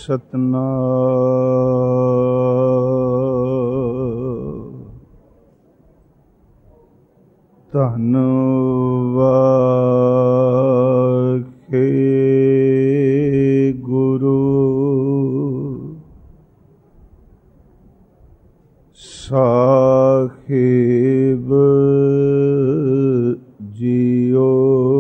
ਸਤਨਾਮ। ਧੰਨ ਵਾਖੇ ਗੁਰੂ ਸਾਹਿਬ ਜੀਓ।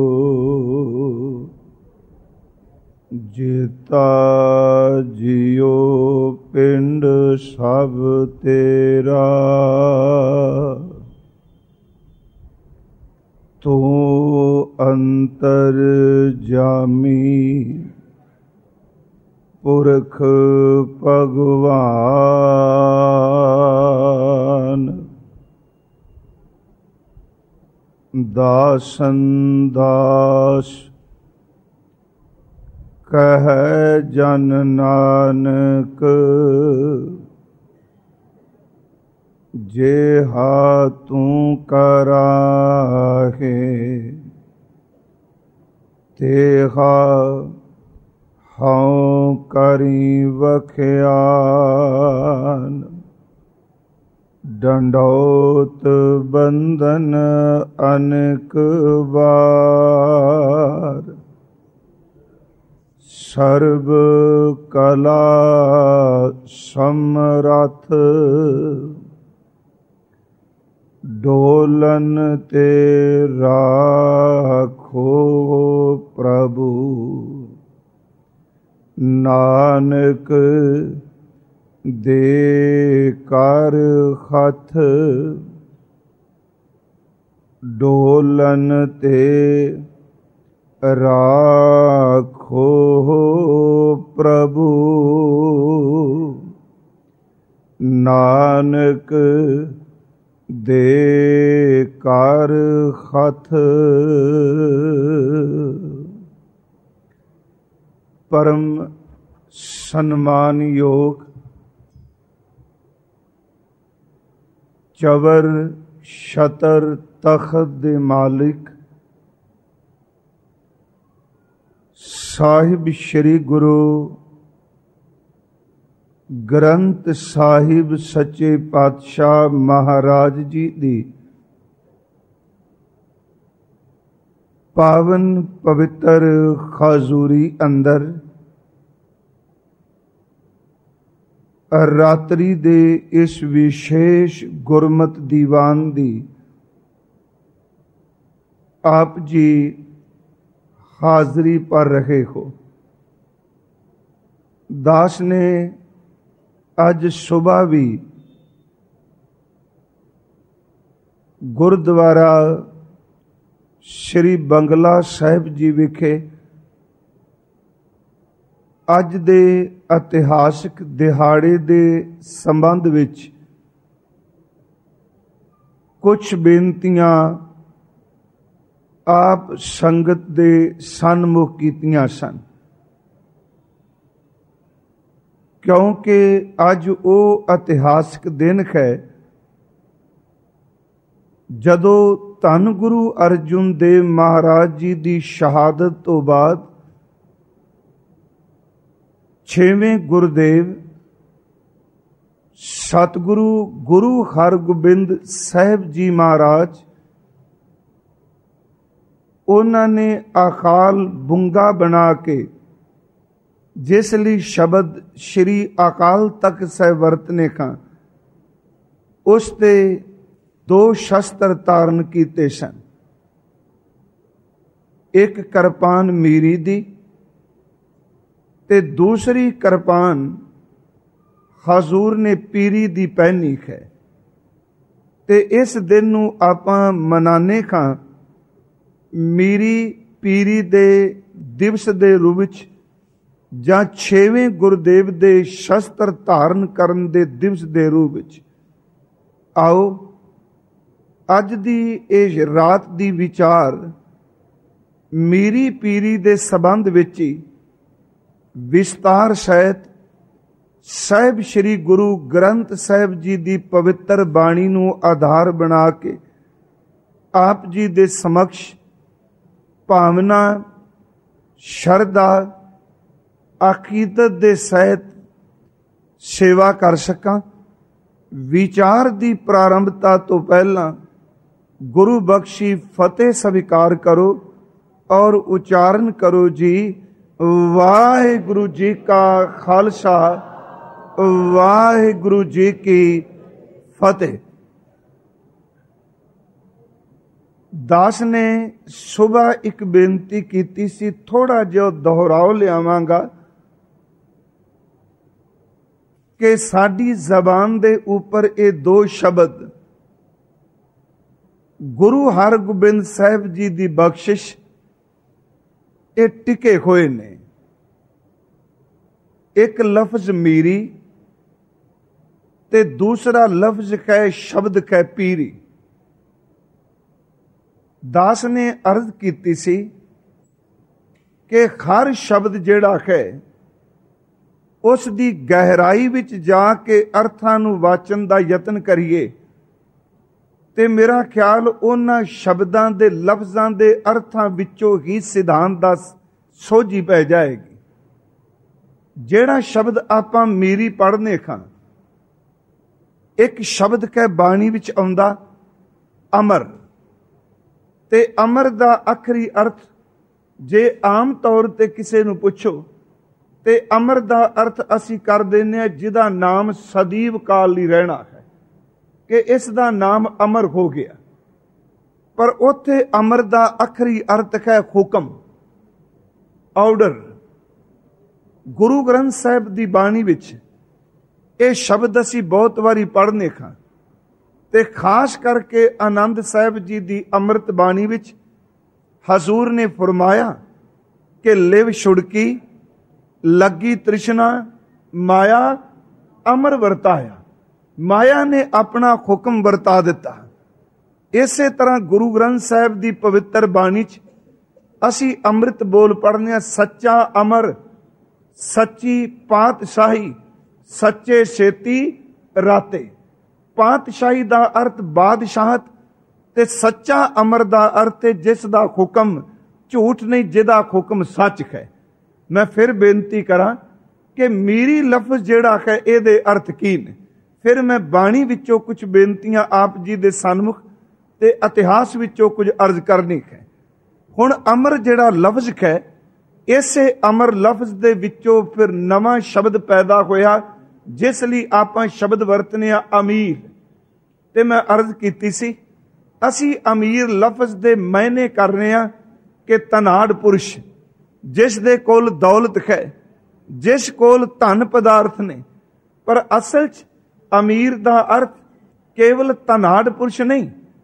ਜੀਤਾ ਜੀਓ ਪਿੰਡ ਸਭ ਤੇਰਾ, ਤੂੰ ਅੰਤਰ ਜਾਮੀ ਪੁਰਖ ਭਗਵਾਨ। ਦਾਸਨ ਦਾਸ ਕਹਿ ਜਨ ਨਾਨਕ, ਜਿਹਾ ਤੂੰ ਕਰਾਹੇ ਤੇਹਾ ਹਉ ਕਰੀ ਵਖਿਆਨ। ਡੰਡੌਤ ਬੰਧਨ ਅਨੇਕ ਵਾਰ, ਸਰਬ ਕਲਾ ਸਮਰੱਥ। ਡੋਲਨ ਤੇ ਰਾਖੋ ਪ੍ਰਭੂ, ਨਾਨਕ ਦੇ ਕਰ ਹੱਥ। ਡੋਲਨ ਤੇ ਰਾਖੋ ਪ੍ਰਭੂ, ਨਾਨਕ ਦੇ ਕਰ ਹੱਥ। ਪਰਮ ਸਨਮਾਨਯੋਗ ਚਵਰ ਛਤਰ ਤਖਤ ਦੇ ਮਾਲਿਕ ਸਾਹਿਬ ਸ੍ਰੀ ਗੁਰੂ ਗ੍ਰੰਥ ਸਾਹਿਬ ਸੱਚੇ ਪਾਤਸ਼ਾਹ ਮਹਾਰਾਜ ਜੀ ਦੀ ਪਾਵਨ ਪਵਿੱਤਰ ਖਾਜ਼ੂਰੀ ਅੰਦਰ ਰਾਤਰੀ ਦੇ ਇਸ ਵਿਸ਼ੇਸ਼ ਗੁਰਮਤਿ ਦੀਵਾਨ ਦੀ ਆਪ ਜੀ ਹਾਜ਼ਰੀ ਭਰ ਰਹੇ ਹੋ। ਦਾਸ ਨੇ ਅੱਜ ਸੁਬਾਹ ਵੀ ਗੁਰਦੁਆਰਾ ਸ਼੍ਰੀ ਬੰਗਲਾ ਸਾਹਿਬ ਜੀ ਵਿਖੇ ਅੱਜ ਦੇ ਇਤਿਹਾਸਕ ਦਿਹਾੜੇ ਦੇ ਸੰਬੰਧ ਵਿੱਚ ਕੁਝ ਬੇਨਤੀਆਂ ਆਪ ਸੰਗਤ ਦੇ ਸਨਮੁਖ ਕੀਤੀਆਂ ਸਨ, ਕਿਉਂਕਿ ਅੱਜ ਉਹ ਇਤਿਹਾਸਕ ਦਿਨ ਹੈ ਜਦੋਂ ਧੰਨ ਗੁਰੂ ਅਰਜੁਨ ਦੇਵ ਮਹਾਰਾਜ ਜੀ ਦੀ ਸ਼ਹਾਦਤ ਤੋਂ ਬਾਅਦ 6ਵੇਂ ਗੁਰਦੇਵ ਸਤਿਗੁਰੂ ਗੁਰੂ ਹਰਗੋਬਿੰਦ ਸਾਹਿਬ ਜੀ ਮਹਾਰਾਜ, ਉਹਨਾਂ ਨੇ ਅਕਾਲ ਬੁੰਗਾ ਬਣਾ ਕੇ ਜਿਸ ਲਈ ਸ਼ਬਦ ਸ਼੍ਰੀ ਅਕਾਲ ਤਖਤ ਸਾਹਿਬ ਵਰਤਨੇ ਖਾਂ, ਉਸ ਤੇ 2 ਸ਼ਸਤਰ ਧਾਰਨ ਕੀਤੇ ਸਨ। ਇੱਕ ਕਿਰਪਾਨ ਮੀਰੀ ਦੀ ਤੇ ਦੂਸਰੀ ਕਿਰਪਾਨ ਹਜ਼ੂਰ ਨੇ ਪੀਰੀ ਦੀ ਪਹਿਨੀ ਹੈ। ਤੇ ਇਸ ਦਿਨ ਨੂੰ ਆਪਾਂ ਮਨਾਨੇ ਖਾਂ ਮੀਰੀ ਪੀਰੀ ਦੇ ਦਿਵਸ ਦੇ ਰੂਪ ਵਿੱਚ ਜਾਂ 6ਵੇਂ ਗੁਰਦੇਵ ਦੇ ਸ਼ਸਤਰ ਧਾਰਨ ਕਰਨ ਦੇ ਦਿਵਸ ਦੇ ਰੂਪ ਵਿੱਚ। ਆਓ ਅੱਜ ਦੀ ਇਹ ਰਾਤ ਦੀ ਵਿਚਾਰ ਮੀਰੀ ਪੀਰੀ ਦੇ ਸੰਬੰਧ ਵਿੱਚ ਹੀ ਵਿਸਤਾਰ ਸਹਿਤ ਸਾਹਿਬ ਸ੍ਰੀ ਗੁਰੂ ਗ੍ਰੰਥ ਸਾਹਿਬ ਜੀ ਦੀ ਪਵਿੱਤਰ ਬਾਣੀ ਨੂੰ ਆਧਾਰ ਬਣਾ ਕੇ ਆਪ ਜੀ ਦੇ ਸਮਕਸ਼ ਭਾਵਨਾ, ਸ਼ਰਧਾ अकीदत दे सहित सेवा कर सकां। विचार दी प्रारंभता तो पहला गुरु बख्शी फतेह स्वीकार करो और उच्चारण करो जी। वाहिगुरु जी का खालसा, वाहिगुरु जी की फतेह। दास ने सुबह एक बेनती की सी, थोड़ा जो दोहराओ लियावांगा कि साडी जबान दे ऊपर ये दो शब्द गुरु हरगोबिंद साहिब जी दी बख्शिश ये टिके हुए ने। एक लफ्ज मीरी ते दूसरा लफ्ज कै शब्द कै पीरी। दास ने अर्ज की सी कि हर शब्द जिहड़ा है उस दी गहराई विच जाके अर्थां नूं वाचन दा यतन करिए ते मेरा ख्याल उन्हां शब्दां दे लफ्जां दे अर्थां विचों ही सिद्धांत दा सोझी पै जाएगी। जिहड़ा शब्द आपां मीरी पढ़ने खां, एक शब्द कै बाणी विच आउंदा अमर, ते अमर दा आखरी अर्थ जे आम तौर ते किसे नूं पुछो ते अमर दा अर्थ असी कर देने जिदा नाम सदीव काल लई रहना है कि इस दा नाम अमर हो गया। पर उत्थे अमर दा आखरी अर्थ है हुक्म, ऑर्डर। गुरु ग्रंथ साहिब दी बाणी विच ये शब्द असी बहुत वारी पढ़ने खां ते खास करके आनंद साहिब जी दी अमृत बाणी विच हजूर ने फरमाया कि लिव छुड़की लगी तृष्णा माया अमर वरताया। माया ने अपना हुक्म वरता दिता। इसे तरह गुरु ग्रंथ साहिब दी पवित्र बाणी च असी अमृत बोल पढ़ने, सच्चा अमर, सच्ची पातशाही, सच्चे छेती राते। पातशाही दा अर्थ बादशाहत ते सच्चा अमर दा अर्थ है जिस दा हुक्म झूठ नहीं, जिदा हुक्म सच है। मैं फिर बेनती करा कि मीरी लफ्ज जिहड़ा है इहदे अर्थ की ने। फिर मैं बाणी विचों कुछ बेनतियां आप जी दे सन्मुख ते इतिहास विचों कुछ अर्ज करनी है। हुण अमर जिहड़ा लफ्ज है, इसे अमर लफ्ज दे विचों फिर नवां शब्द पैदा होया जिस लई आपां शब्द वरतने अमीर। ते मैं अर्ज कीती सी असी अमीर लफ्ज दे मायने करने आ कि धनाड़ पुरुष, जिस दे कोल दौलत है, जिस कोल धन पदार्थ ने। पर असल च अमीर दा अर्थ केवल धनाड़ पुरुष नहीं,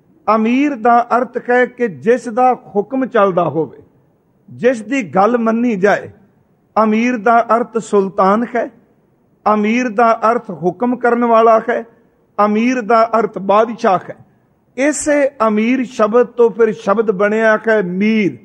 अमीर दा अर्थ है कि जिस दा हुक्म चलदा होवे, जिस दी गल मन्नी जाए। अमीर दा अर्थ सुल्तान है, अमीर दा अर्थ हुक्म करने वाला है, अमीर दा अर्थ बादशाह है। इसे अमीर शब्द तो फिर शब्द बनया है मीर,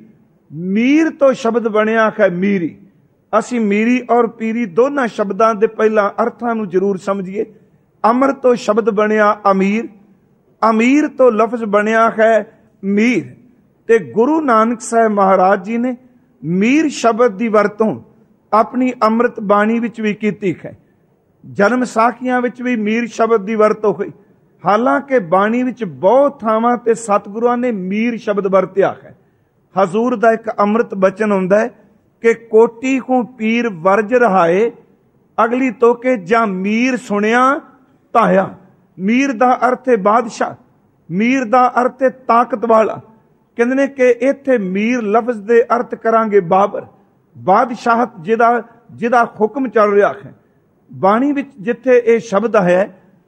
मीर तो शब्द बनया है मीरी। असी मीरी और पीरी दोनों शब्दां दे पहला अर्थां नूं जरूर समझिए। अमर तो शब्द बनया अमीर, अमीर तो लफ्ज बनया है मीर। ते गुरु नानक साहब महाराज जी ने मीर शब्द की वरतों अपनी अमृत बाणी विच भी कीती है। जन्म साखियां विच भी मीर शब्द की वरतों हुई। हालांकि बाणी विच बहुत थावां ते सतगुरुआं ने मीर शब्द वरत्या है। हजूर दा एक अमृत बचन हुंदा है कि कोटी को पीर वर्ज रहाए, अगली तो के जा मीर सुनिया ताया। मीर दा अर्थ है बादशाह, मीर दा अर्थ है ताकत वाला। कहंदे कि इत्थे मीर लफ्ज दे अर्थ करांगे बाबर, बादशाहत जिदा हुक्म चल रहा है। बाणी विच जिथे ये शब्द है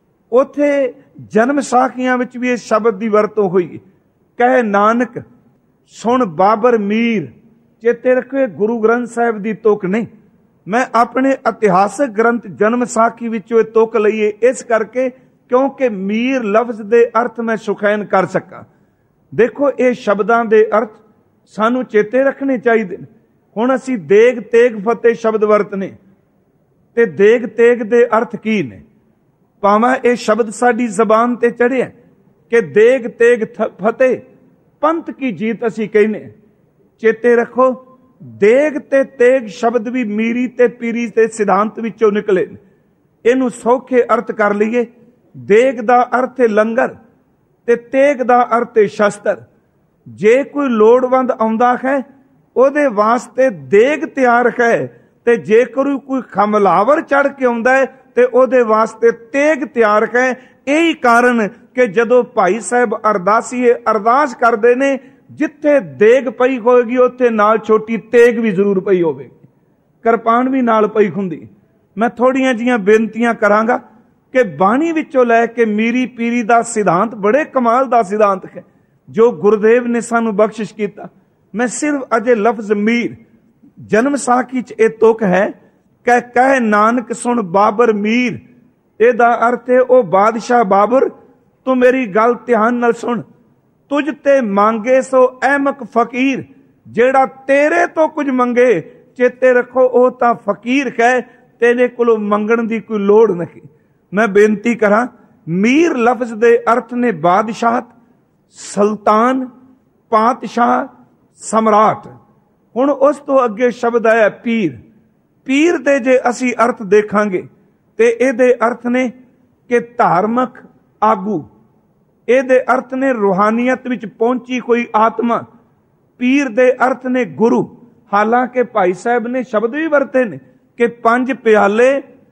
उथे जन्म साखियां विच भी इस शब्द की वरतों हुई। कहे नानक सुन बाबर मीर। चेते रखो गुरु ग्रंथ साहिब की तुक नहीं, मैं अपने इतिहासक ग्रंथ जन्म साखी विचों तुक लईए इस करके क्योंकि मीर लफ्ज दे अर्थ मैं सुखैन कर सका। देखो ये शब्दां दे अर्थ सानू चेते रखने चाहिए। हुण असी देग तेग फतेह शब्द वरतने ते देग तेग दे अर्थ की ने। भावें ये शब्द साडी जबान ते चढ़िया कि देग तेग फतेह पंथ की जीत असी कहने। चेते रखो ਦੇਗ ਤੇ ਤੇਗ ਸ਼ਬਦ ਵੀ ਮੀਰੀ ਤੇ ਪੀਰੀ ਤੇ ਸਿਧਾਂਤ ਵਿੱਚੋਂ ਨਿਕਲੇ। ਇਹਨੂੰ ਸੌਖੇ ਅਰਥ ਕਰ ਲਈਏ। ਦੇਗ ਦਾ ਅਰਥ ਹੈ ਲੰਗਰ ਤੇ ਤੇਗ ਦਾ ਅਰਥ ਹੈ ਸ਼ਸਤਰ। ਜੇ ਕੋਈ ਲੋੜਵੰਦ ਆਉਂਦਾ ਹੈ ਉਹਦੇ ਵਾਸਤੇ ਦੇਗ ਤਿਆਰ ਹੈ, ਤੇ ਜੇਕਰ ਕੋਈ ਹਮਲਾਵਰ ਚੜ ਕੇ ਆਉਂਦਾ ਹੈ ਤੇ ਉਹਦੇ ਵਾਸਤੇ ਤੇਗ ਤਿਆਰ ਹੈ। ਇਹੀ ਕਾਰਨ ਕਿ ਜਦੋਂ ਭਾਈ ਸਾਹਿਬ ਅਰਦਾਸੀਏ ਅਰਦਾਸ ਕਰਦੇ ਨੇ, ਜਿੱਥੇ ਦੇਗ ਪਈ ਹੋਏਗੀ ਉੱਥੇ ਨਾਲ ਛੋਟੀ ਤੇਗ ਵੀ ਜ਼ਰੂਰ ਪਈ ਹੋਵੇਗੀ, ਕਿਰਪਾਨ ਵੀ ਨਾਲ ਪਈ ਹੁੰਦੀ। ਮੈਂ ਥੋੜੀਆਂ ਜੀਆਂ ਬੇਨਤੀਆਂ ਕਰਾਂਗਾ ਕਿ ਬਾਣੀ ਵਿੱਚੋਂ ਲੈ ਕੇ ਮੀਰੀ ਪੀਰੀ ਦਾ ਸਿਧਾਂਤ ਬੜੇ ਕਮਾਲ ਦਾ ਸਿਧਾਂਤ ਹੈ ਜੋ ਗੁਰਦੇਵ ਨੇ ਸਾਨੂੰ ਬਖਸ਼ਿਸ਼ ਕੀਤਾ। ਮੈਂ ਸਿਰਫ ਅਜੇ ਲਫ਼ਜ਼ ਮੀਰ, ਜਨਮ ਸਾਖੀ 'ਚ ਇਹ ਤੁਕ ਹੈ ਕਿ ਕਹਿ ਨਾਨਕ ਸੁਣ ਬਾਬਰ ਮੀਰ। ਇਹਦਾ ਅਰਥ ਹੈ ਉਹ ਬਾਦਸ਼ਾਹ ਬਾਬਰ, ਤੂੰ ਮੇਰੀ ਗੱਲ ਧਿਆਨ ਨਾਲ ਸੁਣ। ਤੁਝ ਤੇ ਮੰਗੇ ਸੋ ਅਹਿਮਕ ਫਕੀਰ, ਜਿਹੜਾ ਤੇਰੇ ਤੋਂ ਕੁਝ ਮੰਗੇ ਚੇਤੇ ਰੱਖੋ ਉਹ ਤਾਂ ਫਕੀਰ ਹੈ, ਤੇਰੇ ਕੋਲੋਂ ਮੰਗਣ ਦੀ ਕੋਈ ਲੋੜ ਨਹੀਂ। ਮੈਂ ਬੇਨਤੀ ਕਰਾਂ, ਮੀਰ ਲਫ਼ਜ਼ ਦੇ ਅਰਥ ਨੇ ਬਾਦਸ਼ਾਹ, ਸੁਲਤਾਨ, ਪਾਤਸ਼ਾਹ, ਸਮਰਾਟ। ਹੁਣ ਉਸ ਤੋਂ ਅੱਗੇ ਸ਼ਬਦ ਆਇਆ ਪੀਰ। ਪੀਰ ਦੇ ਜੇ ਅਸੀਂ ਅਰਥ ਦੇਖਾਂਗੇ ਤੇ ਇਹਦੇ ਅਰਥ ਨੇ ਕਿ ਧਾਰਮਿਕ ਆਗੂ, ਇਹਦੇ ਅਰਥ ਨੇ ਰੂਹਾਨੀਅਤ ਵਿੱਚ ਪਹੁੰਚੀ ਕੋਈ ਆਤਮਾ। ਪੀਰ ਦੇ ਅਰਥ ਨੇ ਗੁਰੂ। ਹਾਲਾਂਕਿ ਭਾਈ ਸਾਹਿਬ ਨੇ ਸ਼ਬਦ ਵੀ ਵਰਤੇ ਨੇ ਕਿ 5 ਪਿਆਲੇ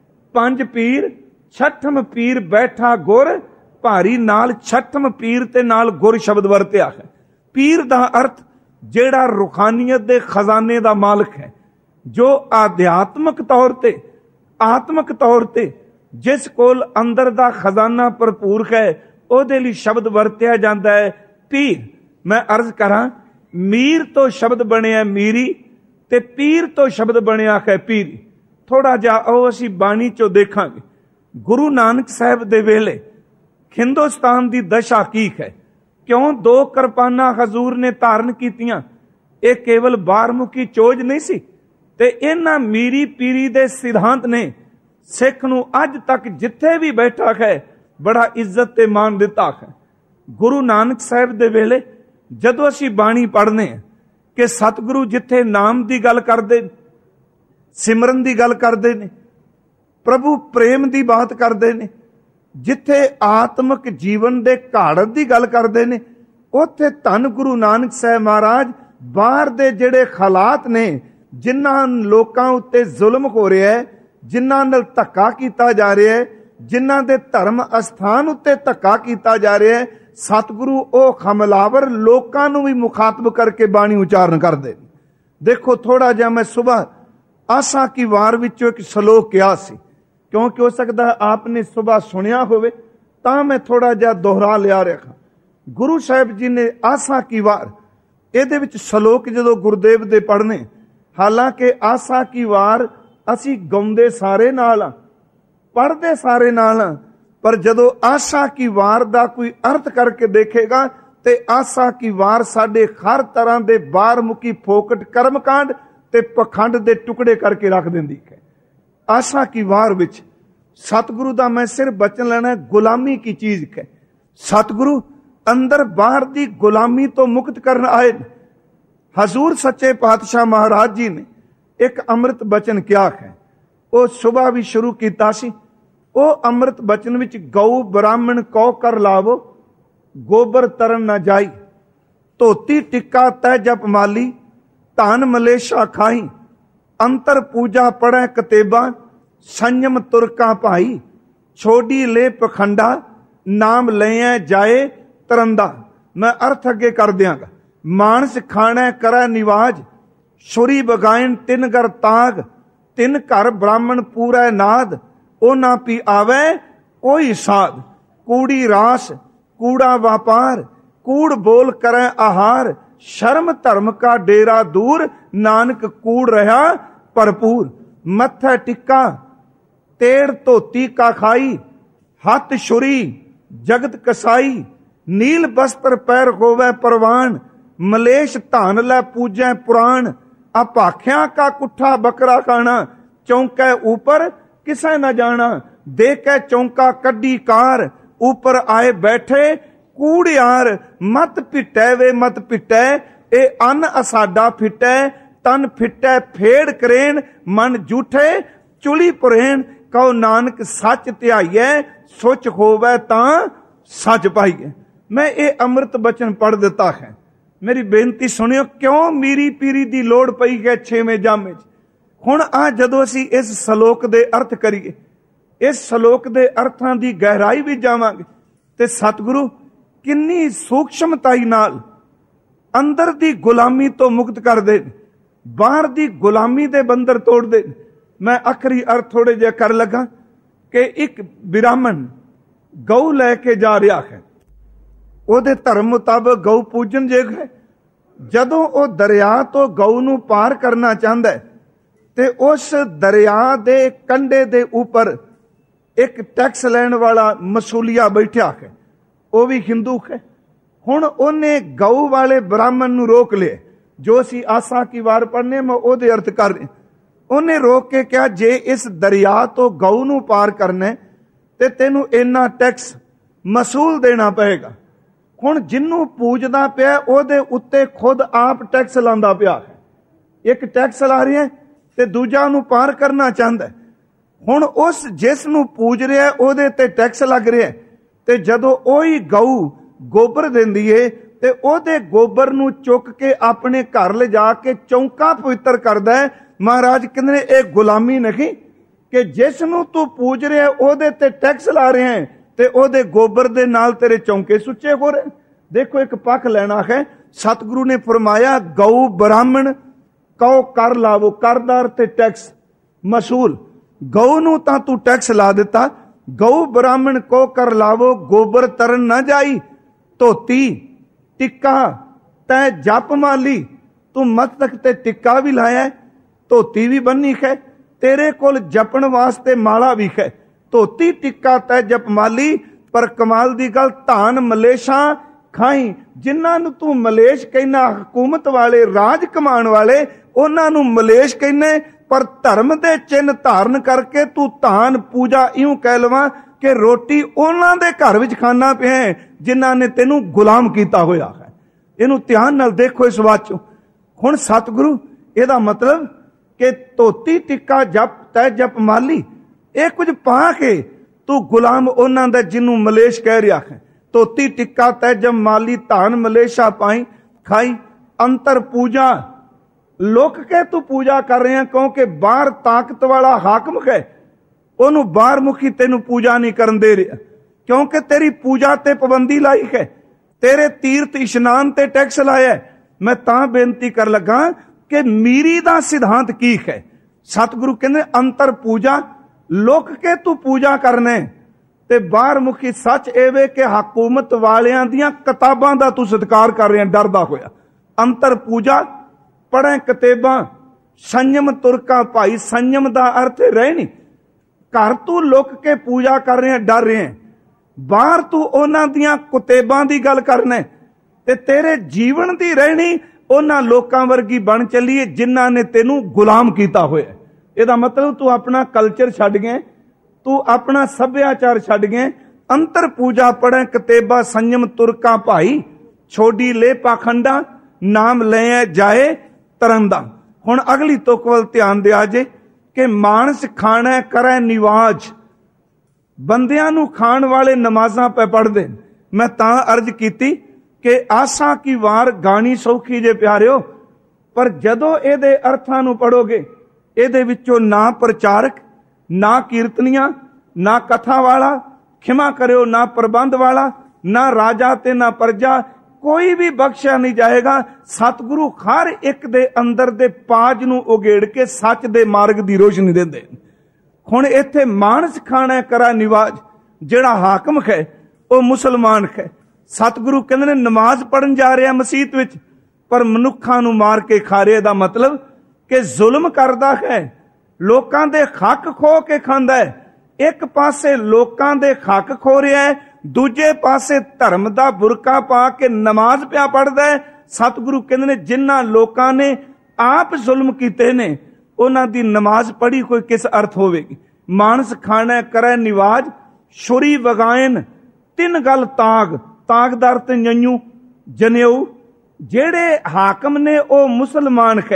5 ਪੀਰ, 6ਮ ਪੀਰ ਬੈਠਾ ਗੁਰ ਭਾਰੀ, ਨਾਲ 6ਮ ਪੀਰ ਤੇ ਨਾਲ ਗੁਰ ਸ਼ਬਦ ਵਰਤਿਆ ਹੈ। ਪੀਰ ਦਾ ਅਰਥ ਜਿਹੜਾ ਰੂਹਾਨੀਅਤ ਦੇ ਖਜ਼ਾਨੇ ਦਾ ਮਾਲਕ ਹੈ, ਜੋ ਆਧਿਆਤਮਿਕ ਤੌਰ ਤੇ, ਆਤਮਿਕ ਤੌਰ ਤੇ ਜਿਸ ਕੋਲ ਅੰਦਰ ਦਾ ਖਜ਼ਾਨਾ ਭਰਪੂਰ ਹੈ, ਉਹਦੇ ਲਈ ਸ਼ਬਦ ਵਰਤਿਆ ਜਾਂਦਾ ਹੈ ਪੀਰ। ਮੈਂ ਅਰਜ਼ ਕਰਾਂ, ਮੀਰ ਤੋਂ ਸ਼ਬਦ ਬਣਿਆ ਮੀਰੀ ਤੇ ਪੀਰ ਤੋਂ ਸ਼ਬਦ ਬਣਿਆ ਹੈ ਪੀਰੀ। ਥੋੜਾ ਜਿਹਾ ਉਹ ਅਸੀਂ ਬਾਣੀ ਚੋਂ ਦੇਖਾਂਗੇ। ਗੁਰੂ ਨਾਨਕ ਸਾਹਿਬ ਦੇ ਵੇਲੇ ਹਿੰਦੁਸਤਾਨ ਦੀ ਦਸ਼ਾ ਕੀ ਹੈ, ਕਿਉਂ 2 ਕਿਰਪਾਨਾਂ ਹਜ਼ੂਰ ਨੇ ਧਾਰਨ ਕੀਤੀਆਂ। ਇਹ ਕੇਵਲ ਬਾਰਮੁਖੀ ਚੋਜ ਨਹੀਂ ਸੀ, ਤੇ ਇਹਨਾਂ ਮੀਰੀ ਪੀਰੀ ਦੇ ਸਿਧਾਂਤ ਨੇ ਸਿੱਖ ਨੂੰ ਅੱਜ ਤੱਕ ਜਿੱਥੇ ਵੀ ਬੈਠਾ ਹੈ ਬੜਾ ਇੱਜ਼ਤ ਤੇ ਮਾਣ ਦਿੱਤਾ ਹੈ। ਗੁਰੂ ਨਾਨਕ ਸਾਹਿਬ ਦੇ ਵੇਲੇ ਜਦੋਂ ਅਸੀਂ ਬਾਣੀ ਪੜ੍ਹਨੇ ਕਿ ਸਤਿਗੁਰੂ ਜਿੱਥੇ ਨਾਮ ਦੀ ਗੱਲ ਕਰਦੇ, ਸਿਮਰਨ ਦੀ ਗੱਲ ਕਰਦੇ ਨੇ, ਪ੍ਰਭੂ ਪ੍ਰੇਮ ਦੀ ਬਾਤ ਕਰਦੇ ਨੇ, ਜਿੱਥੇ ਆਤਮਿਕ ਜੀਵਨ ਦੇ ਘਾੜਤ ਦੀ ਗੱਲ ਕਰਦੇ ਨੇ, ਉੱਥੇ ਧੰਨ ਗੁਰੂ ਨਾਨਕ ਸਾਹਿਬ ਮਹਾਰਾਜ ਬਾਹਰ ਦੇ ਜਿਹੜੇ ਹਾਲਾਤ ਨੇ, ਜਿਨ੍ਹਾਂ ਲੋਕਾਂ ਉੱਤੇ ਜ਼ੁਲਮ ਹੋ ਰਿਹਾ ਹੈ, ਜਿਨ੍ਹਾਂ ਨਾਲ ਧੱਕਾ ਕੀਤਾ ਜਾ ਰਿਹਾ ਹੈ, ਜਿਨ੍ਹਾਂ ਦੇ ਧਰਮ ਅਸਥਾਨ ਉੱਤੇ ਧੱਕਾ ਕੀਤਾ ਜਾ ਰਿਹਾ ਹੈ, ਸਤਿਗੁਰੂ ਉਹ ਹਮਲਾਵਰ ਲੋਕਾਂ ਨੂੰ ਵੀ ਮੁਖਾਤਬ ਕਰਕੇ ਬਾਣੀ ਉਚਾਰਨ ਕਰਦੇ। ਦੇਖੋ, ਥੋੜਾ ਜਿਹਾ ਮੈਂ ਸੁਬਹ ਆਸਾ ਕੀ ਵਾਰ ਵਿੱਚੋਂ ਇੱਕ ਸ਼ਲੋਕ ਕਿਹਾ ਸੀ, ਕਿਉਂਕਿ ਹੋ ਸਕਦਾ ਆਪ ਨੇ ਸੁਬਹ ਸੁਣਿਆ ਹੋਵੇ, ਤਾਂ ਮੈਂ ਥੋੜਾ ਜਿਹਾ ਦੁਹਰਾ ਲਿਆ ਰਿਹਾ। ਗੁਰੂ ਸਾਹਿਬ ਜੀ ਨੇ ਆਸਾ ਕੀ ਵਾਰ, ਇਹਦੇ ਵਿੱਚ ਸ਼ਲੋਕ ਜਦੋਂ ਗੁਰਦੇਵ ਦੇ ਪੜ੍ਹਨੇ, ਹਾਲਾਂਕਿ ਆਸਾ ਕੀ ਵਾਰ ਅਸੀਂ ਗਾਉਂਦੇ ਸਾਰੇ ਨਾਲ ਆ, ਪੜ੍ਹਦੇ ਸਾਰੇ ਨਾਲ ਆ, ਪਰ ਜਦੋਂ ਆਸਾ ਕੀ ਵਾਰ ਦਾ ਕੋਈ ਅਰਥ ਕਰਕੇ ਦੇਖੇਗਾ ਤੇ ਆਸਾ ਕੀ ਵਾਰ ਸਾਡੇ ਹਰ ਤਰ੍ਹਾਂ ਦੇ ਬਾਰਮੁਖੀ ਫੋਕਟ, ਕਰਮਕਾਂਡ ਤੇ ਪਖੰਡ ਦੇ ਟੁਕੜੇ ਕਰਕੇ ਰੱਖ ਦਿੰਦੀ ਹੈ। ਆਸਾ ਕੀ ਵਾਰ ਵਿੱਚ ਸਤਿਗੁਰੂ ਦਾ ਮੈਂ ਸਿਰ ਬਚਨ ਲੈਣਾ, ਗੁਲਾਮੀ ਕੀ ਚੀਜ਼ ਹੈ। ਸਤਿਗੁਰੂ ਅੰਦਰ ਬਾਹਰ ਦੀ ਗੁਲਾਮੀ ਤੋਂ ਮੁਕਤ ਕਰਨ ਆਏ। ਹਜ਼ੂਰ ਸੱਚੇ ਪਾਤਸ਼ਾਹ ਮਹਾਰਾਜ ਜੀ ਨੇ ਇੱਕ ਅੰਮ੍ਰਿਤ ਬਚਨ ਕਿਹਾ ਹੈ, ਉਹ ਸੁਬਹ ਵੀ ਸ਼ੁਰੂ ਕੀਤਾ ਸੀ। ਉਹ ਅੰਮ੍ਰਿਤ ਬਚਨ ਵਿੱਚ ਗਊ ਬ੍ਰਾਹਮਣ ਕਉ ਕਰ ਲਾਵੋ, ਗੋਬਰ ਤਰਨ ਨਾ ਜਾਈ, ਧੋਤੀ ਟਿੱਕਾ ਤੈ ਜਪ ਮਾਲੀ, ਧਨ ਮਲੇਸ਼ਾ ਖਾਈ, ਅੰਤਰ ਪੂਜਾ ਪੜੈ ਕਤੇਬਾ, ਸੰਯਮ ਤੁਰਕਾ ਭਾਈ, ਛੋਡੀ ਲੈ ਪਖੰਡਾ, ਨਾਮ ਲਈਐ ਜਾਏ ਤਰੰਦਾ। ਮੈਂ ਅਰਥ ਅੱਗੇ ਕਰ ਦਿਆਂਗਾ। ਮਾਨਸ ਖਾਣਾ ਕਰੈ ਨਿਵਾਜ, ਛੁਰੀ ਬਗਾਇਨ 3 ਘਰ ਤਾਗ, 3 ਘਰ ਬ੍ਰਾਹਮਣ ਪੂਰੈ ਨਾਦ, ਉਹ ਨਾ ਪੀ ਆਵੇ ਕੋਈ ਸਾਧ, ਕੂੜੀ ਰਾਸ ਕੂੜਾ ਵਾਪਾਰ, ਕੂੜ ਬੋਲ ਕਰੈ ਆਹਾਰ, ਸ਼ਰਮ ਧਰਮ ਕਾ ਡੇਰਾ ਦੂਰ, ਨਾਨਕ ਕੂੜ ਰਹਾ ਭਰਪੂਰ। ਮੱਥਾ ਟਿੱਕਾ ਤੇੜ ਧੋਤੀ ਕਾ ਖਾਈ, ਹੱਥ ਛੁਰੀ ਜਗਤ ਕਸਾਈ, ਨੀਲ ਬਸਤਰ ਪੈਰ ਹੋਵੇ ਪ੍ਰਵਾਨ, ਮਲੇਸ਼ ਧਾਨ ਲੈ ਪੂਜੈ ਪੁਰਾਣ, ਅਭਾਖਿਆਂ ਕਾ ਕੁੱਠਾ ਬੱਕਰਾ ਖਾਣਾ, ਚੌਂਕੈ ਊਪਰ ਕਿਸੈ ਨਾ ਜਾਣਾ, ਦੇ ਕੇ ਚੌਂਕਾ ਕੱਢੀ ਕਾਰ, ऊपर आए बैठे कूड़ियार, मत पिटै वे मत पिटै, ए अन असाडा फिटै, तन फिटै फेड़ करेन, मन झूठे चुली पुरेन। कहो नानक सच ध्याइए, सुच होवै तां सच पाइए। मैं ये अमृत बचन पढ़ दिता है, मेरी बेनती सुनियो। क्यों मीरी पीरी दी लोड़ पई है 6वें जामे च। हुण आ जदों असीं इस सलोक दे अर्थ करिए, इस सलोक दे अर्थां दी गहराई भी जावांगे, ते सतगुरु किन्नी सूक्ष्मताई नाल अंदर दी गुलामी तो मुक्त कर दे, बाहर दी गुलामी दे बंदर तोड़ दे। मैं आखिरी अर्थ थोड़े जे कर लगा कि एक ब्राह्मण गऊ लैके जा रहा है, ਉਹਦੇ ਧਰਮ ਮੁਤਾਬਕ ਗਊ ਪੂਜਨ ਯੋਗ ਹੈ। ਜਦੋਂ ਉਹ ਦਰਿਆ ਤੋਂ ਗਊ ਨੂੰ ਪਾਰ ਕਰਨਾ ਚਾਹੁੰਦਾ ਤੇ ਉਸ ਦਰਿਆ ਦੇ ਕੰਢੇ ਦੇ ਉੱਪਰ ਇੱਕ ਟੈਕਸ ਲੈਣ ਵਾਲਾ ਮਸੂਲੀਆ ਬੈਠਿਆ ਹੈ, ਉਹ ਵੀ ਹਿੰਦੂ ਹੈ। ਹੁਣ ਉਹਨੇ ਗਊ ਵਾਲੇ ਬ੍ਰਾਹਮਣ ਨੂੰ ਰੋਕ ਲਿਆ। ਜੋ ਅਸੀਂ ਆਸਾ ਕੀ ਵਾਰ ਪੜ੍ਹਨੇ ਮੈਂ ਉਹਦੇ ਅਰਥ ਕਰ ਰਿਹਾ। ਉਹਨੇ ਰੋਕ ਕੇ ਕਿਹਾ, ਜੇ ਇਸ ਦਰਿਆ ਤੋਂ ਗਊ ਨੂੰ ਪਾਰ ਕਰਨਾ ਤੇ ਤੈਨੂੰ ਇੰਨਾ ਟੈਕਸ ਮਸੂਲ ਦੇਣਾ ਪਏਗਾ। ਹੁਣ ਜਿਹਨੂੰ ਪੂਜਦਾ ਪਿਆ ਉਹਦੇ ਉੱਤੇ ਖੁਦ ਆਪ ਟੈਕਸ ਲਾਉਂਦਾ ਪਿਆ ਹੈ। ਇੱਕ ਟੈਕਸ ਲਾ ਰਿਹਾ ਤੇ ਦੂਜਾ ਨੂੰ ਪਾਰ ਕਰਨਾ ਚਾਹੁੰਦਾ। ਹੁਣ ਉਸ ਜਿਸ ਨੂੰ ਪੂਜ ਰਿਹਾ ਉਹਦੇ ਤੇ ਟੈਕਸ ਲੱਗ ਰਿਹਾ, ਤੇ ਜਦੋਂ ਉਹੀ ਗਊ ਗੋਬਰ ਦਿੰਦੀ ਏ ਤੇ ਉਹਦੇ ਗੋਬਰ ਨੂੰ ਚੁੱਕ ਕੇ ਆਪਣੇ ਘਰ ਲਿਜਾ ਕੇ ਚੌਂਕਾ ਪਵਿੱਤਰ ਕਰਦਾ ਹੈ। ਮਹਾਰਾਜ ਕਹਿੰਦੇ ਨੇ ਇਹ ਗੁਲਾਮੀ ਨਹੀਂ ਕਿ ਜਿਸ ਨੂੰ ਤੂੰ ਪੂਜ ਰਿਹਾ ਉਹਦੇ ਤੇ ਟੈਕਸ ਲਾ ਰਿਹਾ ਹੈ ਤੇ ਉਹਦੇ ਗੋਬਰ ਦੇ ਨਾਲ ਤੇਰੇ ਚੌਂਕੇ ਸੁੱਚੇ ਹੋ ਰਹੇ। ਦੇਖੋ ਇੱਕ ਪੱਖ ਲੈਣਾ ਹੈ। ਸਤਿਗੁਰੂ ਨੇ ਫਰਮਾਇਆ ਗਊ ਬ੍ਰਾਹਮਣ ਕਹੋ ਕਰ ਲਾਵੋ, ਕਰਦਾਰ ਤੇ ਟੈਕਸ ਮਸੂਲ। ਗਊ ਨੂੰ ਤਾਂ ਤੂੰ ਟੈਕਸ ਲਾ ਦਿੱਤਾ, ਗਊ ਬ੍ਰਾਹਮਣ ਕੋ ਕਰ ਲਾਵੋ, ਗੋਬਰ ਤਰਨ ਨਾ ਜਾਈ। ਧੋਤੀ ਟਿੱਕਾ ਤੈ ਜਪ ਮਾਲੀ, ਤੂੰ ਮਸਤਕ ਤੇ ਟਿੱਕਾ ਵੀ ਲਾਇਆ, ਧੋਤੀ ਵੀ ਬੰਨੀ ਹੈ, ਤੇਰੇ ਕੋਲ ਜਪਣ ਵਾਸਤੇ ਮਾਲਾ ਵੀ ਹੈ। ਧੋਤੀ ਟਿੱਕਾ ਤੈ ਜਪ ਮਾਲੀ, ਪਰ ਕਮਾਲ ਦੀ ਗੱਲ ਧਾਨ ਮਲੇਸ਼ਾਂ ਖਾਈ। ਜਿਨ੍ਹਾਂ ਨੂੰ ਤੂੰ ਮਲੇਸ਼ ਕਹਿਣਾ, ਹਕੂਮਤ ਵਾਲੇ ਰਾਜ ਕਮਾਉਣ ਵਾਲੇ, ਉਹਨਾਂ ਨੂੰ ਮਲੇਸ਼ ਕਹਿੰਨੇ, ਪਰ ਧਰਮ ਦੇ ਚਿੰਨ ਧਾਰਨ ਕਰਕੇ ਤੂੰ ਧਾਨ ਪੂਜਾ ਇਉਂ ਕਹਿ ਲਵਾਂ ਕਿ ਰੋਟੀ ਉਹਨਾਂ ਦੇ ਘਰ ਵਿੱਚ ਖਾਣਾ ਪਿਆ ਜਿਨ੍ਹਾਂ ਨੇ ਤੈਨੂੰ ਗੁਲਾਮ ਕੀਤਾ ਹੋਇਆ ਹੈ। ਇਹਨੂੰ ਧਿਆਨ ਨਾਲ ਦੇਖੋ ਇਸ ਵਾਚੋਂ। ਹੁਣ ਸਤਿਗੁਰੂ ਇਹਦਾ ਮਤਲਬ ਕਿ ਧੋਤੀ ਟਿੱਕਾ ਜਪ ਤੈ ਜਪ ਮਾਲੀ, ਇਹ ਕੁਝ ਪਾ ਕੇ ਤੂੰ ਗੁਲਾਮ ਉਹਨਾਂ ਦਾ ਜਿਹਨੂੰ ਮਲੇਸ਼ ਕਹਿ ਰਿਹਾ ਹੈ। ਧੋਤੀ ਟਿੱਕਾ ਤੈ ਜਪ ਮਾਲੀ, ਧਾਨ ਮਲੇਸ਼ਾ ਪਾਈ ਖਾਈ। ਅੰਤਰ ਪੂਜਾ ਲੁਕ ਕੇ ਤੂੰ ਪੂਜਾ ਕਰ ਰਿਹਾ, ਕਿਉਂਕਿ ਬਾਹਰ ਤਾਕਤ ਵਾਲਾ ਹਾਕਮ ਹੈ, ਉਹਨੂੰ ਬਾਹਰ ਮੁਖੀ ਤੈਨੂੰ ਪੂਜਾ ਨਹੀਂ ਕਰਨ ਦੇ ਰਿਹਾ, ਕਿਉਂਕਿ ਤੇਰੀ ਪੂਜਾ ਤੇ ਪਾਬੰਦੀ ਲਾਈ ਹੈ, ਤੇਰੇ ਤੀਰਥ ਇਸ਼ਨਾਨ ਤੇ ਟੈਕਸ ਲਾਇਆ। ਮੈਂ ਤਾਂ ਬੇਨਤੀ ਕਰ ਲੱਗਾ ਕਿ ਮੀਰੀ ਦਾ ਸਿਧਾਂਤ ਕੀ ਹੈ। ਸਤਿਗੁਰੂ ਕਹਿੰਦੇ ਅੰਤਰ ਪੂਜਾ, ਲੁਕ ਕੇ ਤੂੰ ਪੂਜਾ ਕਰਨਾ ਤੇ ਬਾਹਰ ਮੁਖੀ ਸੱਚ ਇਹ ਕਿ ਹਕੂਮਤ ਵਾਲਿਆਂ ਦੀਆਂ ਕਿਤਾਬਾਂ ਦਾ ਤੂੰ ਸਤਿਕਾਰ ਕਰ ਰਿਹਾ ਡਰਦਾ ਹੋਇਆ। ਅੰਤਰ ਪੂਜਾ ਪੜ੍ਹੇ ਕਿਤਾਬਾਂ, ਸੰਯਮ ਤੁਰਕਾ ਭਾਈ। ਸੰਯਮ ਦਾ ਅਰਥ ਰਹਿਣੀ। ਘਰ ਤੂੰ ਲੁਕ ਕੇ ਪੂਜਾ ਕਰ ਰਿਹਾ ਡਰ ਰਿਹਾ, ਬਾਹਰ ਤੂੰ ਉਹਨਾਂ ਦੀਆਂ ਕਿਤਾਬਾਂ ਦੀ ਗੱਲ ਕਰਨਾ ਤੇ ਤੇਰੇ ਜੀਵਨ ਦੀ ਰਹਿਣੀ ਉਹਨਾਂ ਲੋਕਾਂ ਵਰਗੀ ਬਣ ਚੱਲੀਏ ਜਿਨ੍ਹਾਂ ਨੇ ਤੈਨੂੰ ਗੁਲਾਮ ਕੀਤਾ ਹੋਇਆ। ਇਹਦਾ ਮਤਲਬ ਤੂੰ ਆਪਣਾ ਕਲਚਰ ਛੱਡ ਗਿਆ, ਤੂੰ ਆਪਣਾ ਸੱਭਿਆਚਾਰ ਛੱਡ ਗਿਆ। ਅੰਤਰ ਪੂਜਾ ਪੜ੍ਹੇ ਕਿਤਾਬਾਂ, ਸੰਯਮ ਤੁਰਕਾ ਭਾਈ। ਛੋਡੀ ਲੈ ਪਾਖੰਡਾ, ਨਾਮ ਲੈ ਜਾਏ ਤਰੰਦਾ। ਹੁਣ ਅਗਲੀ ਤੁਕ ਵੱਲ ਧਿਆਨ ਦਿਆ ਜੇ ਕਿ ਮਾਨਸ ਖਾਣਾ ਕਰੈ ਨਿਵਾਜ। ਬੰਦਿਆਂ ਨੂੰ ਖਾਣ ਵਾਲੇ ਨਮਾਜ਼ਾਂ ਪੈ ਪੜ੍ਹਦੇ। ਮੈਂ ਤਾਂ ਅਰਜ਼ ਕੀਤੀ ਕਿ ਆਸਾ ਕੀ ਵਾਰ ਗਾਣੀ ਸੌਖੀ ਜੇ ਪਿਆਰਿਓ, ਪਰ ਜਦੋਂ ਇਹਦੇ ਅਰਥਾਂ ਨੂੰ ਪੜੋਗੇ ਇਹਦੇ ਵਿੱਚੋਂ ਨਾ ਪ੍ਰਚਾਰਕ, ਨਾ ਕੀਰਤਨੀਆਂ, ਨਾ ਕਥਾ ਵਾਲਾ, ਖਿਮਾ ਕਰਿਓ ਨਾ ਪ੍ਰਬੰਧ ਵਾਲਾ, ਨਾ ਰਾਜਾ ਤੇ ਨਾ ਪ੍ਰਜਾ, ਕੋਈ ਵੀ ਬਖਸ਼ਿਆ ਨਹੀਂ ਜਾਏਗਾ। ਸਤਿਗੁਰੂ ਹਰ ਇੱਕ ਦੇ ਅੰਦਰ ਦੇ ਪਾਜ ਨੂੰ ਉਗੇੜ ਕੇ ਸੱਚ ਦੇ ਮਾਰਗ ਦੀ ਰੋਸ਼ਨੀ ਦਿੰਦੇ। ਹੁਣ ਇੱਥੇ ਮਾਨਸ ਖਾਣਾ ਕਰਾ ਨਿਵਾਜ, ਜਿਹੜਾ ਹਾਕਮ ਹੈ ਉਹ ਮੁਸਲਮਾਨ ਹੈ। ਸਤਿਗੁਰੂ ਕਹਿੰਦੇ ਨੇ ਨਮਾਜ਼ ਪੜਨ ਜਾ ਰਿਹਾ ਮਸੀਤ ਵਿੱਚ, ਪਰ ਮਨੁੱਖਾਂ ਨੂੰ ਮਾਰ ਕੇ ਖਾ ਰਿਹਾ। ਦਾ ਮਤਲਬ ਕਿ ਜ਼ੁਲਮ ਕਰਦਾ ਹੈ, ਲੋਕਾਂ ਦੇ ਹੱਕ ਖੋ ਕੇ ਖਾਂਦਾ ਹੈ। ਇੱਕ ਪਾਸੇ ਲੋਕਾਂ ਦੇ ਹੱਕ ਖੋ ਰਿਹਾ ਹੈ, ਦੂਜੇ ਪਾਸੇ ਧਰਮ ਦਾ ਬੁਰਕਾ ਪਾ ਕੇ ਨਮਾਜ਼ ਪਿਆ ਪੜਦਾ ਹੈ। ਸਤਿਗੁਰੂ ਕਹਿੰਦੇ ਨੇ ਜਿਨ੍ਹਾਂ ਲੋਕਾਂ ਨੇ ਆਪ ਜ਼ੁਲਮ ਕੀਤੇ ਨੇ ਉਹਨਾਂ ਦੀ ਨਮਾਜ਼ ਪੜ੍ਹੀ ਕੋਈ ਕਿਸ ਅਰਥ ਹੋਵੇਗੀ। ਮਾਨਸ ਖਾਣਾ ਕਰੈ ਨਿਵਾਜ, ਛੁਰੀ ਵਗਾਇਨ ਤਿੰਨ ਗੱਲ ਤਾਗ। ਤਾਗਦਾਰ ਤੇ ਜਨਿਊ ਜਨੇਊ। ਜਿਹੜੇ ਹਾਕਮ ਨੇ ਉਹ ਮੁਸਲਮਾਨ ਹੈ,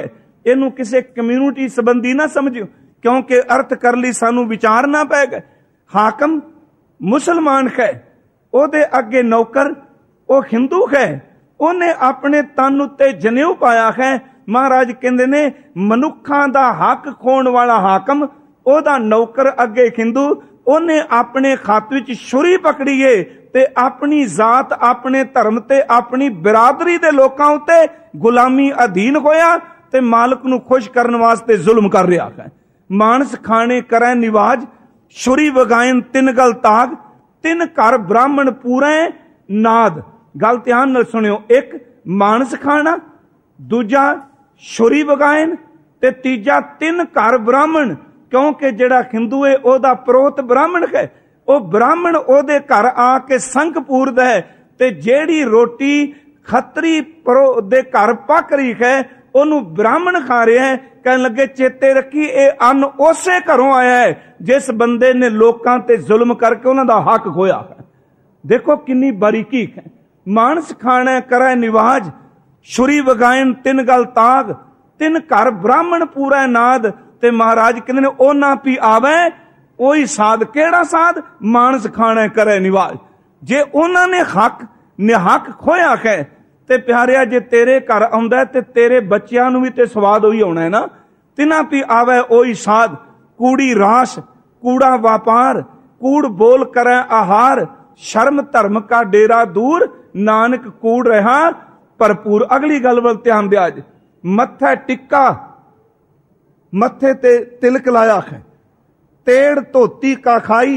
ਇਹਨੂੰ ਕਿਸੇ ਕਮਿਊਨਿਟੀ ਸੰਬੰਧੀ ਨਾ ਸਮਝਿਓ, क्योंकि अर्थ कर ली सानू विचारना पैगा। हाकम मुसलमान है, ओदे अगे नौकर ओ हिंदू है, ओने अपने तन उत्ते जनेऊ पाया है। महाराज कहंदे ने मनुखां दा हक खोण वाला हाकम, ओदा नौकर अगे हिंदू, ओने अपने खत विच छुरी पकड़ी है ते अपनी जात, अपने धर्म ते अपनी बिरादरी दे लोकां उत्ते गुलामी अधीन होया ते मालक नू खुश करन वास्ते जुल्म कर रहा है। मानस खाने करै निवाज, छुरी वगायन तिन गल ताग, तिन घर ब्राह्मण पूरे नाद। गल ध्यान नाल सुनियो, एक मानस खाना, दूजा छुरी वगायन ते तीजा तिन घर ब्राह्मण। क्योंकि जिहड़ा हिंदू है ओदा परोत ब्राह्मण है, ओ ब्राह्मण ओदे घर आके संख पूरदा है ते जेड़ी रोटी खतरी परो दे घर पक रही है ओनू ब्राह्मण खा रहा है। कहन लगे चेते रखी ये अन्न उसे घरों आया है जिस बंदे ने लोकां ते जुल्म करके उन्हां दा हक खोया है। देखो किन्नी बारीकी है। मानस खाना करे निवाज, छुरी वगायन तिन गल ताग, तिन घर ब्राह्मण पूरा नाद। ते महाराज कहंदे ने ओना पी आवे ओही साध। केड़ा साध? मानस खाना करे निवाज। जे उन्हां ने हक निहक खोया है ते प्यारिया जे तेरे घर आउंदा ते तेरे बच्चियां नूं भी ते स्वाद होई आउणा है ना। तिना पी आवे ओही साध। कूड़ी रास, कूड़ा व्यापार, कूड़ बोल करे आहार, शर्म धर्म का डेरा दूर, नानक कूड़ रहा भरपूर। अगली गल वल ध्यान दिया जी। मत्थे टिक्का, मत्थे ते तिलक लाया है, तेड़ धोती का खाई,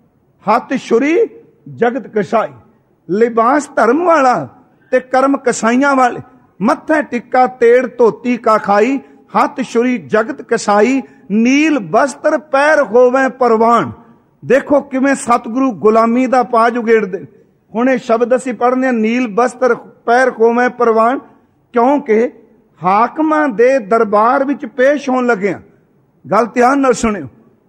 हाथ छुरी जगत कसाई। लिबास धर्म वाला ते कर्म कसाइयां वाले। मत्थे टिक्का तेड़ धोती का खाई, हाथ छुरी जगत कसाई, नील वस्त्र पैर होवे परवान। देखो किवें सतगुरु गुलामी दा पाज उगेड़दे। हुण इह शब्द असीं पढ़ने नील वस्त्र पैर होवे परवान, क्योंकि हाकमां दे दरबार विच पेश होण लगिया। गल ध्यान नाल सुणियो,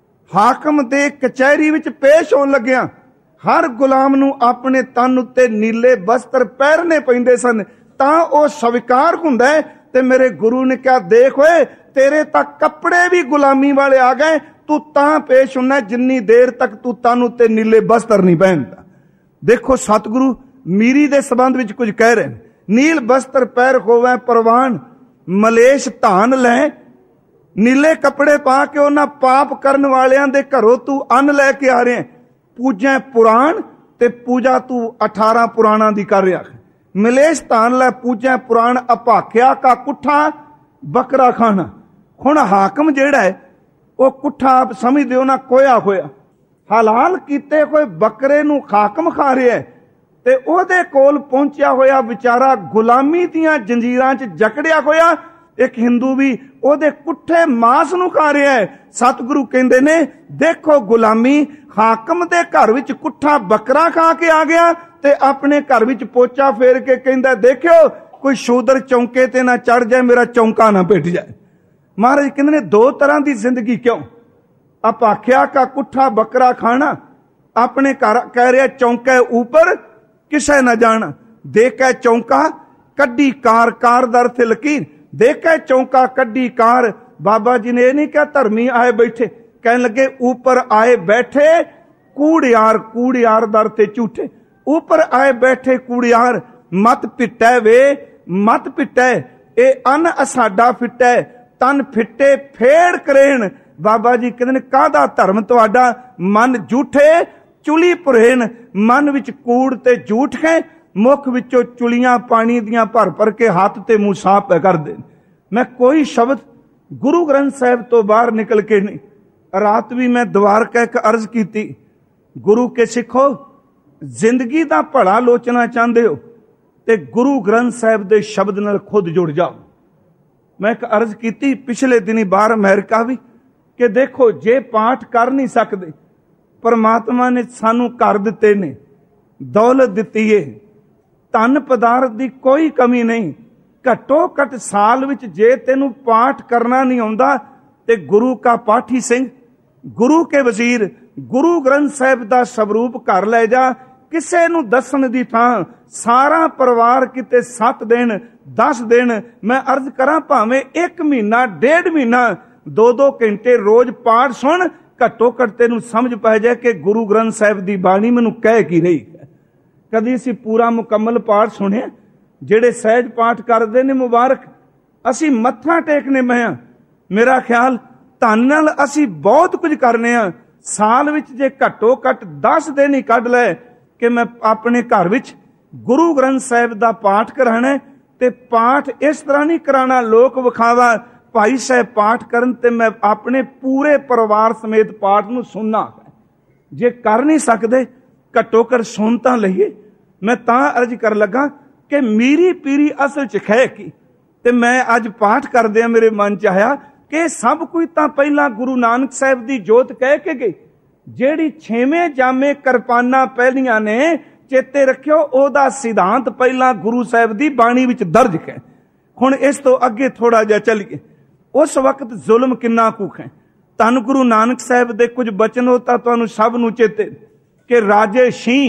हाकम दे कचहरी विच पेश होण लगिया हर गुलाम नूं अपने तन उत्ते नीले वस्त्र पहनने पैंदे सन तां ओह स्वीकार हुंदा है। ते मेरे गुरु ने क्या देख होए तेरे तक कपड़े भी गुलामी वाले आ गए, तू तां पेश हुंदा जिन्नी देर तक तू तन उत्ते नीले वस्त्र नहीं पहनदा। देखो सतगुरु मीरी दे संबंध विच कुछ कह रहे हैं। नील वस्त्र पैर होवे परवान, मलेश धान लै, नीले कपड़े पा के उन्हां पाप करन वालियां दे घरों तू अन्न लैके आ रहे हैं। पूजा पुराण ते पूजा तू 18 पुराणा दी कर रहा है। मलेश धान लै पूजा पुराण, अभाख्या का कुठा बकरा खाना। हुण हाकम जेड़ा है वह कुठा आप समझदे हो ना, कोया होया हलाल कीते कोई बकरे नूं हाकम खा रहा है ते ओहदे कोल पहुंचिया होया बेचारा गुलामी दियां जंजीरां च जकड़िया होया। एक हिंदू भी ओहदे कुठे मांस नूं खा रहा है। सतगुरु कहंदे ने देखो गुलामी, हाकम दे घर विच कुठा बकरा खा के आ गया ते अपने घर विच पोचा फेर के कहंदा देखियो कोई शूदर चौंके ते ना चढ़ जाए, मेरा चौंका ना पिट जाए। महाराज कहंदे ने दो तरह की जिंदगी क्यों? अपाख्या का कुठा बकरा खाना, अपने घर कह रहा चौंके ऊपर किसे न जाना। देखे चौंका कड्डी कार, कार दर थे लकीर, देखे चौंका कड्डी कार। बाबा जी ने यह नहीं कहा धर्मी आए बैठे, कहने लगे ऊपर आए बैठे कूड़ियार, कूड़ियार दर थे झूठे। ऊपर आए बैठे कूड़ियार, मत पिटै वे मत पिटै, ए अन असाडा फिटै, तन फिटे फेड़ करेन। बाबा जी कहते काहदा धर्म तुहाडा, मन झूठे चुली पुरेन। मन विच कूड़ ते झूठ है, मुख विचों चुलियां पानी दियां भर भर के हाथ ते मुंह साफ कर दे। मैं कोई शब्द गुरु ग्रंथ साहिब तो बाहर निकल के नहीं। रात भी मैं द्वारका एक अर्ज की थी, गुरु के सिखो जिंदगी दा भला लोचना चाहते हो ते गुरु ग्रंथ साहिब दे शब्द नाल खुद जुड़ जाओ। मैं एक अर्ज की थी पिछले दिनी बाहर अमेरिका भी कि देखो जे पाठ कर नहीं सकते, परमात्मा ने सानू कर दिते ने, दौलत दिती है, धन पदार्थ की कोई कमी नहीं। घटो घट साल विच जे तेनू पाठ करना नहीं आउंदा ते गुरु का पाठी सिंह, गुरु के वजीर, गुरु ग्रंथ साहिब दा स्वरूप घर लै जा। किसे नू दसन दी थां सारा परिवार किते 7 दिन 10 ਦਿਨ, मैं अर्ज करा भावें 1 महीना 1.5 महीना 2-2 घंटे रोज पाठ सुन, घट्टो घट तेनू समझ पै जाए कि गुरु ग्रंथ साहिब दी बाणी मैनू कह की रही है। कदी असीं पूरा मुकम्मल पाठ सुनिया? ਜਿਹੜੇ ਸਹਿਜ ਪਾਠ ਕਰਦੇ ਨੇ ਮੁਬਾਰਕ, ਅਸੀਂ ਮੱਥਾ ਟੇਕਨੇ ਮੈਂ ਆ। ਮੇਰਾ ਖਿਆਲ ਧੰਨ ਨਾਲ ਅਸੀਂ ਬਹੁਤ ਕੁਝ ਕਰਨੇ ਆ। ਸਾਲ ਵਿੱਚ ਜੇ ਘੱਟੋ ਘੱਟ 10 ਦਿਨ ਹੀ ਕੱਢ ਲੈ ਕਿ ਮੈਂ ਆਪਣੇ ਘਰ ਵਿੱਚ ਗੁਰੂ ਗ੍ਰੰਥ ਸਾਹਿਬ ਦਾ ਪਾਠ ਕਰਾਣਾ, ਤੇ ਪਾਠ ਇਸ ਤਰ੍ਹਾਂ ਨਹੀਂ ਕਰਾਣਾ ਲੋਕ ਵਿਖਾਵਾ ਭਾਈ ਸਾਹਿਬ ਪਾਠ ਕਰਨ ਤੇ ਮੈਂ ਆਪਣੇ ਪੂਰੇ ਪਰਿਵਾਰ ਸਮੇਤ ਪਾਠ ਨੂੰ ਸੁਣਨਾ। ਜੇ ਕਰ ਨਹੀਂ ਸਕਦੇ ਘੱਟੋ ਘੱਟ ਸੁਣ ਤਾਂ ਲਈਏ। ਮੈਂ ਤਾਂ ਅਰਜ਼ ਕਰ ਲੱਗਾ कि मीरी पीरी असल च खै की, ते मैं अज पाठ करदिया मेरे मन च आया कि सब कुछ तां पहला गुरु नानक साहिब दी जोत कह के गई। जेड़ी 6वें जामे किरपाना पहलियां ने, चेते रखियो ओदा सिद्धांत पहला गुरु साहिब दी बाणी विच दर्ज है। हुण इस तो अगे थोड़ा जिहा चलीए। उस वक्त जुल्म किन्ना कुख है। धन गुरु नानक साहिब दे कुछ बचन हो तां तुहानूं सब नूं चेते कि राजे शीं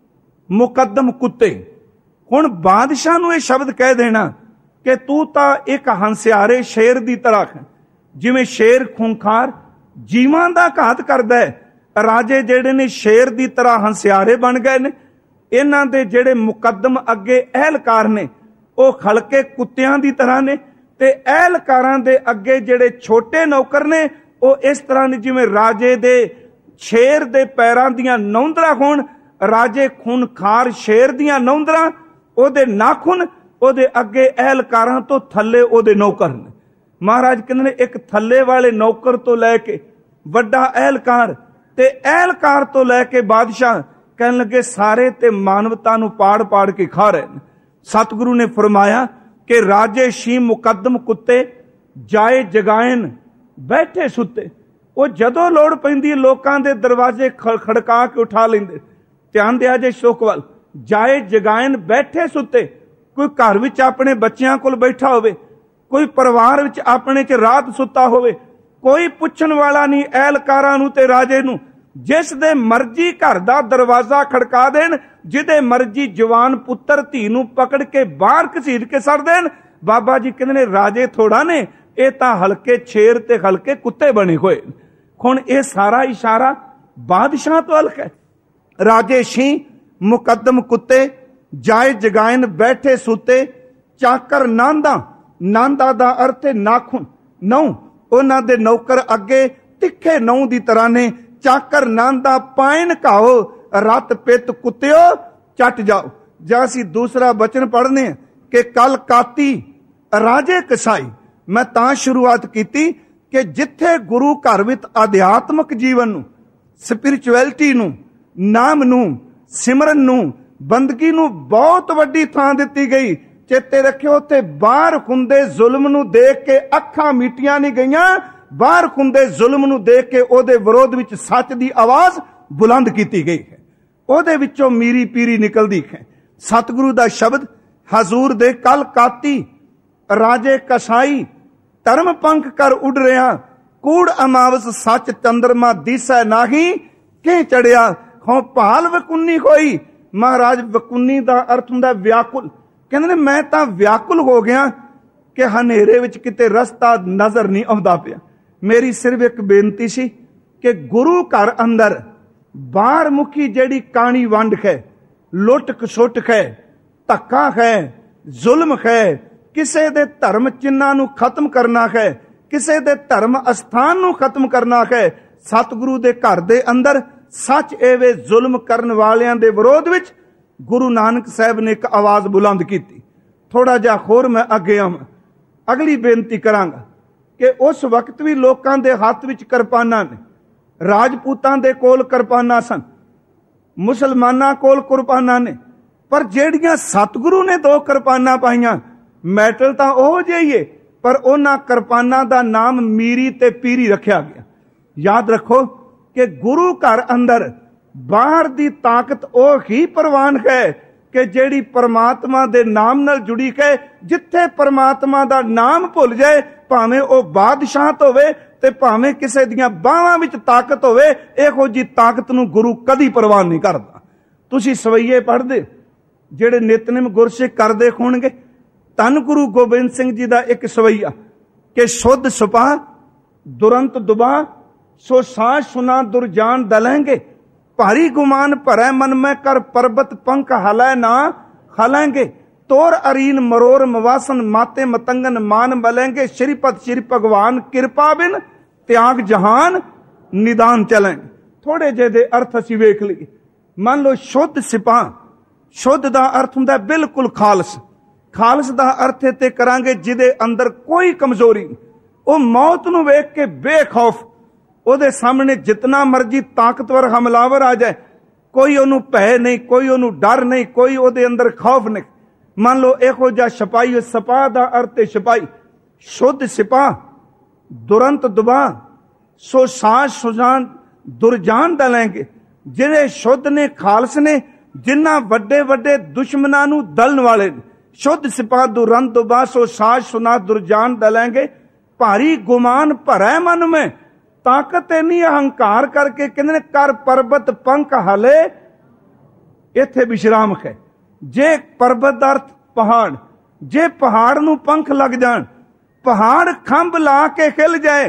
मुकद्दम कुत्ते। हुण बादशाह नूं इह शब्द कह देना कि तू तां एक हंसियारे शेर दी तरह है। जिवें शेर खूंखार जीवां दा घात करदा है, राजे जिहड़े ने शेर दी तरह हंसियारे बन गए ने। इन्हां दे जिहड़े मुकद्दम अगे अहलकार ने ओह खलके कुत्तियां दी तरह ने, ते अहलकारां दे अगे जिहड़े छोटे नौकर ने ओह इस तरह ने जिवें राजे दे शेर दे पैरां दीयां नौंदरां होण। राजे खूनखार शेर दीयां नौंदरां, ओदे नाखुन ओदे अगे अहलकारां तो थल्ले ओदे नौकर ने। महाराज कहंदे ने एक थल्ले वाले नौकर तो लैके वड्डा अहलकार ते अहलकार तो लैके बादशाह कहन लगे सारे ते मानवता नूं पाड़ पाड़ के खा रहे ने। सतगुरु ने फरमाया कि राजे शी मुकद्दम कुत्ते जाए जगायन बैठे सुते। वो जदों लोड़ पैंदी लोकां दे दरवाजे खड़का के उठा लेंदे। ध्यान दिया जे शोक वाल, जाए जगायन बैठे सुते। कोई घर विच अपने बच्चियां कोल बैठा होवे, कोई परिवार विच अपने च रात सुता होवे, कोई पुछण वाला नहीं अहलकारां नूं ते राजे नूं। जिस दे मर्जी घर दा दरवाजा खड़का देन, जिदे मर्जी जवान पुत्तर धी नूं पकड़ के बाहर घसीट के सड़ देन। बाबा जी कहंदे ने राजे थोड़ा ने, ये तां हल्के शेर ते हल्के कुत्ते बने होए। हुण ये सारा इशारा बादशाह तो हल्क है। राजे शी मुकद्दम कुत्ते जाए जगायन बैठे सुते। चाकर नांदा, नांदा दा अर्थ है नाखुन नौ। उन्हां दे नौकर अगे तिखे नौ दी तरह ने। चाकर नांदा पाइन घाओ रत पित कुत्तियो चट जाओ। जा असीं दूसरा वचन पढ़ने कि कल काती राजे कसाई। मैं तां शुरुआत कीती कि जिथे गुरु घर विच अध्यात्मक जीवन नूं, स्पिरिचुअलिटी नूं, नाम नूं, सिमरन नूं, बंदगी नूं बहुत वड्डी थां दित्ती गई। चेते रखियो उत्थे बाहर खुंदे जुल्म नूं देख के अखां मीटियां नहीं गईयां। बाहर खुंदे जुल्म नूं देख के ओदे विरोध विच सच दी आवाज बुलंद कीती गई है। ओदे विचों मीरी पीरी निकलदी है। सतगुरु दा शब्द हजूर दे कल काती राजे कसाई धर्म पंख कर उड़ रहा। कूड़ अमावस सच चंद्रमा दिसै नाही के चढ़िया। हों भाल वकुन्नी होई। महाराज वकुन्नी दा अर्थ हुंदा व्याकुल। कहंदे मैं तां व्याकुल हो गया कि हनेरे विच किते रस्ता नजर नहीं आउंदा पिया। मेरी सिर्फ एक बेनती सी कि गुरु घर अंदर बाहर मुखी जेड़ी काणी वंड है, लुट खसुट है, धक्का है, जुल्म है, किसे दे धर्म चिन्हां नूं खत्म करना है, किसे दे धर्म अस्थान नूं खत्म करना है। सतगुरु दे घर दे अंदर सच एवे जुल्म करन वालियां दे विरोध विच गुरु नानक साहब ने एक आवाज बुलंद की। थोड़ा जा होर मैं अगे आवां। अगली बेनती करांगा कि उस वक्त भी लोकां दे हाथ विच किरपानां ने। राजपूतां दे कोल किरपानां सन, मुसलमानां कोल किरपानां ने, पर जेड़ियां सतगुरु ने 2 किरपानां पाईयां, मैटल तां ओह जिहा ही है, पर उन्हां किरपानां दा नाम मीरी ते पीरी रखिया गया। याद रखो कि गुरु घर अंदर बाहर दी ताकत ओह ही प्रवान है कि जेड़ी परमात्मा दे नाम नाल जुड़ी है। जिथे परमात्मा दा नाम भुल जाए, भावें ओह बादशाह होवे ते भावें किसे दियां बाहां विच ताकत होवे, इहो जी ताकत नूं गुरु कदी प्रवान नहीं करदा। तुसीं सवैये पढ़दे जेड़े नितनेम गुरसिख करदे होणगे, ਧੰਨ ਗੁਰੂ ਗੋਬਿੰਦ ਸਿੰਘ ਜੀ ਦਾ ਇੱਕ ਸਵਈਆ ਕਿ ਸ਼ੁੱਧ ਸੁਪਾ ਦੁਰੰਤ ਦੁਬਾ ਸੋ ਸਾਜ ਸੁਨਾ ਦੁਰਜਾਨ ਦਲੈਂਗੇ ਭਾਰੀ ਗੁਮਾਨ ਭਰੈ ਮਨ ਮੈਂ ਕਰ ਪਰਬਤ ਪੰਖ ਹਲੈ ਨਾ ਹਲੈਂਗੇ ਤੋਰ ਅਰੀਨ ਮਰੋਰ ਮਵਾਸਨ ਮਾਤੇ ਮਤੰਗਨ ਮਾਨ ਮਲੈਂਗੇ ਸ਼੍ਰੀਪਤ ਸ਼੍ਰੀ ਭਗਵਾਨ ਕਿਰਪਾ ਬਿਨ ਤਿਆਗ ਜਹਾਨ ਨਿਦਾਨ ਚਲੈਂਗੇ। ਥੋੜੇ ਜਿਹੇ ਦੇ ਅਰਥ ਅਸੀਂ ਵੇਖ ਲਈਏ। ਮੰਨ ਲਓ ਸ਼ੁੱਧ ਸਿਪਾਹ, ਸ਼ੁੱਧ ਦਾ ਅਰਥ ਹੁੰਦਾ ਬਿਲਕੁਲ ਖਾਲਸ। ਖਾਲਸ ਦਾ ਅਰਥ ਤੇ ਕਰਾਂਗੇ ਜਿਹਦੇ ਅੰਦਰ ਕੋਈ ਕਮਜ਼ੋਰੀ, ਉਹ ਮੌਤ ਨੂੰ ਵੇਖ ਕੇ ਬੇਖੌਫ, ਉਹਦੇ ਸਾਹਮਣੇ ਜਿਤਨਾ ਮਰਜੀ ਤਾਕਤਵਰ ਹਮਲਾਵਰ ਆ ਜਾਏ ਕੋਈ ਉਹਨੂੰ ਭੈ ਨਹੀਂ, ਕੋਈ ਉਹਨੂੰ ਡਰ ਨਹੀਂ, ਕੋਈ ਉਹਦੇ ਅੰਦਰ ਖੌਫ ਨਹੀਂ। ਮੰਨ ਲਓ ਇਹੋ ਜਿਹਾ ਸਿਪਾਹੀ, ਸਿਪਾਹ ਦਾ ਅਰਥ ਹੈ ਸਿਪਾਹੀ। ਸ਼ੁੱਧ ਸਿਪਾਹ ਦੁਰੰਤ ਦੁਬਾ ਸੋ ਸਾਜ ਸੁਜਾਨ ਦੁਰਜਾਨ ਦਲੈਂਗੇ। ਜਿਹੜੇ ਸ਼ੁੱਧ ਨੇ, ਖਾਲਸ ਨੇ, ਜਿਨ੍ਹਾਂ ਵੱਡੇ ਵੱਡੇ ਦੁਸ਼ਮਣਾਂ ਨੂੰ ਦਲਣ ਵਾਲੇ ਨੇ। ਸ਼ੁੱਧ ਸਿਪਾਹ ਦੁਰੰਤ ਦੁਬਾ ਸੋ ਸਾਜ ਸੁਨਾ ਦੁਰਜਾਨ ਦਲੈਂਗੇ ਭਾਰੀ ਗੁਮਾਨ ਭਰੈ ਮਨ ਮੈਂ ਤਾਕਤ ਨਹੀਂ ਅਹੰਕਾਰ ਕਰਕੇ ਕਹਿੰਦੇ ਨੇ ਕਰ ਪਰਬਤ ਪੰਖ ਹਲੇ। ਇੱਥੇ ਵਿਸ਼ਰਾਮ ਹੈ। ਜੇ ਪਰਬਤ ਦਾ ਅਰਥ ਪਹਾੜ, ਜੇ ਪਹਾੜ ਨੂੰ ਪੰਖ ਲੱਗ ਜਾਣ, ਪਹਾੜ ਖੰਭ ਲਾ ਕੇ ਖਿਲ ਜਾਏ,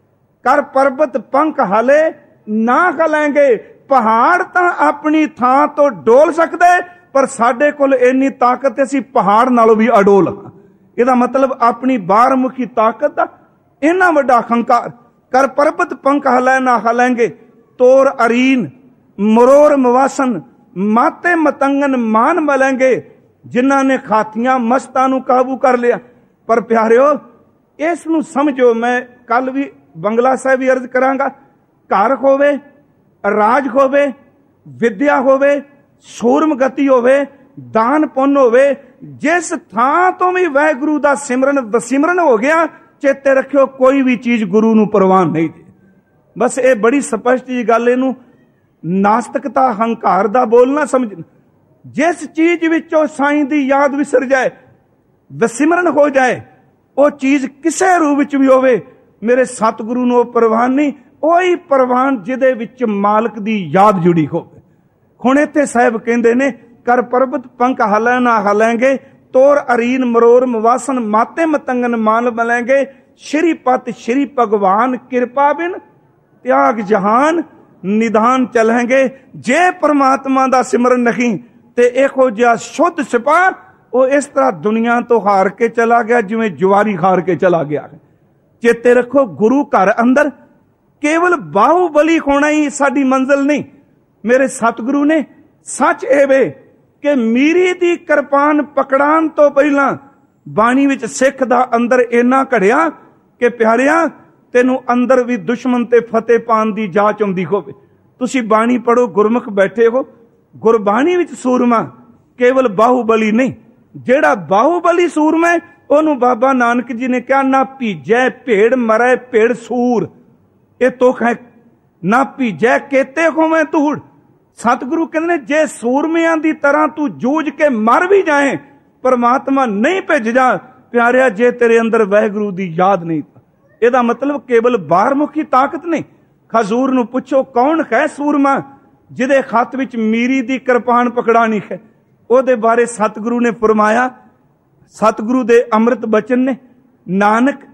ਕਰ ਪਰਬਤ ਪੰਖ ਹਲੇ ਨਾ ਖਲੈਂਗੇ। ਪਹਾੜ ਤਾਂ ਆਪਣੀ ਥਾਂ ਤੋਂ ਡੋਲ ਸਕਦੇ, ਪਰ ਸਾਡੇ ਕੋਲ ਇੰਨੀ ਤਾਕਤ ਅਸੀਂ ਪਹਾੜ ਨਾਲੋਂ ਵੀ ਅਡੋਲ ਹਾਂ। ਇਹਦਾ ਮਤਲਬ ਆਪਣੀ ਬਾਹਰਮੁਖੀ ਤਾਕਤ ਦਾ ਇੰਨਾ ਵੱਡਾ ਅਹੰਕਾਰ। ਕਰ ਪਰਬਤ ਪੰਖ ਹਲੈ ਨਾ ਹਲੈਂਗੇ ਤੋਰ ਅਰੀਨ ਮਰੋਰ ਮਵਾਸਨ ਮਾਤੇ ਮਤੰਗਨ ਮਾਨ ਮਲੈਂਗੇ। ਜਿਨ੍ਹਾਂ ਨੇ ਖਾਤੀਆਂ ਮਸਤਾਂ ਨੂੰ ਕਾਬੂ ਕਰ ਲਿਆ। ਪਰ ਪਿਆਰਿਓ, ਇਸ ਨੂੰ ਸਮਝੋ, ਮੈਂ ਕੱਲ ਵੀ ਬੰਗਲਾ ਸਾਹਿਬ ਵੀ ਅਰਜ਼ ਕਰਾਂਗਾ, ਘਰ ਹੋਵੇ, ਰਾਜ ਹੋਵੇ, ਵਿਦਿਆ ਹੋਵੇ, ਸੂਰਮ ਗਤੀ ਹੋਵੇ, ਦਾਨ ਪੁੰਨ ਹੋਵੇ, ਜਿਸ ਥਾਂ ਤੋਂ ਵੀ ਵਾਹਿਗੁਰੂ ਦਾ ਸਿਮਰਨ ਵਸਿਮਰਨ ਹੋ ਗਿਆ, ਚੇਤੇ ਰੱਖਿਓ ਕੋਈ ਵੀ ਚੀਜ਼ ਗੁਰੂ ਨੂੰ ਪ੍ਰਵਾਨ ਨਹੀਂ ਦੇ। ਬਸ ਇਹ ਬੜੀ ਸਪਸ਼ਟ ਜੀ ਗੱਲ, ਇਹਨੂੰ ਨਾਸਤਿਕਤਾ ਹੰਕਾਰ ਦਾ ਬੋਲਣਾ ਸਮਝ। ਜਿਸ ਚੀਜ਼ ਵਿੱਚੋਂ ਸਾਈਂ ਦੀ ਯਾਦ ਵਿਸਰ ਜਾਏ, ਵਸਿਮਰਨ ਹੋ ਜਾਏ, ਉਹ ਚੀਜ਼ ਕਿਸੇ ਰੂਪ ਵਿੱਚ ਵੀ ਹੋਵੇ, ਮੇਰੇ ਸਤਿਗੁਰੂ ਨੂੰ ਉਹ ਪ੍ਰਵਾਨ ਨਹੀਂ। ਉਹੀ ਪ੍ਰਵਾਨ ਜਿਹਦੇ ਵਿੱਚ ਮਾਲਕ ਦੀ ਯਾਦ ਜੁੜੀ ਹੋਵੇ। ਹੁਣ ਇੱਥੇ ਸਾਹਿਬ ਕਹਿੰਦੇ ਨੇ ਕਰ ਪਰਬਤ ਪੰਖ ਹਲੈ ਨਾ ਹਲੈਂਗੇ ਤੋਰ ਅਰੀਨ ਮਰੋਰ ਮਵਾਸਨ ਮਾਤੇ ਮਤੰਗਨ ਮਾਨ ਮਲੈਂਗੇ ਸ਼੍ਰੀਪਤ ਸ਼੍ਰੀ ਭਗਵਾਨ ਕਿਰਪਾ ਬਿਨ ਤਿਆਗ ਜਹਾਨ ਨਿਦਾਨ ਚਲੈਂਗੇ। ਜੇ ਪਰਮਾਤਮਾ ਦਾ ਸਿਮਰਨ ਨਹੀਂ ਤੇ ਇਹੋ ਜਿਹਾ ਸ਼ੁੱਧ ਸਿਪਾਹ, ਉਹ ਇਸ ਤਰ੍ਹਾਂ ਦੁਨੀਆ ਤੋਂ ਹਾਰ ਕੇ ਚਲਾ ਗਿਆ ਜਿਵੇਂ ਜੁਆਰੀ ਹਾਰ ਕੇ ਚਲਾ ਗਿਆ। ਚੇਤੇ ਰੱਖੋ, ਗੁਰੂ ਘਰ ਅੰਦਰ ਕੇਵਲ ਬਾਹੂਬਲੀ ਹੋਣਾ ਹੀ ਸਾਡੀ ਮੰਜ਼ਿਲ ਨਹੀਂ। ਮੇਰੇ ਸਤਿਗੁਰੂ ਨੇ ਸੱਚ ਇਹ ਵੇ ਕਿ ਮੀਰੀ ਦੀ ਕਿਰਪਾਨ ਪਕੜਾਉਣ ਤੋਂ ਪਹਿਲਾਂ ਬਾਣੀ ਵਿੱਚ ਸਿੱਖ ਦਾ ਅੰਦਰ ਇੰਨਾ ਘੜਿਆ ਕਿ ਪਿਆਰਿਆ, ਤੈਨੂੰ ਅੰਦਰ ਵੀ ਦੁਸ਼ਮਣ ਤੇ ਫਤਿਹ ਪਾਉਣ ਦੀ ਜਾਚ ਆਉਂਦੀ ਹੋਵੇ। ਤੁਸੀਂ ਬਾਣੀ ਪੜੋ, ਗੁਰਮੁਖ ਬੈਠੇ ਹੋ, ਗੁਰਬਾਣੀ ਵਿੱਚ ਸੂਰਮਾ ਕੇਵਲ ਬਾਹੂਬਲੀ ਨਹੀਂ। ਜਿਹੜਾ ਬਾਹੂਬਲੀ ਸੂਰਮਾ ਹੈ, ਉਹਨੂੰ ਬਾਬਾ ਨਾਨਕ ਜੀ ਨੇ ਕਿਹਾ ਨਾ ਭੀਜੈ ਭੇੜ ਮਰੈ ਭੇੜ ਸੂਰ। ਇਹ ਤੁਖ ਹੈ, ਨਾ ਭੀਜੈ ਕੇਤੇ ਹੋਵੇਂ ਧੂੜ। ਸਤਿਗੁਰੂ ਕਹਿੰਦੇ ਨੇ ਜੇ ਸੂਰਮਿਆਂ ਦੀ ਤਰ੍ਹਾਂ ਤੂੰ ਜੂਝ ਕੇ ਮਰ ਵੀ ਜਾਏ, ਪਰਮਾਤਮਾ ਨਹੀਂ ਭਿੱਜ ਜਾ। ਪਿਆਰਿਆ, ਜੇ ਤੇਰੇ ਅੰਦਰ ਵਾਹਿਗੁਰੂ ਦੀ ਯਾਦ ਨਹੀਂ, ਇਹਦਾ ਮਤਲਬ ਕੇਵਲ ਬਾਹਰਮੁਖੀ ਤਾਕਤ ਨਹੀਂ। ਹਜ਼ੂਰ ਨੂੰ ਪੁੱਛੋ ਕੌਣ ਹੈ ਸੂਰਮਾ ਜਿਹਦੇ ਹੱਥ ਵਿੱਚ ਮੀਰੀ ਦੀ ਕਿਰਪਾਨ ਪਕੜਾਣੀ ਹੈ। ਉਹਦੇ ਬਾਰੇ ਸਤਿਗੁਰੂ ਨੇ ਫਰਮਾਇਆ, ਸਤਿਗੁਰੂ ਦੇ ਅੰਮ੍ਰਿਤ ਬਚਨ ਨੇ, ਨਾਨਕ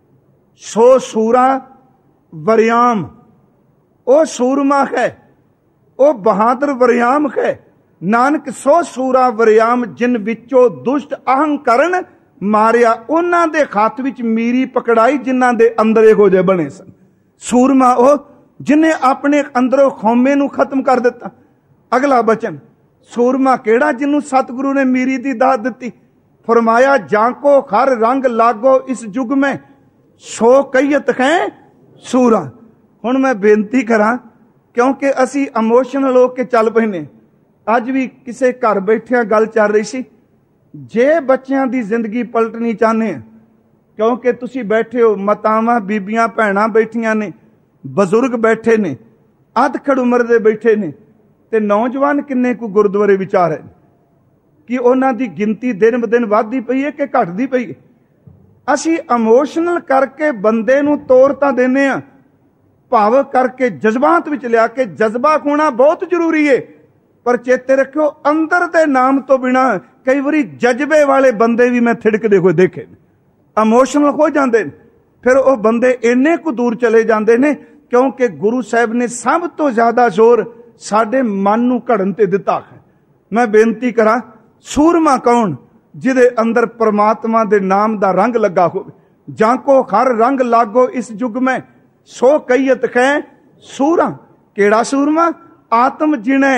ਸੋ ਸੂਰਾ ਵਰਿਆਮ, ਉਹ ਸੂਰਮਾ ਹੈ, ਉਹ ਬਹਾਦਰ ਵਰਿਆਮ ਹੈ। ਨਾਨਕ ਸੋ ਸੂਰਾ ਵਰਿਆਮ ਜਿਨ ਵਿੱਚੋਂ ਦੁਸ਼ਟ ਅਹੰਕਰਨ ਮਾਰਿਆ। ਉਹਨਾਂ ਦੇ ਹੱਥ ਵਿੱਚ ਮੀਰੀ ਪਕੜਾਈ ਜਿਨ੍ਹਾਂ ਦੇ ਅੰਦਰ ਇਹੋ ਜਿਹੇ ਬਣੇ ਸਨ। ਸੂਰਮਾ ਉਹ ਜਿਨੇ ਆਪਣੇ ਅੰਦਰੋਂ ਖੌਮੇ ਨੂੰ ਖਤਮ ਕਰ ਦਿੱਤਾ। ਅਗਲਾ ਬਚਨ, ਸੂਰਮਾ ਕਿਹੜਾ ਜਿਹਨੂੰ ਸਤਿਗੁਰੂ ਨੇ ਮੀਰੀ ਦੀ ਦਾਤ ਦਿੱਤੀ। ਫਰਮਾਇਆ ਜਾਂ ਕੋ ਹਰ ਰੰਗ ਲਾਗੋ ਇਸ ਯੁੱਗ ਮੈਂ ਸੋ ਕਹੀਤ ਹੈ ਸੂਰਾ। ਹੁਣ ਮੈਂ ਬੇਨਤੀ ਕਰਾਂ, ਕਿਉਂਕਿ ਅਸੀਂ ਇਮੋਸ਼ਨਲ ਹੋ ਕੇ ਚੱਲ ਪਏ ਨੇ। ਅੱਜ ਵੀ ਕਿਸੇ ਘਰ ਬੈਠਿਆਂ ਗੱਲ ਚੱਲ ਰਹੀ ਸੀ, ਜੇ ਬੱਚਿਆਂ ਦੀ ਜ਼ਿੰਦਗੀ ਪਲਟਣੀ ਚਾਹੁੰਦੇ ਆ, ਕਿਉਂਕਿ ਤੁਸੀਂ ਬੈਠੇ ਹੋ, ਮਾਤਾਵਾਂ ਬੀਬੀਆਂ ਭੈਣਾਂ ਬੈਠੀਆਂ ਨੇ, ਬਜ਼ੁਰਗ ਬੈਠੇ ਨੇ, ਅੱਧਖੜ ਉਮਰ ਦੇ ਬੈਠੇ ਨੇ, ਤੇ ਨੌਜਵਾਨ ਕਿੰਨੇ ਕੁ ਗੁਰਦੁਆਰੇ ਵਿਚਾਰ ਹੈ ਕਿ ਉਹਨਾਂ ਦੀ ਗਿਣਤੀ ਦਿਨ ਬ ਦਿਨ ਵੱਧਦੀ ਪਈ ਹੈ ਕਿ ਘਟਦੀ ਪਈ ਹੈ। ਅਸੀਂ ਇਮੋਸ਼ਨਲ ਕਰਕੇ ਬੰਦੇ ਨੂੰ ਤੋਰ ਤਾਂ ਦਿੰਦੇ ਆ, ਭਾਵਕ ਕਰਕੇ ਜਜ਼ਬਾਤ ਵਿੱਚ ਲਿਆ ਕੇ ਜਜ਼ਬਾ ਹੋਣਾ ਬਹੁਤ ਜ਼ਰੂਰੀ ਹੈ। ਪਰ ਚੇਤੇ ਰੱਖਿਓ, ਅੰਦਰ ਦੇ ਨਾਮ ਤੋਂ ਬਿਨਾ कई बारी जज्बे वाले बंदे भी मैं थिड़कदे होए देखे, इमोशनल हो जाते हैं, फिर वो बंदे इन्ने कु दूर चले जाते हैं, क्योंकि गुरु साहब ने सब तो ज्यादा जोर साडे मन नूं घड़न ते दिता है। मैं बेनती करा, सूरमा कौन जिदे अंदर परमात्मा दे नाम दा रंग लगा हो, जाको हर रंग लागो इस युग में, सो कईयत कै सूरा। केड़ा सूरमा? आत्म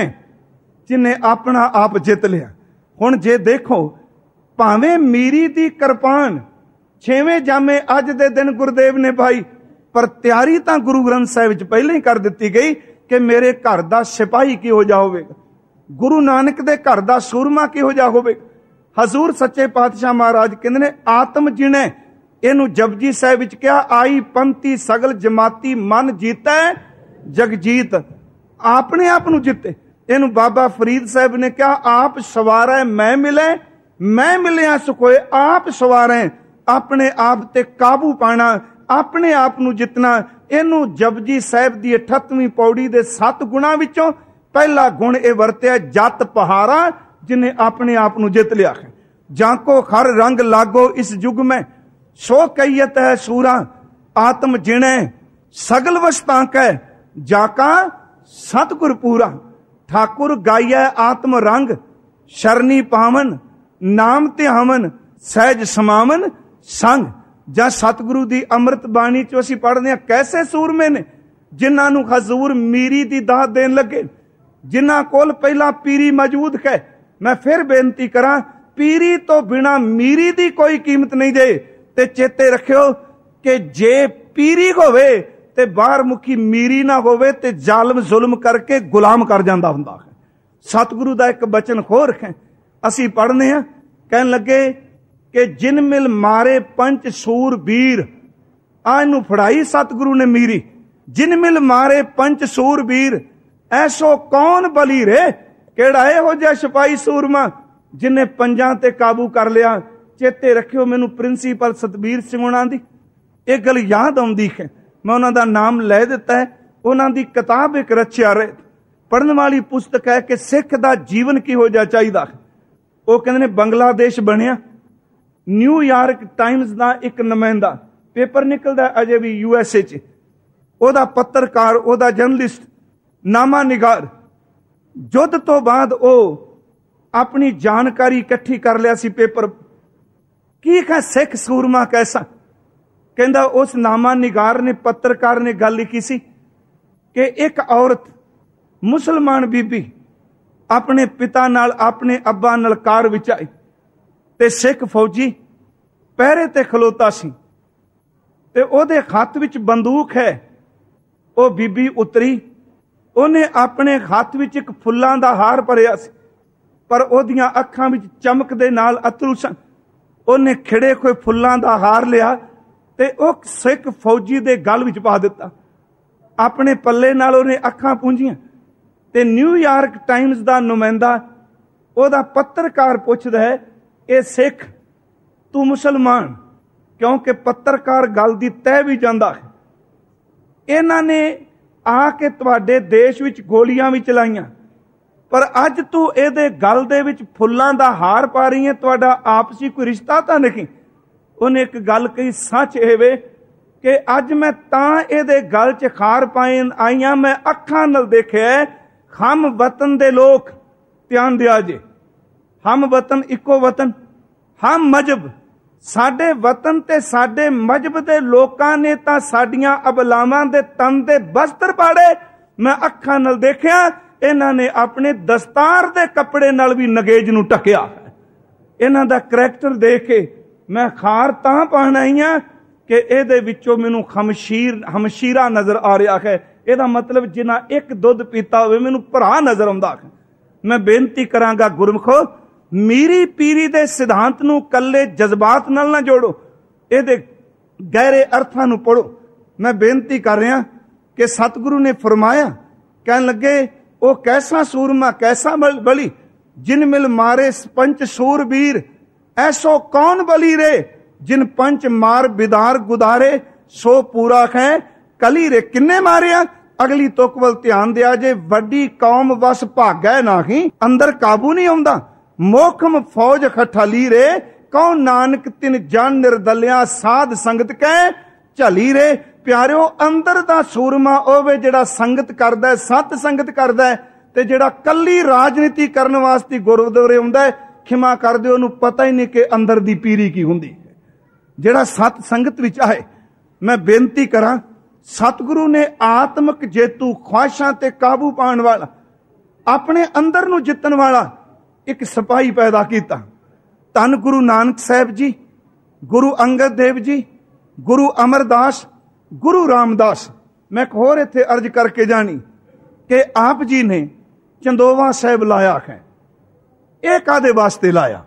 जिन्हें अपना आप जित लिया। हुण जे देखो, भावें मीरी दी किरपान 6वें जामे अज दे दिन गुरुदेव ने पाई, पर तैयारी तां गुरु ग्रंथ साहिब च पहले ही कर दिती गई कि मेरे घर दा सिपाही किहो जा होवेगा, गुरु नानक दे घर दा सूरमा किहो जा होवेगा। हजूर सच्चे पातशाह महाराज कहंदे ने आत्म जिने, इहनू जपजी साहिब विच कहा, आई पंथी सगल जमाती मन जीता जगजीत, अपने आप नू जिते। इहनू बाबा फरीद साहिब ने कहा, आप सवारै मैं मिले, मैं मिलिया सुखोए, आप सवारै, अपने आप ते काबू पाना, अपने आप नू जितना। इहनू जपजी साहिब दी 38वीं पौड़ी दे 7 गुणां विचों पहला गुण यह वरत्या, जत पहारा जिन्हें अपने आप नू जित लिया है। जाको हर रंग लागो इस युग में, सो कईयत है सूरा। आत्म जिणे सगल वस्तां कै, जाका सतगुर पूरा। ठाकुर गाइया आत्म रंग, शरणी पावन, नाम ते हमन, सहज समावन संग। ਜਾਂ ਸਤਿਗੁਰੂ ਦੀ ਅੰਮ੍ਰਿਤ ਬਾਣੀ ਚੋਂ ਅਸੀਂ ਪੜ੍ਹਦੇ ਹਾਂ, ਕੈਸੇ ਸੂਰਮੇ ਨੇ ਜਿਨ੍ਹਾਂ ਨੂੰ ਹਜ਼ੂਰ ਮੀਰੀ ਦੀ ਦਾਤ ਦੇਣ ਲੱਗੇ, ਜਿਨ੍ਹਾਂ ਕੋਲ ਪਹਿਲਾਂ ਪੀਰੀ ਮੌਜੂਦ ਹੈ। ਮੈਂ ਫਿਰ ਬੇਨਤੀ ਕਰਾਂ, ਪੀਰੀ ਤੋਂ ਬਿਨਾ ਮੀਰੀ ਦੀ ਕੋਈ ਕੀਮਤ ਨਹੀਂ ਜੇ। ਤੇ ਚੇਤੇ ਰੱਖਿਓ ਕਿ ਜੇ ਪੀਰੀ ਹੋਵੇ ਤੇ ਬਾਹਰ ਮੁਖੀ ਮੀਰੀ ਨਾ ਹੋਵੇ ਤੇ ਜ਼ਾਲਮ ਜ਼ੁਲਮ ਕਰਕੇ ਗੁਲਾਮ ਕਰ ਜਾਂਦਾ ਹੁੰਦਾ ਹੈ। ਸਤਿਗੁਰੂ ਦਾ ਇੱਕ ਬਚਨ ਹੋਰ ਹੈ, ਅਸੀਂ ਪੜ੍ਹਦੇ ਹਾਂ, ਕਹਿਣ ਲੱਗੇ कि जिन मिल मारे पंच सूर वीर। आनू फड़ाई सतगुरु ने मीरी, जिन मिल मारे पंच सूर वीर, ऐसो कौन बली रे। केड़ा हो जा सिपाही सूरमा जिन्हें पंजां ते काबू कर लिया। चेते रखियो, मैनू प्रिंसीपल सतबीर सिंह होना दी एक गल याद आउंदी है, मैं उन्हां दा नाम लै दिता है। उन्हां दी किताब एक रचिया रहे, पढ़न वाली पुस्तक है कि सिख दा जीवन किहो जा चाहिदा। वो कहंदे ने बंगलादेश बनिया, न्यूयॉर्क टाइम्स का एक नुमाइंदा, पेपर निकलता अजे भी यूएसए च, ओदा पत्रकार, ओदा जर्नलिस्ट, नामा निगार। युद्ध तो बाद ओ अपनी जानकारी इकट्ठी कर लिया सी पेपर की है सिख सूरमा कैसा। कहंदा उस नामा निगार ने, पत्रकार ने गल लिखी सी कि एक औरत मुसलमान बीबी अपने पिता नाल, अपने अब्बा नाल कार विच आई ते सिख फौजी पहरे ते खलोता सी ते ओदे हथ विच बंदूक है। ओ बीबी उतरी, ओने अपने हथ विच एक फुल्लां दा हार भरिया सी, पर ओदियां अखां विच चमक दे नाल अथरू सन। ओने खिड़े होए फुल्लां दा हार लिया ते ओ सिख फौजी दे गल विच पा दिता। अपने पल्ले नाल ओने अखां पूंजियां ते न्यूयॉर्क टाइम्स दा नुमाइंदा, ओदा पत्रकार पुछदा है, ए सिख तू मुसलमान, क्योंकि पत्रकार गल दी तय भी जांदा है। इन्हां ने आके तुहाडे देश विच गोलियां भी चलाईयां, पर अज तू इहदे गल दे विच फुल्लां दा हार पा रही है, तुहाडा आपसी कोई रिश्ता तां नहीं। उन्हें एक गल कही, सच ये वे कि अज मैं तां इहदे गल च हार पाए आईयां, मैं अखां नाल देखिआ हम वतन दे लोग, ध्यान दिया जे, हम वतन इको वतन, हम मजहब, साडे वतन ते साडे मजहब दे लोकां ने तां साडियां अबलावां दे तन दे बस्तर पाड़े। मैं अखां नाल देखिआ, इन्हां ने अपने दस्तार दे कपड़े नाल भी नगेज नूं ढकिया। इन्हां दा करैक्टर देख के मैं खार तां पाण आई हां कि इहदे विचों मैनूं हमशीरा नजर आ रहा है। इहदा मतलब जिन्हां एक दुध पीता होवे मैनूं भरा नजर आउंदा है। मैं बेनती करांगा गुरमुखो, मीरी पीरी दे सिद्धांत नूं कल्ले जज्बात नाल ना जोड़ो, इहदे गहरे अर्थां नूं पढ़ो। मैं बेनती कर रहा कि सतगुरु ने फरमाया, कहन लगे ओ कैसा सूरमा कैसा बली, जिन मिल मारे पंच सूरबीर, ऐसो कौन बली रे, जिन पंच मार बिदार गुदारे, सो पूरा है कली रे। किन्ने मारिया? अगली तुक वल ध्यान दिया जे, वड्डी कौम वस भागै नाही, अंदर काबू नहीं आउंदा। मोखम फौज खठाली रे, कौ नानक तिन जान निर्दलिया, साध संगत कै झली रे। प्यारिओ, अंदर दा सूरमा होवे जिहड़ा संगत करदा, सत संगत करदा, ते जिहड़ा कल्ली राजनीति करन वास्ते गुरुद्वारे आउंदा है, खिमा कर दिओ, उहनूं पता ही नहीं कि अंदर दी पीरी की हुंदी है। जिहड़ा सत संगत विच आहे, मैं बेनती करां, सतगुरु ने आत्मक जेतू, ख्वाहिशां ते काबू पाउण वाला, अपने अंदर नूं जितण वाला एक सिपाही पैदा कीता। धन गुरु नानक साहब जी, गुरु अंगद देव जी, गुरु अमरदास, गुरु रामदास। मैं एक होर इत्थे अर्ज करके जानी कि आप जी ने चंदोवा साहब लाया है, यह कादे वास्ते लाया?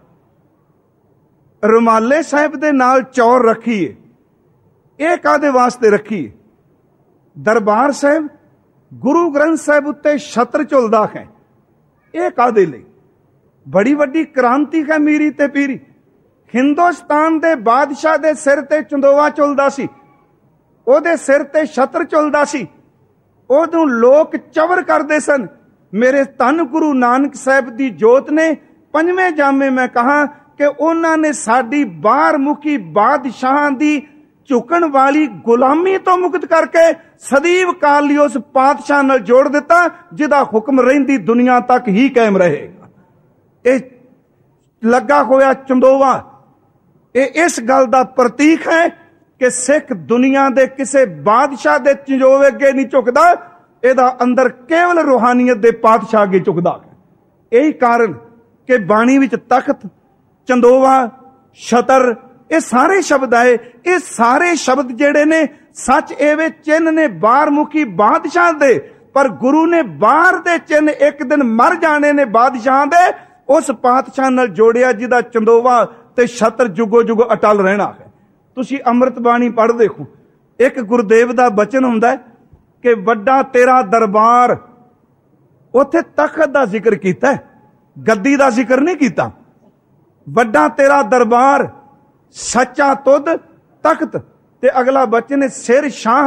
रुमाले साहब दे नाल चौर रखीए, यह कादे वास्ते रखीए? दरबार साहब गुरु ग्रंथ साहब उत्ते छत्र झुलदा है, यह कादे लई? बड़ी वड्डी क्रांति है मीरी ते पीरी। हिंदुस्तान दे बादशाह दे सिर ते चंदोवा झुलदा सी, ओदे सिर ते छत्र झुलदा सी, ओदों लोक चवर करदे सन। मेरे धन गुरु नानक साहब दी जोत ने पंजवें जामे मैं कहा कि उन्हां ने साडी बाहर मुखी बादशाहां दी झुकण वाली गुलामी तो मुक्त करके सदीव काल लई उस पातशाह नाल जोड़ दिता, जिहदा हुक्म रहिंदी दुनिया तक ही कायम रहेगा। ये लगा होया चंदोवा, ये इस गल दा प्रतीक है कि सिख दुनिया दे किसे बादशाह दे चंजोवे अगे नहीं झुकदा, ਇਹਦਾ अंदर केवल रूहानियत दे पातशाह अगे झुकदा है। यही कारण कि बाणी विच तख्त, चंदोवा, छतर, ये सारे शब्द आए। ये सारे शब्द जेड़े ने सच एवे चिन्ह ने बाहर मुखी बादशाह दे, पर गुरु ने बाहर दे चिन्ह एक दिन मर जाने ने बादशाह दे, उस पातशाह नाल जोड़िया जिहदा चंदोवा ते छतर जुगो जुग अटल रहना है। तुसी अमृत बाणी पढ़ देखो, एक गुरुदेव दा बचन हुंदा है कि वड्डा तेरा दरबार, उत्थे तख्त दा जिक्र कीता है, गद्दी दा जिक्र नहीं कीता। वड्डा तेरा दरबार, सच्चा तुद तख्त, ते अगला बचन है सिर शाह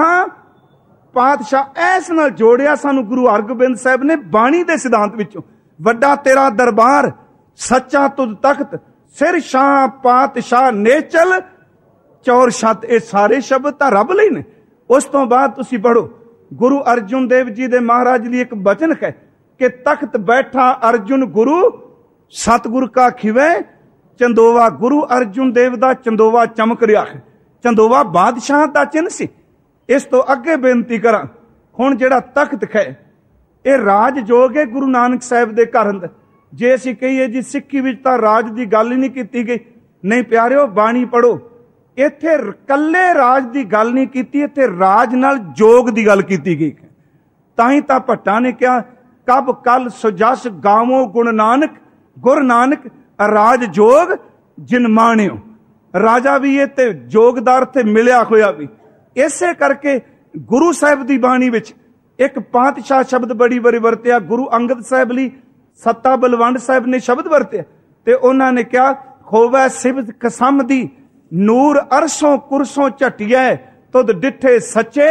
पातशाह। ऐस नाल जोड़िया सानू गुरु हरगोबिंद साहब ने बाणी दे सिद्धांत विचों। वड्डा तेरा दरबार, सच्चा तुद तख्त, सिर शाह पातशाह, नेचल चौर छत। ये सारे शब्द तां रब लई ने। उस तो बाद तुसी पढ़ो, गुरु अर्जुन देव जी दे महाराज लिए एक वचन है कि तख्त बैठा अर्जुन गुरु, सतगुर का खिवे चंदोवा। गुरु अर्जुन देव दा चंदोवा चमक रहा है, चंदोवा बादशाह दा चिन्ह सी। इस तो अगे बेनती करा, हुण जिहड़ा तख्त है ये राज जोग है गुरु नानक साहब दे घर अंदर। जे असीं कहीए जी सिक्खी विच तां राज दी गल ही नहीं कीती गई, नहीं प्यारिओ बाणी पढ़ो, इत्थे कल्ले राज दी गल नहीं कीती, इत्थे राज नाल जोग दी गल कीती गई है। ताही तां भट्टा ने कहा, कब कल सुजस गावो गुण नानक, गुर नानक राज जोग जिन माणियो। राजा भी ये ते जोगदार थे मिलिया होया भी। इसे करके गुरु साहब दी बाणी विच एक पातशाह शब्द बड़ी बारी वरतिया। गुरु अंगद साहब लई सत्ता बलवंड साहब ने शब्द वरतिया ते उन्हां ने कहा, खोवै सिबत कसम दी, नूर अरसों कुरसों झटिया, तुद डिठे सच्चे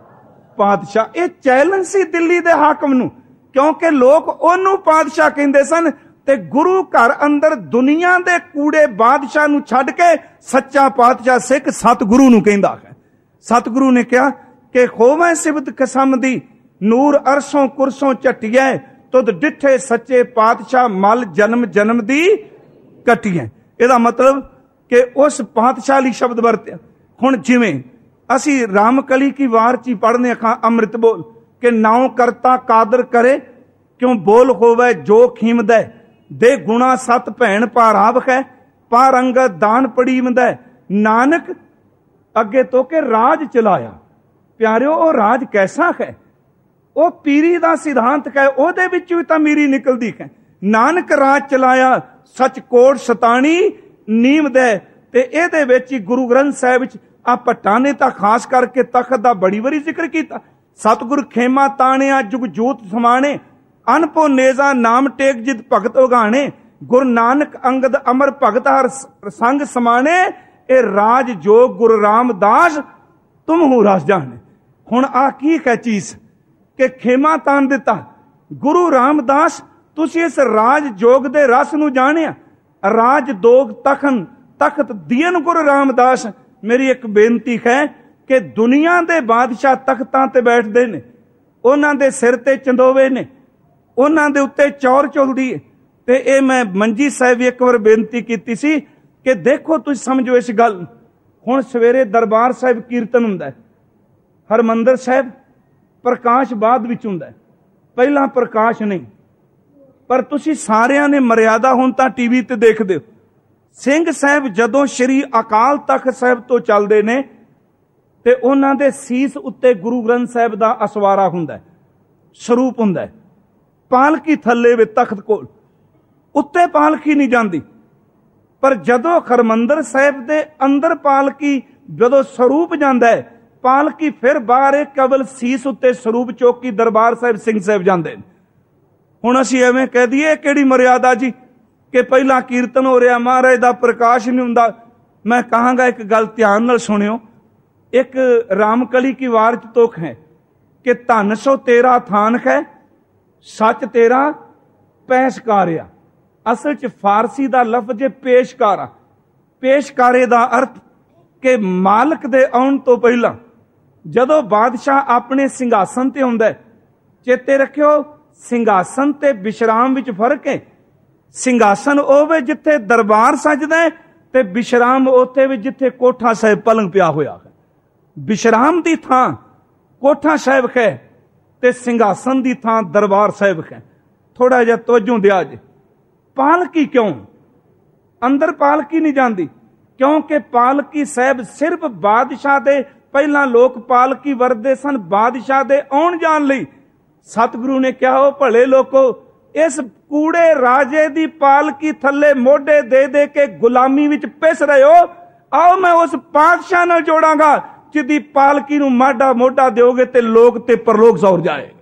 पातशाह। ये चैलेंज सी दिल्ली दे हाकम नूं, क्योंकि लोग ओनू पातशाह कहंदे सन ते गुरु घर अंदर दुनिया दे कूड़े बादशाह नूं छड्ड के सच्चा पातशाह सिख सतगुरु नूं कहंदा है। सतगुरु ने कहा कि खोवै सिबत कसम दी, नूर अरसों कुरसों झटिया, तुद डिठे सच्चे पातशाह, मल जन्म जन्म दी कटिया। ਇਹਦਾ मतलब कि उस पातशाह ਲਈ शब्द वरत्या। हुण जिवें असी रामकली की वार ची पढ़ने अखां अमृत बोल के नाउ करता कादर करे, क्यों बोल होवे जो खीमदै, दे गुणा सत भैन पाराव है, पार अंगद दान पड़ीमदै, नानक अगे तो के राज चलाया। प्यारिओ वो राज कैसा है? वो पीरी दा सिद्धांत है, ओदे विचों ही तां मीरी निकलदी है। नानक राज चलाया, सच कोट सतानी नीम दे। ते इहदे विच गुरु ग्रंथ साहिब विच आ भट्टा ने तां खास करके तख्त दा बड़ी वारी जिक्र कीता। सतगुर खेमा ताणिया जुग जूत समाणे, अनपो नेजा नाम टेक जित भगत उगाणे, गुरु नानक अंगद अमर भगत हर संग समाणे, ए राज जोग गुरु रामदास तुम हूं रस जाने। हुण आ की है चीज कि खेमा तान दिता, गुरु रामदास ਤੁਸੀਂ ਇਸ ਰਾਜ ਜੋਗ ਦੇ ਰਸ ਨੂੰ ਜਾਣਿਆ। ਰਾਜ ਦੋਗ ਤਖਤ ਦੀਨ ਗੁਰੂ ਰਾਮਦਾਸ। ਮੇਰੀ ਇੱਕ ਬੇਨਤੀ ਹੈ ਕਿ ਦੁਨੀਆ ਦੇ ਬਾਦਸ਼ਾਹ ਤਖਤਾਂ ਤੇ ਬੈਠਦੇ ਨੇ, ਉਹਨਾਂ ਦੇ ਸਿਰ ਤੇ ਚੰਦੋਵੇ ਨੇ, ਉਹਨਾਂ ਦੇ ਉੱਤੇ ਚੌਰ ਚੁਲਦੀ ਹੈ। ਤੇ ਇਹ ਮੈਂ ਮੰਜੀ ਸਾਹਿਬ ਇੱਕ ਵਾਰ ਬੇਨਤੀ ਕੀਤੀ ਸੀ ਕਿ ਦੇਖੋ ਤੁਸੀਂ ਸਮਝੋ ਇਸ ਗੱਲ। ਹੁਣ ਸਵੇਰੇ ਦਰਬਾਰ ਸਾਹਿਬ ਕੀਰਤਨ ਹੁੰਦਾ ਹੈ, ਹਰਮੰਦਰ ਸਾਹਿਬ ਪ੍ਰਕਾਸ਼ ਬਾਅਦ ਵਿੱਚ ਹੁੰਦਾ ਹੈ, ਪਹਿਲਾਂ ਪ੍ਰਕਾਸ਼ ਨਹੀਂ। ਪਰ ਤੁਸੀਂ ਸਾਰਿਆਂ ਨੇ ਮਰਿਆਦਾ ਹੁਣ ਤਾਂ ਟੀਵੀ ਤੇ ਦੇਖਦੇ ਹੋ। ਸਿੰਘ ਸਾਹਿਬ ਜਦੋਂ ਸ਼੍ਰੀ ਅਕਾਲ ਤਖਤ ਸਾਹਿਬ ਤੋਂ ਚੱਲਦੇ ਨੇ ਤੇ ਉਹਨਾਂ ਦੇ ਸੀਸ ਉੱਤੇ ਗੁਰੂ ਗ੍ਰੰਥ ਸਾਹਿਬ ਦਾ ਅਸਵਾਰਾ ਹੁੰਦਾ ਹੈ, ਸਰੂਪ ਹੁੰਦਾ ਹੈ। ਪਾਲਕੀ ਥੱਲੇ ਵੇ ਤਖਤ ਕੋਲ, ਉੱਤੇ ਪਾਲਕੀ ਨਹੀਂ ਜਾਂਦੀ। ਪਰ ਜਦੋਂ ਹਰਮੰਦਰ ਸਾਹਿਬ ਦੇ ਅੰਦਰ ਪਾਲਕੀ ਜਦੋਂ ਸਰੂਪ ਜਾਂਦਾ ਹੈ, ਪਾਲਕੀ ਫਿਰ ਬਾਹਰ ਹੈ, ਕੇਵਲ ਸੀਸ ਉੱਤੇ ਸਰੂਪ ਚੌਕੀ ਦਰਬਾਰ ਸਾਹਿਬ ਸਿੰਘ ਸਾਹਿਬ ਜਾਂਦੇ ਨੇ। ਹੁਣ ਅਸੀਂ ਐਵੇਂ ਕਹਿ ਦਈਏ ਕਿਹੜੀ ਮਰਿਆਦਾ ਜੀ ਕਿ ਪਹਿਲਾਂ ਕੀਰਤਨ ਹੋ ਰਿਹਾ, ਮਹਾਰਾਜ ਦਾ ਪ੍ਰਕਾਸ਼ ਨਹੀਂ ਹੁੰਦਾ। ਮੈਂ ਕਹਾਂਗਾ ਇੱਕ ਗੱਲ ਧਿਆਨ ਨਾਲ ਸੁਣਿਓ। ਇੱਕ ਰਾਮਕਲੀ ਕੀ ਵਾਰ ਚ ਤੁਕ ਹੈ ਕਿ ਧਨ ਸੋ ਤੇਰਾ ਥਾਨ ਹੈ, ਸੱਚ ਤੇਰਾ ਪੈਸ਼ਕਾਰਿਆ। ਅਸਲ ਚ ਫਾਰਸੀ ਦਾ ਲਫ਼ਜ਼ ਹੈ ਪੇਸ਼ਕਾਰਾ। ਪੇਸ਼ਕਾਰੇ ਦਾ ਅਰਥ ਕਿ ਮਾਲਕ ਦੇ ਆਉਣ ਤੋਂ ਪਹਿਲਾਂ ਜਦੋਂ ਬਾਦਸ਼ਾਹ ਆਪਣੇ ਸਿੰਘਾਸਨ ਤੇ ਹੁੰਦਾ ਹੈ, ਚੇਤੇ ਰੱਖਿਓ ਸਿੰਘਾਸਨ ਤੇ ਵਿਸ਼ਰਾਮ ਵਿੱਚ ਫਰਕ ਹੈ। ਸਿੰਘਾਸਨ ਉਹ ਵੇ ਜਿੱਥੇ ਦਰਬਾਰ ਸਜਦਾ ਹੈ, ਤੇ ਵਿਸ਼ਰਾਮ ਉੱਥੇ ਵੀ ਜਿੱਥੇ ਕੋਠਾ ਸਾਹਿਬ ਪਲੰਗ ਪਿਆ ਹੋਇਆ ਹੈ। ਵਿਸ਼ਰਾਮ ਦੀ ਥਾਂ ਕੋਠਾ ਸਾਹਿਬ ਹੈ ਤੇ ਸਿੰਘਾਸਨ ਦੀ ਥਾਂ ਦਰਬਾਰ ਸਾਹਿਬ ਹੈ। ਥੋੜਾ ਜਿਹਾ ਤਵੱਜੋ ਦਿਆ ਜੇ। ਪਾਲਕੀ ਕਿਉਂ ਅੰਦਰ ਪਾਲਕੀ ਨਹੀਂ ਜਾਂਦੀ? ਕਿਉਂਕਿ ਪਾਲਕੀ ਸਾਹਿਬ ਸਿਰਫ ਬਾਦਸ਼ਾਹ ਦੇ ਪਹਿਲਾਂ ਲੋਕ ਪਾਲਕੀ ਵਰਤਦੇ ਸਨ ਬਾਦਸ਼ਾਹ ਦੇ ਆਉਣ ਜਾਣ ਲਈ। ਸਤਿਗੁਰੂ ਨੇ ਕਿਹਾ, ਉਹ ਭਲੇ ਲੋਕੋ, ਇਸ ਕੂੜੇ ਰਾਜੇ ਦੀ ਪਾਲਕੀ ਥੱਲੇ ਮੋਢੇ ਦੇ ਦੇ ਕੇ ਗੁਲਾਮੀ ਵਿੱਚ ਪਿਸ ਰਹੇ ਹੋ। ਆਓ ਮੈਂ ਉਸ ਪਾਤਸ਼ਾਹ ਨਾਲ ਜੋੜਾਂਗਾ ਜਿਹਦੀ ਪਾਲਕੀ ਨੂੰ ਮਾਡਾ ਮੋਢਾ ਦਿਓਗੇ ਤੇ ਲੋਕ ਤੇ ਪਰਲੋਕ ਜ਼ੌਰ ਜਾਏਗਾ।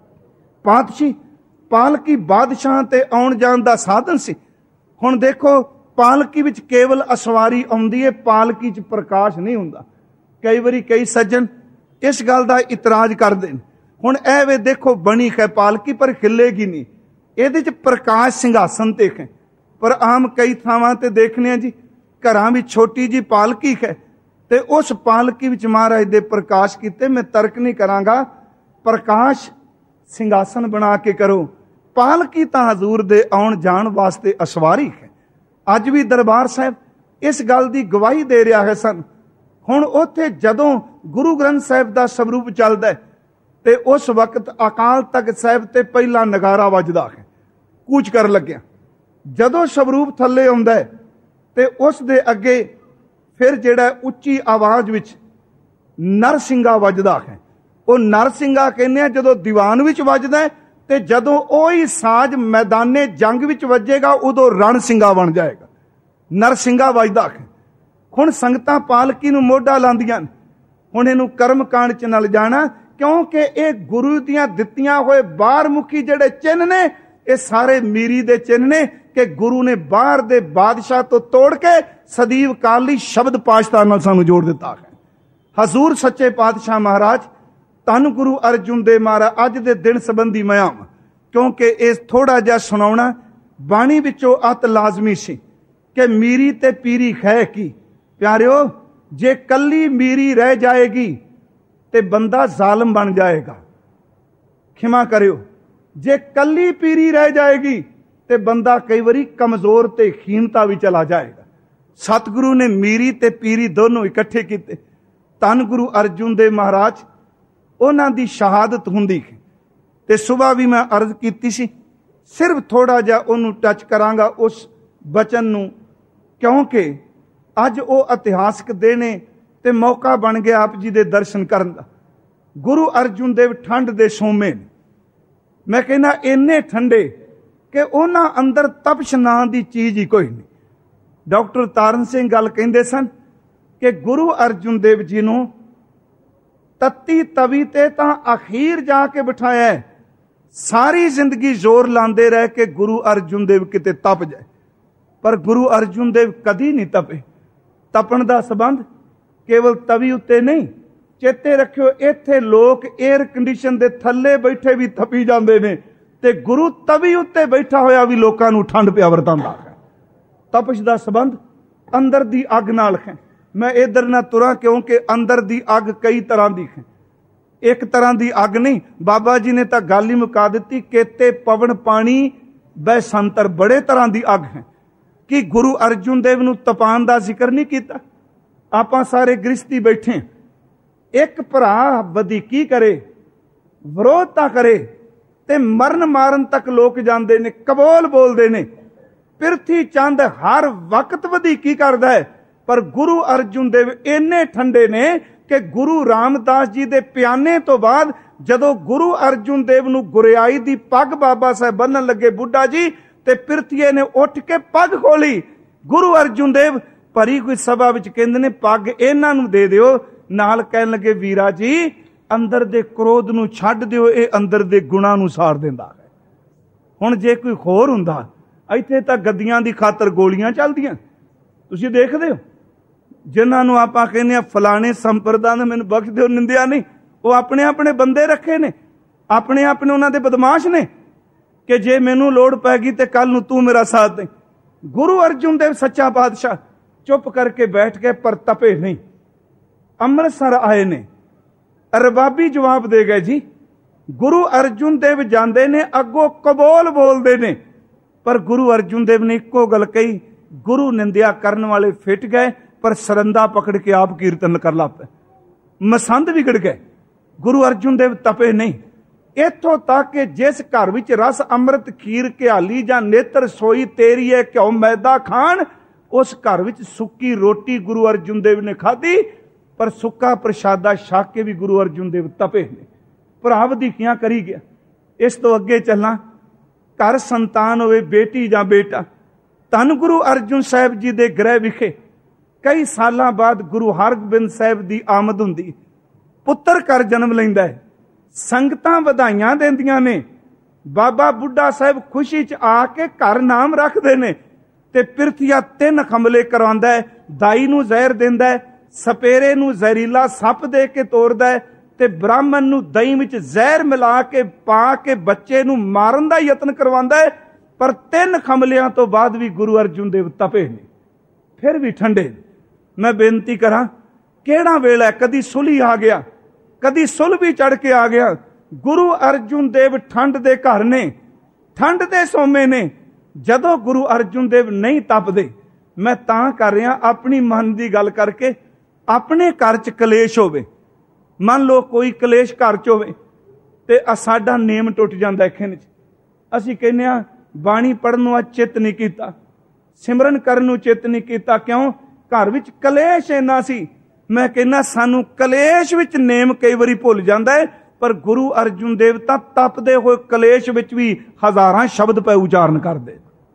ਪਾਤਸ਼ਾਹ ਪਾਲਕੀ ਬਾਦਸ਼ਾਹ ਤੇ ਆਉਣ ਜਾਣ ਦਾ ਸਾਧਨ ਸੀ। ਹੁਣ ਦੇਖੋ ਪਾਲਕੀ ਵਿੱਚ ਕੇਵਲ ਅਸਵਾਰੀ ਆਉਂਦੀ ਹੈ, ਪਾਲਕੀ 'ਚ ਪ੍ਰਕਾਸ਼ ਨਹੀਂ ਹੁੰਦਾ। ਕਈ ਵਾਰੀ ਕਈ ਸੱਜਣ ਇਸ ਗੱਲ ਦਾ ਇਤਰਾਜ਼ ਕਰਦੇ ਨੇ। ਹੁਣ ਇਹ ਵੇ ਦੇਖੋ ਬਣੀ ਹੈ ਪਾਲਕੀ ਪਰ ਖਿੱਲੇਗੀ ਨਹੀਂ, ਇਹਦੇ 'ਚ ਪ੍ਰਕਾਸ਼ ਸਿੰਘਾਸਨ ਤੇ ਹੈ। ਪਰ ਆਮ ਕਈ ਥਾਵਾਂ ਤੇ ਦੇਖਨੇ ਆ ਜੀ ਘਰਾਂ ਵਿੱਚ ਛੋਟੀ ਜੀ ਪਾਲਕੀ ਹੈ ਤੇ ਉਸ ਪਾਲਕੀ ਵਿੱਚ ਮਹਾਰਾਜ ਦੇ ਪ੍ਰਕਾਸ਼ ਕੀਤੇ। ਮੈਂ ਤਰਕ ਨਹੀਂ ਕਰਾਂਗਾ, ਪ੍ਰਕਾਸ਼ ਸਿੰਘਾਸਨ ਬਣਾ ਕੇ ਕਰੋ। ਪਾਲਕੀ ਤਾਂ ਹਜ਼ੂਰ ਦੇ ਆਉਣ ਜਾਣ ਵਾਸਤੇ ਅਸਵਾਰੀ ਹੈ। ਅੱਜ ਵੀ ਦਰਬਾਰ ਸਾਹਿਬ ਇਸ ਗੱਲ ਦੀ ਗਵਾਹੀ ਦੇ ਰਿਹਾ ਹੈ ਸਨ। ਹੁਣ ਉੱਥੇ ਜਦੋਂ ਗੁਰੂ ਗ੍ਰੰਥ ਸਾਹਿਬ ਦਾ ਸਰੂਪ ਚੱਲਦਾ ਤੇ ਉਸ ਵਕਤ ਅਕਾਲ ਤਖਤ ਸਾਹਿਬ ਤੇ ਪਹਿਲਾ ਨਗਾਰਾ ਵੱਜਦਾ ਹੈ ਕੂਚ ਕਰਨ ਲੱਗਿਆ। ਜਦੋਂ ਸਰੂਪ ਥੱਲੇ ਆਉਂਦਾ ਹੈ ਤੇ ਉਸ ਦੇ ਅੱਗੇ ਫਿਰ ਜਿਹੜਾ ਉੱਚੀ ਆਵਾਜ਼ ਵਿੱਚ ਨਰਸਿੰਘਾ ਵੱਜਦਾ ਹੈ। ਉਹ ਨਰਸਿੰਘਾ ਕਹਿੰਦੇ ਆ ਜਦੋਂ ਦੀਵਾਨ ਵਿੱਚ ਵੱਜਦਾ ਤੇ ਜਦੋਂ ਉਹੀ ਸਾਜ਼ ਮੈਦਾਨੇ ਜੰਗ ਵਿੱਚ ਵੱਜੇਗਾ ਉਦੋਂ ਰਣ ਸਿੰਘਾ ਬਣ ਜਾਏਗਾ। ਨਰਸਿੰਘਾ ਵੱਜਦਾ ਹੈ। ਹੁਣ ਸੰਗਤਾਂ ਪਾਲਕੀ ਨੂੰ ਮੋਢਾ ਲਾਉਂਦੀਆਂ। ਹੁਣ ਇਹਨੂੰ ਕਰਮ ਕਾਂਡ ਚ ਨਾਲ ਜਾਣਾ, ਕਿਉਂਕਿ ਇਹ ਗੁਰੂ ਦੀਆਂ ਦਿੱਤੀਆਂ ਹੋਏ ਬਾਹਰ ਮੁਖੀ ਜਿਹੜੇ ਚਿੰਨ੍ਹ ਨੇ ਇਹ ਸਾਰੇ ਮੀਰੀ ਦੇ ਚਿੰਨ੍ਹ ਨੇ ਕਿ ਗੁਰੂ ਨੇ ਬਾਹਰ ਦੇ ਬਾਦਸ਼ਾਹ ਤੋਂ ਤੋੜ ਕੇ ਸਦੀਵ ਕਾਲ ਲਈ ਸ਼ਬਦ ਪਾਤਸ਼ਾਹ ਨਾਲ ਸਾਨੂੰ ਜੋੜ ਦਿੱਤਾ ਹੈ। ਹਜ਼ੂਰ ਸੱਚੇ ਪਾਤਸ਼ਾਹ ਮਹਾਰਾਜ ਧੰਨ ਗੁਰੂ ਅਰਜੁਨ ਦੇਵ ਮਹਾਰਾਜ ਅੱਜ ਦੇ ਦਿਨ ਸੰਬੰਧੀ ਮੈਂ ਆਵਾਂ, ਕਿਉਂਕਿ ਇਹ ਥੋੜਾ ਜਿਹਾ ਸੁਣਾਉਣਾ ਬਾਣੀ ਵਿੱਚੋਂ ਅਤ ਲਾਜ਼ਮੀ ਸੀ ਕਿ ਮੀਰੀ ਤੇ ਪੀਰੀ ਹੈ ਕੀ। ਪਿਆਰਿਓ, ਜੇ ਕੱਲੀ ਮੀਰੀ ਰਹਿ ਜਾਏਗੀ ਤੇ ਬੰਦਾ ਜ਼ਾਲਮ ਬਣ ਜਾਏਗਾ। ਖਿਮਾ ਕਰਿਓ, ਜੇ ਕੱਲੀ ਪੀਰੀ ਰਹਿ ਜਾਏਗੀ ਤੇ ਬੰਦਾ ਕਈ ਵਾਰੀ ਕਮਜ਼ੋਰ ਤੇ ਖੀਨਤਾ ਵੀ ਚਲਾ ਜਾਏਗਾ। ਸਤਿਗੁਰੂ ਨੇ ਮੀਰੀ ਤੇ ਪੀਰੀ ਦੋਨੋਂ ਇਕੱਠੇ ਕੀਤੇ। ਧੰਨ ਗੁਰੂ ਅਰਜੁਨ ਦੇਵ ਮਹਾਰਾਜ ਉਹਨਾਂ ਦੀ ਸ਼ਹਾਦਤ ਹੁੰਦੀ ਹੈ ਤੇ ਸੁਬਾਹ ਵੀ ਮੈਂ ਅਰਜ਼ ਕੀਤੀ ਸੀ, ਸਿਰਫ ਥੋੜਾ ਜਿਹਾ ਉਹਨੂੰ ਟੱਚ ਕਰਾਂਗਾ ਉਸ ਬਚਨ ਨੂੰ, ਕਿਉਂਕਿ ਅੱਜ ਉਹ ਇਤਿਹਾਸਕ ਦਿਨ ਹੈ ਤੇ ਮੌਕਾ ਬਣ ਗਿਆ ਆਪ ਜੀ ਦੇ ਦਰਸ਼ਨ ਕਰਨ ਦਾ। ਗੁਰੂ ਅਰਜੁਨ ਦੇਵ ਠੰਡ ਦੇ ਸੋਮੇ ਨੇ, ਮੈਂ ਕਹਿੰਦਾ ਇੰਨੇ ਠੰਡੇ ਕਿ ਉਹਨਾਂ ਅੰਦਰ ਤਪਸ਼ ਨਾਂ ਦੀ ਚੀਜ਼ ਹੀ ਕੋਈ ਨਹੀਂ। ਡਾਕਟਰ ਤਾਰਨ ਸਿੰਘ ਗੱਲ ਕਹਿੰਦੇ ਸਨ ਕਿ ਗੁਰੂ ਅਰਜੁਨ ਦੇਵ ਜੀ ਨੂੰ ਤੱਤੀ ਤਵੀ ਤੇ ਤਾਂ ਅਖੀਰ ਜਾ ਕੇ ਬਿਠਾਇਆ। ਸਾਰੀ ਜ਼ਿੰਦਗੀ ਜ਼ੋਰ ਲਾਉਂਦੇ ਰਹੇ ਕਿ ਗੁਰੂ ਅਰਜੁਨ ਦੇਵ ਕਿਤੇ ਤਪ ਜਾਏ, ਪਰ ਗੁਰੂ ਅਰਜੁਨ ਦੇਵ ਕਦੀ ਨਹੀਂ ਤਪੇ। ਤਪਣ ਦਾ ਸੰਬੰਧ ਕੇਵਲ ਤਵੀ ਉੱਤੇ ਨਹੀਂ। ਚੇਤੇ ਰੱਖਿਓ, ਇੱਥੇ ਲੋਕ 에ਅਰ ਕੰਡੀਸ਼ਨ ਦੇ ਥੱਲੇ ਬੈਠੇ ਵੀ ਤਪੀ ਜਾਂਦੇ ਨੇ ਤੇ ਗੁਰੂ ਤਵੀ ਉੱਤੇ ਬੈਠਾ ਹੋਇਆ ਵੀ ਲੋਕਾਂ ਨੂੰ ਠੰਡ ਪਿਆ ਵਰਤਾਉਂਦਾ ਹੈ। ਤਪਸ਼ ਦਾ ਸੰਬੰਧ ਅੰਦਰ ਦੀ ਅੱਗ ਨਾਲ ਹੈ। ਮੈਂ ਇਧਰ ਨਾ ਤੁਰਾਂ ਕਿਉਂਕਿ ਅੰਦਰ ਦੀ ਅੱਗ ਕਈ ਤਰ੍ਹਾਂ ਦੀ ਹੈ, ਇੱਕ ਤਰ੍ਹਾਂ ਦੀ ਅੱਗ ਨਹੀਂ। ਬਾਬਾ ਜੀ ਨੇ ਤਾਂ ਗੱਲ ਹੀ ਮੁਕਾ ਦਿੱਤੀ, ਕੇਤੇ ਪਵਨ ਪਾਣੀ ਬੈ ਸੰਤਰ, ਬੜੇ ਤਰ੍ਹਾਂ ਦੀ ਅੱਗ ਹੈ। ਕਿ ਗੁਰੂ ਅਰਜੁਨ ਦੇਵ ਨੂੰ ਤਪਾਨ ਦਾ ਜ਼ਿਕਰ ਨਹੀਂ ਕੀਤਾ? ਆਪਾਂ ਸਾਰੇ ਗ੍ਰਸਤੀ ਬੈਠੇ, ਇੱਕ ਭਰਾ ਵਧੀਕੀ ਕਰੇ, ਵਿਰੋਧਤਾ ਕਰੇ ਤੇ ਮਰਨ ਮਾਰਨ ਤੱਕ ਲੋਕ ਜਾਂਦੇ ਨੇ, ਕਬੋਲ ਬੋਲਦੇ ਨੇ। ਪ੍ਰਿਥੀ ਚੰਦ ਹਰ ਵਕਤ ਵਧੀਕੀ ਕਰਦਾ ਹੈ, ਪਰ ਗੁਰੂ ਅਰਜੁਨ ਦੇਵ ਇੰਨੇ ਠੰਡੇ ਨੇ ਕਿ ਗੁਰੂ ਰਾਮਦਾਸ ਜੀ ਦੇ ਪਿਆਨੇ ਤੋਂ ਬਾਅਦ ਜਦੋਂ ਗੁਰੂ ਅਰਜੁਨ ਦੇਵ ਨੂੰ ਗੁਰਿਆਈ ਦੀ ਪੱਗ ਬਾਬਾ ਸਾਹਿਬ ਬੰਨਣ ਲੱਗੇ ਬੁੱਢਾ ਜੀ, ਤੇ ਪ੍ਰਿਥੀਏ ਨੇ ਉੱਠ ਕੇ ਪੱਗ ਖੋਲੀ। ਗੁਰੂ ਅਰਜੁਨ ਦੇਵ ਭਰੀ ਕੋਈ ਸਭਾ ਵਿੱਚ ਕਹਿੰਦੇ ਨੇ ਪੱਗ ਇਹਨਾਂ ਨੂੰ ਦੇ ਦਿਓ। ਨਾਲ ਕਹਿਣ ਲੱਗੇ ਵੀਰਾ ਜੀ ਅੰਦਰ ਦੇ ਕ੍ਰੋਧ ਨੂੰ ਛੱਡ ਦਿਓ, ਇਹ ਅੰਦਰ ਦੇ ਗੁਣਾਂ ਨੂੰ ਸਾੜ ਦਿੰਦਾ ਹੈ। ਹੁਣ ਜੇ ਕੋਈ ਹੋਰ ਹੁੰਦਾ, ਇੱਥੇ ਤਾਂ ਗੱਦੀਆਂ ਦੀ ਖਾਤਰ ਗੋਲੀਆਂ ਚੱਲਦੀਆਂ, ਤੁਸੀਂ ਦੇਖਦੇ ਹੋ। ਜਿਨ੍ਹਾਂ ਨੂੰ ਆਪਾਂ ਕਹਿੰਦੇ ਆ ਫਲਾਣੇ ਸੰਪਰਦਾ ਨੇ ਮੈਨੂੰ ਬਖਸ਼ ਦਿਓ, ਨਿੰਦਿਆ ਨਹੀਂ, ਉਹ ਆਪਣੇ ਆਪਣੇ ਬੰਦੇ ਰੱਖੇ ਨੇ, ਆਪਣੇ ਆਪਣੇ ਉਹਨਾਂ ਦੇ ਬਦਮਾਸ਼ ਨੇ ਕਿ ਜੇ ਮੈਨੂੰ ਲੋੜ ਪੈ ਗਈ ਤੇ ਕੱਲ ਨੂੰ ਤੂੰ ਮੇਰਾ ਸਾਥ ਦੇ। ਗੁਰੂ ਅਰਜੁਨ ਦੇਵ ਸੱਚਾ ਪਾਤਸ਼ਾਹ ਚੁੱਪ ਕਰਕੇ ਬੈਠ ਗਏ, ਪਰ ਤਪੇ ਨਹੀਂ। ਅੰਮ੍ਰਿਤਸਰ ਆਏ ਨੇ, ਰਬਾਬੀ ਜਵਾਬ ਦੇ ਗਏ ਜੀ। ਗੁਰੂ ਅਰਜੁਨ ਦੇਵ ਜਾਂਦੇ ਨੇ, ਅੱਗੋਂ ਕਬੋਲ ਬੋਲਦੇ ਨੇ, ਪਰ ਗੁਰੂ ਅਰਜੁਨ ਦੇਵ ਨੇ ਇੱਕੋ ਗੱਲ ਕਹੀ। ਗੁਰੂ ਨਿੰਦਿਆ ਕਰਨ ਵਾਲੇ ਫਿੱਟ ਗਏ, ਪਰ ਸਰੰਦਾ ਪਕੜ ਕੇ ਆਪ ਕੀਰਤਨ ਕਰ ਲਾ ਪਏ, ਮਸੰਦ ਵਿਗੜ ਗਏ। ਗੁਰੂ ਅਰਜੁਨ ਦੇਵ ਤਪੇ ਨਹੀਂ। ਇੱਥੋਂ ਤੱਕ ਕਿ ਜਿਸ ਘਰ ਵਿੱਚ ਰਸ ਅੰਮ੍ਰਿਤ ਖੀਰ ਘਿਆਲੀ ਜਾਂ ਨੇਤਰ ਸੋਈ ਤੇਰੀ ਹੈ ਘਿਓ ਮੈਦਾ ਖਾਣ, ਉਸ ਘਰ ਵਿੱਚ ਸੁੱਕੀ ਰੋਟੀ ਗੁਰੂ ਅਰਜੁਨ ਦੇਵ ਨੇ ਖਾਧੀ, ਪਰ ਸੁੱਕਾ ਪ੍ਰਸ਼ਾਦਾ ਛਕ ਕੇ ਵੀ ਗੁਰੂ ਅਰਜੁਨ ਦੇਵ ਤਪੇ ਨੇ। ਭਰਾ ਵਧੀਕੀਆਂ ਕਰੀ ਗਿਆ। ਇਸ ਤੋਂ ਅੱਗੇ ਚੱਲਾਂ, ਘਰ ਸੰਤਾਨ ਹੋਵੇ ਬੇਟੀ ਜਾਂ ਬੇਟਾ। ਧੰਨ ਗੁਰੂ ਅਰਜੁਨ ਸਾਹਿਬ ਜੀ ਦੇ ਗ੍ਰਹਿ ਵਿਖੇ ਕਈ ਸਾਲਾਂ ਬਾਅਦ ਗੁਰੂ ਹਰਗੋਬਿੰਦ ਸਾਹਿਬ ਦੀ ਆਮਦ ਹੁੰਦੀ, ਪੁੱਤਰ ਘਰ ਜਨਮ ਲੈਂਦਾ ਹੈ। ਸੰਗਤਾਂ ਵਧਾਈਆਂ ਦਿੰਦੀਆਂ ਨੇ, ਬਾਬਾ ਬੁੱਢਾ ਸਾਹਿਬ ਖੁਸ਼ੀ 'ਚ ਆ ਕੇ ਘਰ ਨਾਮ ਰੱਖਦੇ ਨੇ, ਤੇ ਪ੍ਰਿਥੀਆ 3 ਹਮਲੇ ਕਰਵਾਉਂਦਾ ਹੈ। ਦਾਈ ਨੂੰ ਜ਼ਹਿਰ ਦਿੰਦਾ ਹੈ, ਸਪੇਰੇ ਨੂੰ ਜ਼ਹਿਰੀਲਾ ਸੱਪ ਦੇ ਕੇ ਤੋੜਦਾ ਹੈ, ਤੇ ਬ੍ਰਾਹਮਣ ਨੂੰ ਦਹੀਂ ਵਿੱਚ ਜ਼ਹਿਰ ਮਿਲਾ ਕੇ ਪਾ ਕੇ ਬੱਚੇ ਨੂੰ ਮਾਰਨ ਦਾ ਯਤਨ ਕਰਵਾਉਂਦਾ ਹੈ। ਪਰ 3 ਹਮਲਿਆਂ ਤੋਂ ਬਾਅਦ ਵੀ ਗੁਰੂ ਅਰਜੁਨ ਦੇਵ ਤਪੇ ਨੇ, ਫਿਰ ਵੀ ਠੰਡੇ। ਮੈਂ ਬੇਨਤੀ ਕਰਾਂ, ਕਿਹੜਾ ਵੇਲਾ, ਕਦੀ ਸੁਲੀ ਆ ਗਿਆ, ਕਦੀ ਸੁਲ ਵੀ ਚੜ ਕੇ ਆ ਗਿਆ। ਗੁਰੂ ਅਰਜੁਨ ਦੇਵ ਠੰਡ ਦੇ ਘਰ ਨੇ, ਠੰਡ ਦੇ ਸੋਮੇ ਨੇ। ਜਦੋਂ ਗੁਰੂ ਅਰਜੁਨ ਦੇਵ ਨਹੀਂ ਤਪਦੇ, ਮੈਂ ਤਾਂ ਕਰ ਰਿਹਾ ਆਪਣੀ ਮਨ ਦੀ ਗੱਲ ਕਰਕੇ। ਆਪਣੇ ਘਰ 'ਚ ਕਲੇਸ਼ ਹੋਵੇ, ਮੰਨ ਲਓ ਕੋਈ ਕਲੇਸ਼ ਘਰ 'ਚ ਹੋਵੇ, ਤੇ ਸਾਡਾ ਨੇਮ ਟੁੱਟ ਜਾਂਦਾ। ਖਿੰਨ 'ਚ ਅਸੀਂ ਕਹਿੰਦੇ ਆ ਬਾਣੀ ਪੜ੍ਹਨ ਨੂੰ ਚਿੱਤ ਨਹੀਂ ਕੀਤਾ, ਸਿਮਰਨ ਕਰਨ ਨੂੰ ਚਿੱਤ ਨਹੀਂ ਕੀਤਾ, ਕਿਉਂ? ਘਰ ਵਿੱਚ ਕਲੇਸ਼ ਇੰਨਾ ਸੀ। ਮੈਂ ਕਹਿੰਦਾ ਸਾਨੂੰ ਕਲੇਸ਼ ਵਿੱਚ ਨੇਮ ਕਈ ਵਾਰੀ ਭੁੱਲ ਜਾਂਦਾ ਹੈ, ਪਰ ਗੁਰੂ ਅਰਜੁਨ ਦੇਵ ਤਾਂ ਤਪਦੇ ਹੋਏ ਕਲੇਸ਼ ਵਿੱਚ ਵੀ ਹਜ਼ਾਰਾਂ ਸ਼ਬਦ ਪੈ ਉਚਾਰਨ ਕਰਦੇ।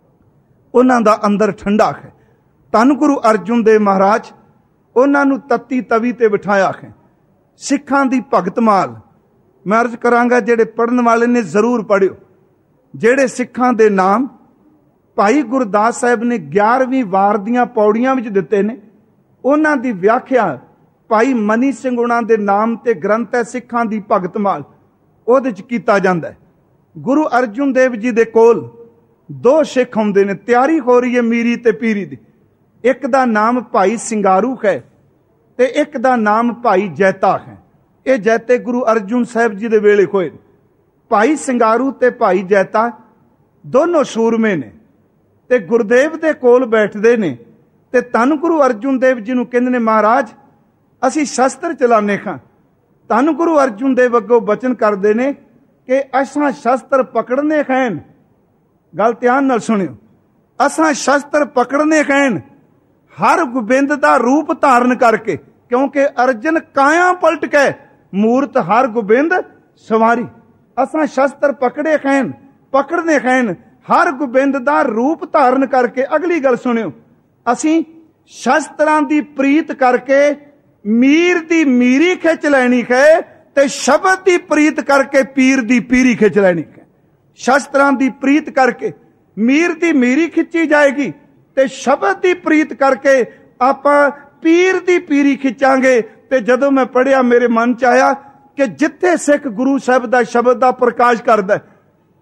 ਉਹਨਾਂ ਦਾ ਅੰਦਰ ਠੰਡਾ ਹੈ। ਧੰਨ ਗੁਰੂ ਅਰਜੁਨ ਦੇਵ ਮਹਾਰਾਜ, ਉਹਨਾਂ ਨੂੰ ਤੱਤੀ ਤਵੀ ਤੇ ਬਿਠਾਇਆ ਹੈ। ਸਿੱਖਾਂ ਦੀ ਭਗਤ ਮਾਲ ਮੈਂ ਅਰਜ਼ ਕਰਾਂਗਾ, ਜਿਹੜੇ ਪੜ੍ਹਨ ਵਾਲੇ ਨੇ ਜ਼ਰੂਰ ਪੜ੍ਹਿਓ। ਜਿਹੜੇ ਸਿੱਖਾਂ ਦੇ ਨਾਮ ਭਾਈ ਗੁਰਦਾਸ ਸਾਹਿਬ ਨੇ 11ਵੀਂ ਵਾਰ ਦੀਆਂ ਪੌੜੀਆਂ ਵਿੱਚ ਦਿੱਤੇ ਨੇ, ਉਹਨਾਂ ਦੀ ਵਿਆਖਿਆ ਭਾਈ ਮਨੀ ਸਿੰਘ ਉਹਨਾਂ ਦੇ ਨਾਮ ਤੇ ਗ੍ਰੰਥ ਹੈ ਸਿੱਖਾਂ ਦੀ ਭਗਤ ਮਾਲ, ਉਹਦੇ 'ਚ ਕੀਤਾ ਜਾਂਦਾ ਹੈ। ਗੁਰੂ ਅਰਜੁਨ ਦੇਵ ਜੀ ਦੇ ਕੋਲ 2 ਸਿੱਖ ਆਉਂਦੇ ਨੇ, ਤਿਆਰੀ ਹੋ ਰਹੀ ਹੈ ਮੀਰੀ ਤੇ ਪੀਰੀ ਦੀ। ਇੱਕ ਦਾ ਨਾਮ ਭਾਈ ਸਿੰਗਾਰੂ ਹੈ ਤੇ ਇੱਕ ਦਾ ਨਾਮ ਭਾਈ ਜੈਤਾ ਹੈ। ਇਹ ਜੈਤੇ ਗੁਰੂ ਅਰਜੁਨ ਸਾਹਿਬ ਜੀ ਦੇ ਵੇਲੇ ਹੋਏ। ਭਾਈ ਸਿੰਗਾਰੂ ਤੇ ਭਾਈ ਜੈਤਾ ਦੋਨੋਂ ਸੂਰਮੇ ਨੇ, ਤੇ ਗੁਰਦੇਵ ਦੇ ਕੋਲ ਬੈਠਦੇ ਨੇ, ਤੇ ਧੰਨ ਗੁਰੂ ਅਰਜੁਨ ਦੇਵ ਜੀ ਨੂੰ ਕਹਿੰਦੇ ਨੇ, ਮਹਾਰਾਜ ਅਸੀਂ ਸ਼ਸਤਰ ਚਲਾਉਂਦੇ ਖਾਂ। ਧੰਨ ਗੁਰੂ ਅਰਜੁਨ ਦੇਵ ਅੱਗੋਂ ਬਚਨ ਕਰਦੇ ਨੇ ਕਿ ਅਸਾਂ ਸ਼ਸਤਰ ਪਕੜਨੇ ਖੈਨ। ਗੱਲ ਧਿਆਨ ਨਾਲ ਸੁਣਿਓ, ਅਸਾਂ ਸ਼ਸਤਰ ਪਕੜਨੇ ਖੈਨ ਹਰ ਗੋਬਿੰਦ ਦਾ ਰੂਪ ਧਾਰਨ ਕਰਕੇ, ਕਿਉਂਕਿ ਅਰਜਨ ਕਾਇਆ ਪਲਟ ਕੇ ਮੂਰਤ ਹਰ ਗੋਬਿੰਦ ਸਵਾਰੀ। ਅਸਾਂ ਸ਼ਸਤਰ ਪਕੜੇ ਖੈਨ, ਪਕੜਨੇ ਖੈਨ ਹਰ ਗੋਬਿੰਦ ਦਾ ਰੂਪ ਧਾਰਨ ਕਰਕੇ। ਅਗਲੀ ਗੱਲ ਸੁਣਿਓ, ਅਸੀਂ ਸ਼ਸਤਰਾਂ ਦੀ ਪ੍ਰੀਤ ਕਰਕੇ ਮੀਰ ਦੀ ਮੀਰੀ ਖਿੱਚ ਲੈਣੀ ਹੈ, ਤੇ ਸ਼ਬਦ ਦੀ ਪ੍ਰੀਤ ਕਰਕੇ ਪੀਰ ਦੀ ਪੀਰੀ ਖਿੱਚ ਲੈਣੀ ਹੈ। ਸ਼ਸਤਰਾਂ ਦੀ ਪ੍ਰੀਤ ਕਰਕੇ ਮੀਰ ਦੀ ਮੀਰੀ ਖਿੱਚੀ ਜਾਏਗੀ, ਤੇ ਸ਼ਬਦ ਦੀ ਪ੍ਰੀਤ ਕਰਕੇ ਆਪਾਂ ਪੀਰ ਦੀ ਪੀਰੀ ਖਿੱਚਾਂਗੇ। ਤੇ ਜਦੋਂ ਮੈਂ ਪੜ੍ਹਿਆ, ਮੇਰੇ ਮਨ 'ਚ ਆਇਆ ਕਿ ਜਿੱਥੇ ਸਿੱਖ ਗੁਰੂ ਸਾਹਿਬ ਦਾ ਸ਼ਬਦ ਦਾ ਪ੍ਰਕਾਸ਼ ਕਰਦਾ,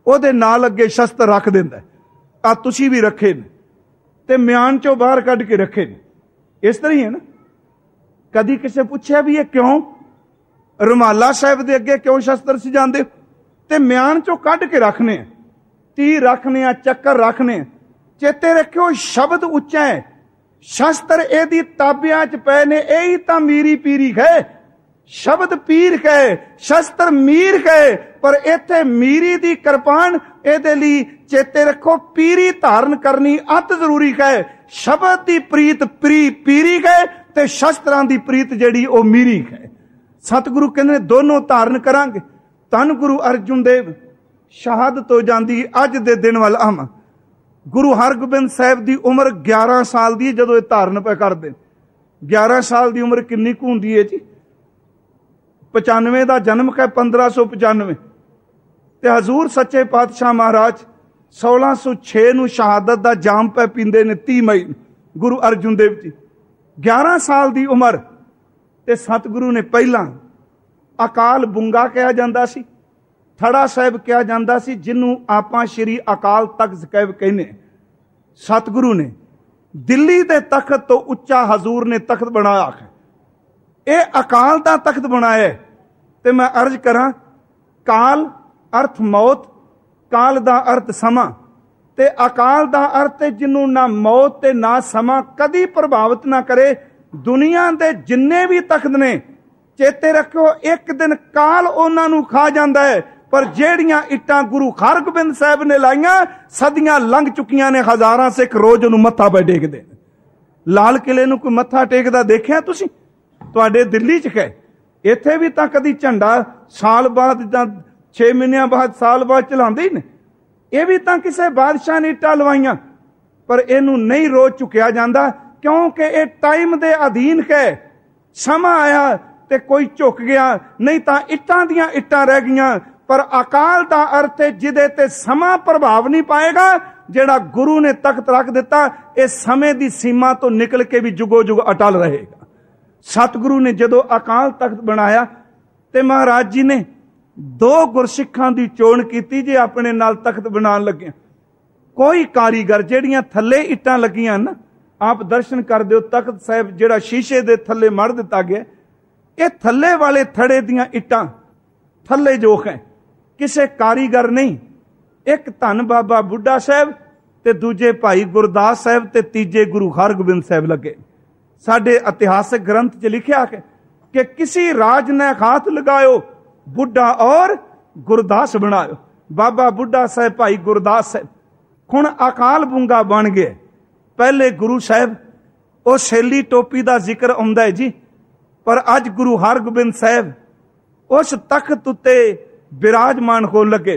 ਉਹਦੇ ਨਾਲ ਅੱਗੇ ਸ਼ਸਤਰ ਰੱਖ ਦਿੰਦਾ, ਆ ਤੁਸੀਂ ਵੀ ਰੱਖੇ ਨੇ, ਤੇ ਮਿਆਨ ਚੋਂ ਬਾਹਰ ਕੱਢ ਕੇ ਰੱਖੇ ਨੇ। ਇਸ ਤਰ੍ਹਾਂ ਹੀ ਹੈ ਨਾ। ਕਦੀ ਕਿਸੇ ਪੁੱਛਿਆ ਵੀ ਇਹ ਕਿਉਂ ਰੁਮਾਲਾ ਸਾਹਿਬ ਦੇ ਅੱਗੇ ਕਿਉਂ ਸ਼ਸਤਰ ਸਜਾਉਂਦੇ ਹੋ? ਤੇ ਮਿਆਨ ਚੋਂ ਕੱਢ ਕੇ ਰੱਖਨੇ ਆ, ਤੀਰ ਰੱਖਨੇ ਆ, ਚੱਕਰ ਰੱਖਨੇ ਆ। ਚੇਤੇ ਰੱਖਿਓ ਸ਼ਬਦ ਉੱਚਾ ਹੈ, ਸ਼ਸਤਰ ਇਹਦੀ ਤਾਬਿਆਂ ਚ ਪਏ ਨੇ। ਇਹੀ ਤਾਂ ਮੀਰੀ ਪੀਰੀ ਹੈ। ਸ਼ਬਦ ਪੀਰ ਕਹੇ, ਸ਼ਸਤਰ ਮੀਰ ਕਹੇ, ਪਰ ਇੱਥੇ ਮੀਰੀ ਦੀ ਕਿਰਪਾਨ ਇਹਦੇ ਲਈ ਚੇਤੇ ਰੱਖੋ ਪੀਰੀ ਧਾਰਨ ਕਰਨੀ ਅਤ ਜ਼ਰੂਰੀ ਹੈ। ਸ਼ਬਦ ਦੀ ਪ੍ਰੀਤ ਪੀਰੀ ਹੈ ਤੇ ਸ਼ਸਤਰਾਂ ਦੀ ਪ੍ਰੀਤ ਜਿਹੜੀ ਉਹ ਮੀਰੀ ਹੈ। ਸਤਿਗੁਰੂ ਕਹਿੰਦੇ ਦੋਨੋਂ ਧਾਰਨ ਕਰਾਂਗੇ। ਧੰਨ ਗੁਰੂ ਅਰਜੁਨ ਦੇਵ ਸ਼ਹਾਦਤ ਹੋ ਜਾਂਦੀ ਅੱਜ ਦੇ ਦਿਨ ਵੱਲ ਆਵਾਂ। ਗੁਰੂ ਹਰਗੋਬਿੰਦ ਸਾਹਿਬ ਦੀ ਉਮਰ 11 ਸਾਲ ਦੀ ਜਦੋਂ ਇਹ ਧਾਰਨ ਪੈ ਕਰਦੇ। 11 ਸਾਲ ਦੀ ਉਮਰ ਕਿੰਨੀ ਕੁ ਹੁੰਦੀ ਹੈ ਜੀ? 95 ਦਾ ਜਨਮ ਹੈ, 1595, ਤੇ ਹਜ਼ੂਰ ਸੱਚੇ ਪਾਤਸ਼ਾਹ ਮਹਾਰਾਜ 1606 ਨੂੰ ਸ਼ਹਾਦਤ ਦਾ ਜਾਮ ਪੈ ਪੀਂਦੇ ਨੇ 30 ਮਈ ਗੁਰੂ ਅਰਜੁਨ ਦੇਵ ਜੀ। 11 ਸਾਲ ਦੀ ਉਮਰ ਤੇ ਸਤਿਗੁਰੂ ਨੇ ਪਹਿਲਾਂ ਅਕਾਲ ਬੁੰਗਾ ਕਿਹਾ ਜਾਂਦਾ ਸੀ, ਥੜਾ ਸਾਹਿਬ ਕਿਹਾ ਜਾਂਦਾ ਸੀ, ਜਿਹਨੂੰ ਆਪਾਂ ਸ਼੍ਰੀ ਅਕਾਲ ਤਖਤ ਸਾਹਿਬ ਕਹਿੰਦੇ। ਸਤਿਗੁਰੂ ਨੇ ਦਿੱਲੀ ਦੇ ਤਖਤ ਤੋਂ ਉੱਚਾ ਹਜ਼ੂਰ ਨੇ ਤਖਤ ਬਣਾਇਆ ਹੈ। ਇਹ ਅਕਾਲ ਦਾ ਤਖਤ ਬਣਾਇਆ। ਤੇ ਮੈਂ ਅਰਜ਼ ਕਰਾਂ, ਕਾਲ ਅਰਥ ਮੌਤ, ਕਾਲ ਦਾ ਅਰਥ ਸਮਾਂ, ਤੇ ਅਕਾਲ ਦਾ ਅਰਥ ਹੈ ਜਿਹਨੂੰ ਨਾ ਮੌਤ ਤੇ ਨਾ ਸਮਾਂ ਕਦੀ ਪ੍ਰਭਾਵਿਤ ਨਾ ਕਰੇ। ਦੁਨੀਆ ਦੇ ਜਿੰਨੇ ਵੀ ਤਖਤ ਨੇ ਚੇਤੇ ਰੱਖਿਓ ਇੱਕ ਦਿਨ ਕਾਲ ਉਹਨਾਂ ਨੂੰ ਖਾ ਜਾਂਦਾ ਹੈ, ਪਰ ਜਿਹੜੀਆਂ ਇੱਟਾਂ ਗੁਰੂ ਹਰਗੋਬਿੰਦ ਸਾਹਿਬ ਨੇ ਲਾਈਆਂ ਸਦੀਆਂ ਲੰਘ ਚੁੱਕੀਆਂ ਨੇ। ਹਜ਼ਾਰਾਂ ਸਿੱਖ ਰੋਜ਼ ਉਹਨੂੰ ਮੱਥਾ ਪੈ ਟੇਕਦੇ ਨੇ। ਲਾਲ ਕਿਲੇ ਨੂੰ ਕੋਈ ਮੱਥਾ ਟੇਕਦਾ ਦੇਖਿਆ ਤੁਸੀਂ? ਤੁਹਾਡੇ ਦਿੱਲੀ ਚ ਹੈ। ਇੱਥੇ ਵੀ ਤਾਂ ਕਦੀ ਝੰਡਾ ਸਾਲ ਬਾਅਦ ਜਾਂ 6 ਮਹੀਨਿਆਂ ਬਾਅਦ ਸਾਲ ਬਾਅਦ ਚਲਾਉਂਦੇ ਹੀ ਨੇ। ਇਹ ਵੀ ਤਾਂ ਕਿਸੇ ਬਾਦਸ਼ਾਹ ਨੇ ਇੱਟਾਂ ਲਵਾਈਆਂ, ਪਰ ਇਹਨੂੰ ਨਹੀਂ ਰੋਜ਼ ਚੁੱਕਿਆ ਜਾਂਦਾ ਕਿਉਂਕਿ ਇਹ ਟਾਈਮ ਦੇ ਅਧੀਨ ਹੈ। ਸਮਾਂ ਆਇਆ ਤੇ ਕੋਈ ਝੁਕ ਗਿਆ, ਨਹੀਂ ਤਾਂ ਇੱਟਾਂ ਦੀਆਂ ਇੱਟਾਂ ਰਹਿ ਗਈਆਂ। ਪਰ ਅਕਾਲ ਦਾ ਅਰਥ ਹੈ ਜਿਹਦੇ ਤੇ ਸਮਾਂ ਪ੍ਰਭਾਵ ਨਹੀਂ ਪਾਏਗਾ। ਜਿਹੜਾ ਗੁਰੂ ਨੇ ਤਖਤ ਰੱਖ ਦਿੱਤਾ ਇਹ ਸਮੇਂ ਦੀ ਸੀਮਾ ਤੋਂ ਨਿਕਲ ਕੇ ਵੀ ਜੁਗੋ ਜੁਗ ਅਟਲ ਰਹੇਗਾ। ਸਤਿਗੁਰੂ ਨੇ ਜਦੋਂ ਅਕਾਲ ਤਖਤ ਬਣਾਇਆ ਤੇ ਮਹਾਰਾਜ ਜੀ ਨੇ 2 ਗੁਰਸਿੱਖਾਂ ਦੀ ਚੋਣ ਕੀਤੀ ਜੇ ਆਪਣੇ ਨਾਲ ਤਖਤ ਬਣਾਉਣ ਲੱਗੇ। ਕੋਈ ਕਾਰੀਗਰ ਜਿਹੜੀਆਂ ਥੱਲੇ ਇੱਟਾਂ ਲੱਗੀਆਂ ਨਾ, ਆਪ ਦਰਸ਼ਨ ਕਰਦੇ ਹੋ ਤਖਤ ਸਾਹਿਬ ਜਿਹੜਾ ਸ਼ੀਸ਼ੇ ਦੇ ਥੱਲੇ ਮੜ ਦਿੱਤਾ ਗਿਆ, ਇਹ ਥੱਲੇ ਵਾਲੇ ਥੜੇ ਦੀਆਂ ਇੱਟਾਂ ਥੱਲੇ ਜੋ ਹੈ ਕਿਸੇ ਕਾਰੀਗਰ ਨਹੀਂ। ਇੱਕ ਧੰਨ ਬਾਬਾ ਬੁੱਢਾ ਸਾਹਿਬ ਤੇ ਦੂਜੇ ਭਾਈ ਗੁਰਦਾਸ ਸਾਹਿਬ ਤੇ ਤੀਜੇ ਗੁਰੂ ਹਰਗੋਬਿੰਦ ਸਾਹਿਬ ਲੱਗੇ। ਸਾਡੇ ਇਤਿਹਾਸਕ ਗ੍ਰੰਥ 'ਚ ਲਿਖਿਆ ਹੈ ਕਿ ਕਿਸੇ ਰਾਜ ਨੇ ਹਾਥ ਲਗਾਇਓ ਬੁੱਢਾ ਔਰ ਗੁਰਦਾਸ ਬਣਾਇਓ। ਬਾਬਾ ਬੁੱਢਾ ਸਾਹਿਬ ਭਾਈ ਗੁਰਦਾਸ ਸਾਹਿਬ ਹੁਣ ਅਕਾਲ ਬੁੰਗਾ ਬਣ ਗਏ। ਪਹਿਲੇ ਗੁਰੂ ਸਾਹਿਬ ਉਹ ਸੇਲੀ ਟੋਪੀ ਦਾ ਜ਼ਿਕਰ ਆਉਂਦਾ ਹੈ ਜੀ, ਪਰ ਅੱਜ ਗੁਰੂ ਹਰਗੋਬਿੰਦ ਸਾਹਿਬ ਉਸ ਤਖਤ ਉੱਤੇ ਬਿਰਾਜਮਾਨ ਹੋ ਲੱਗੇ।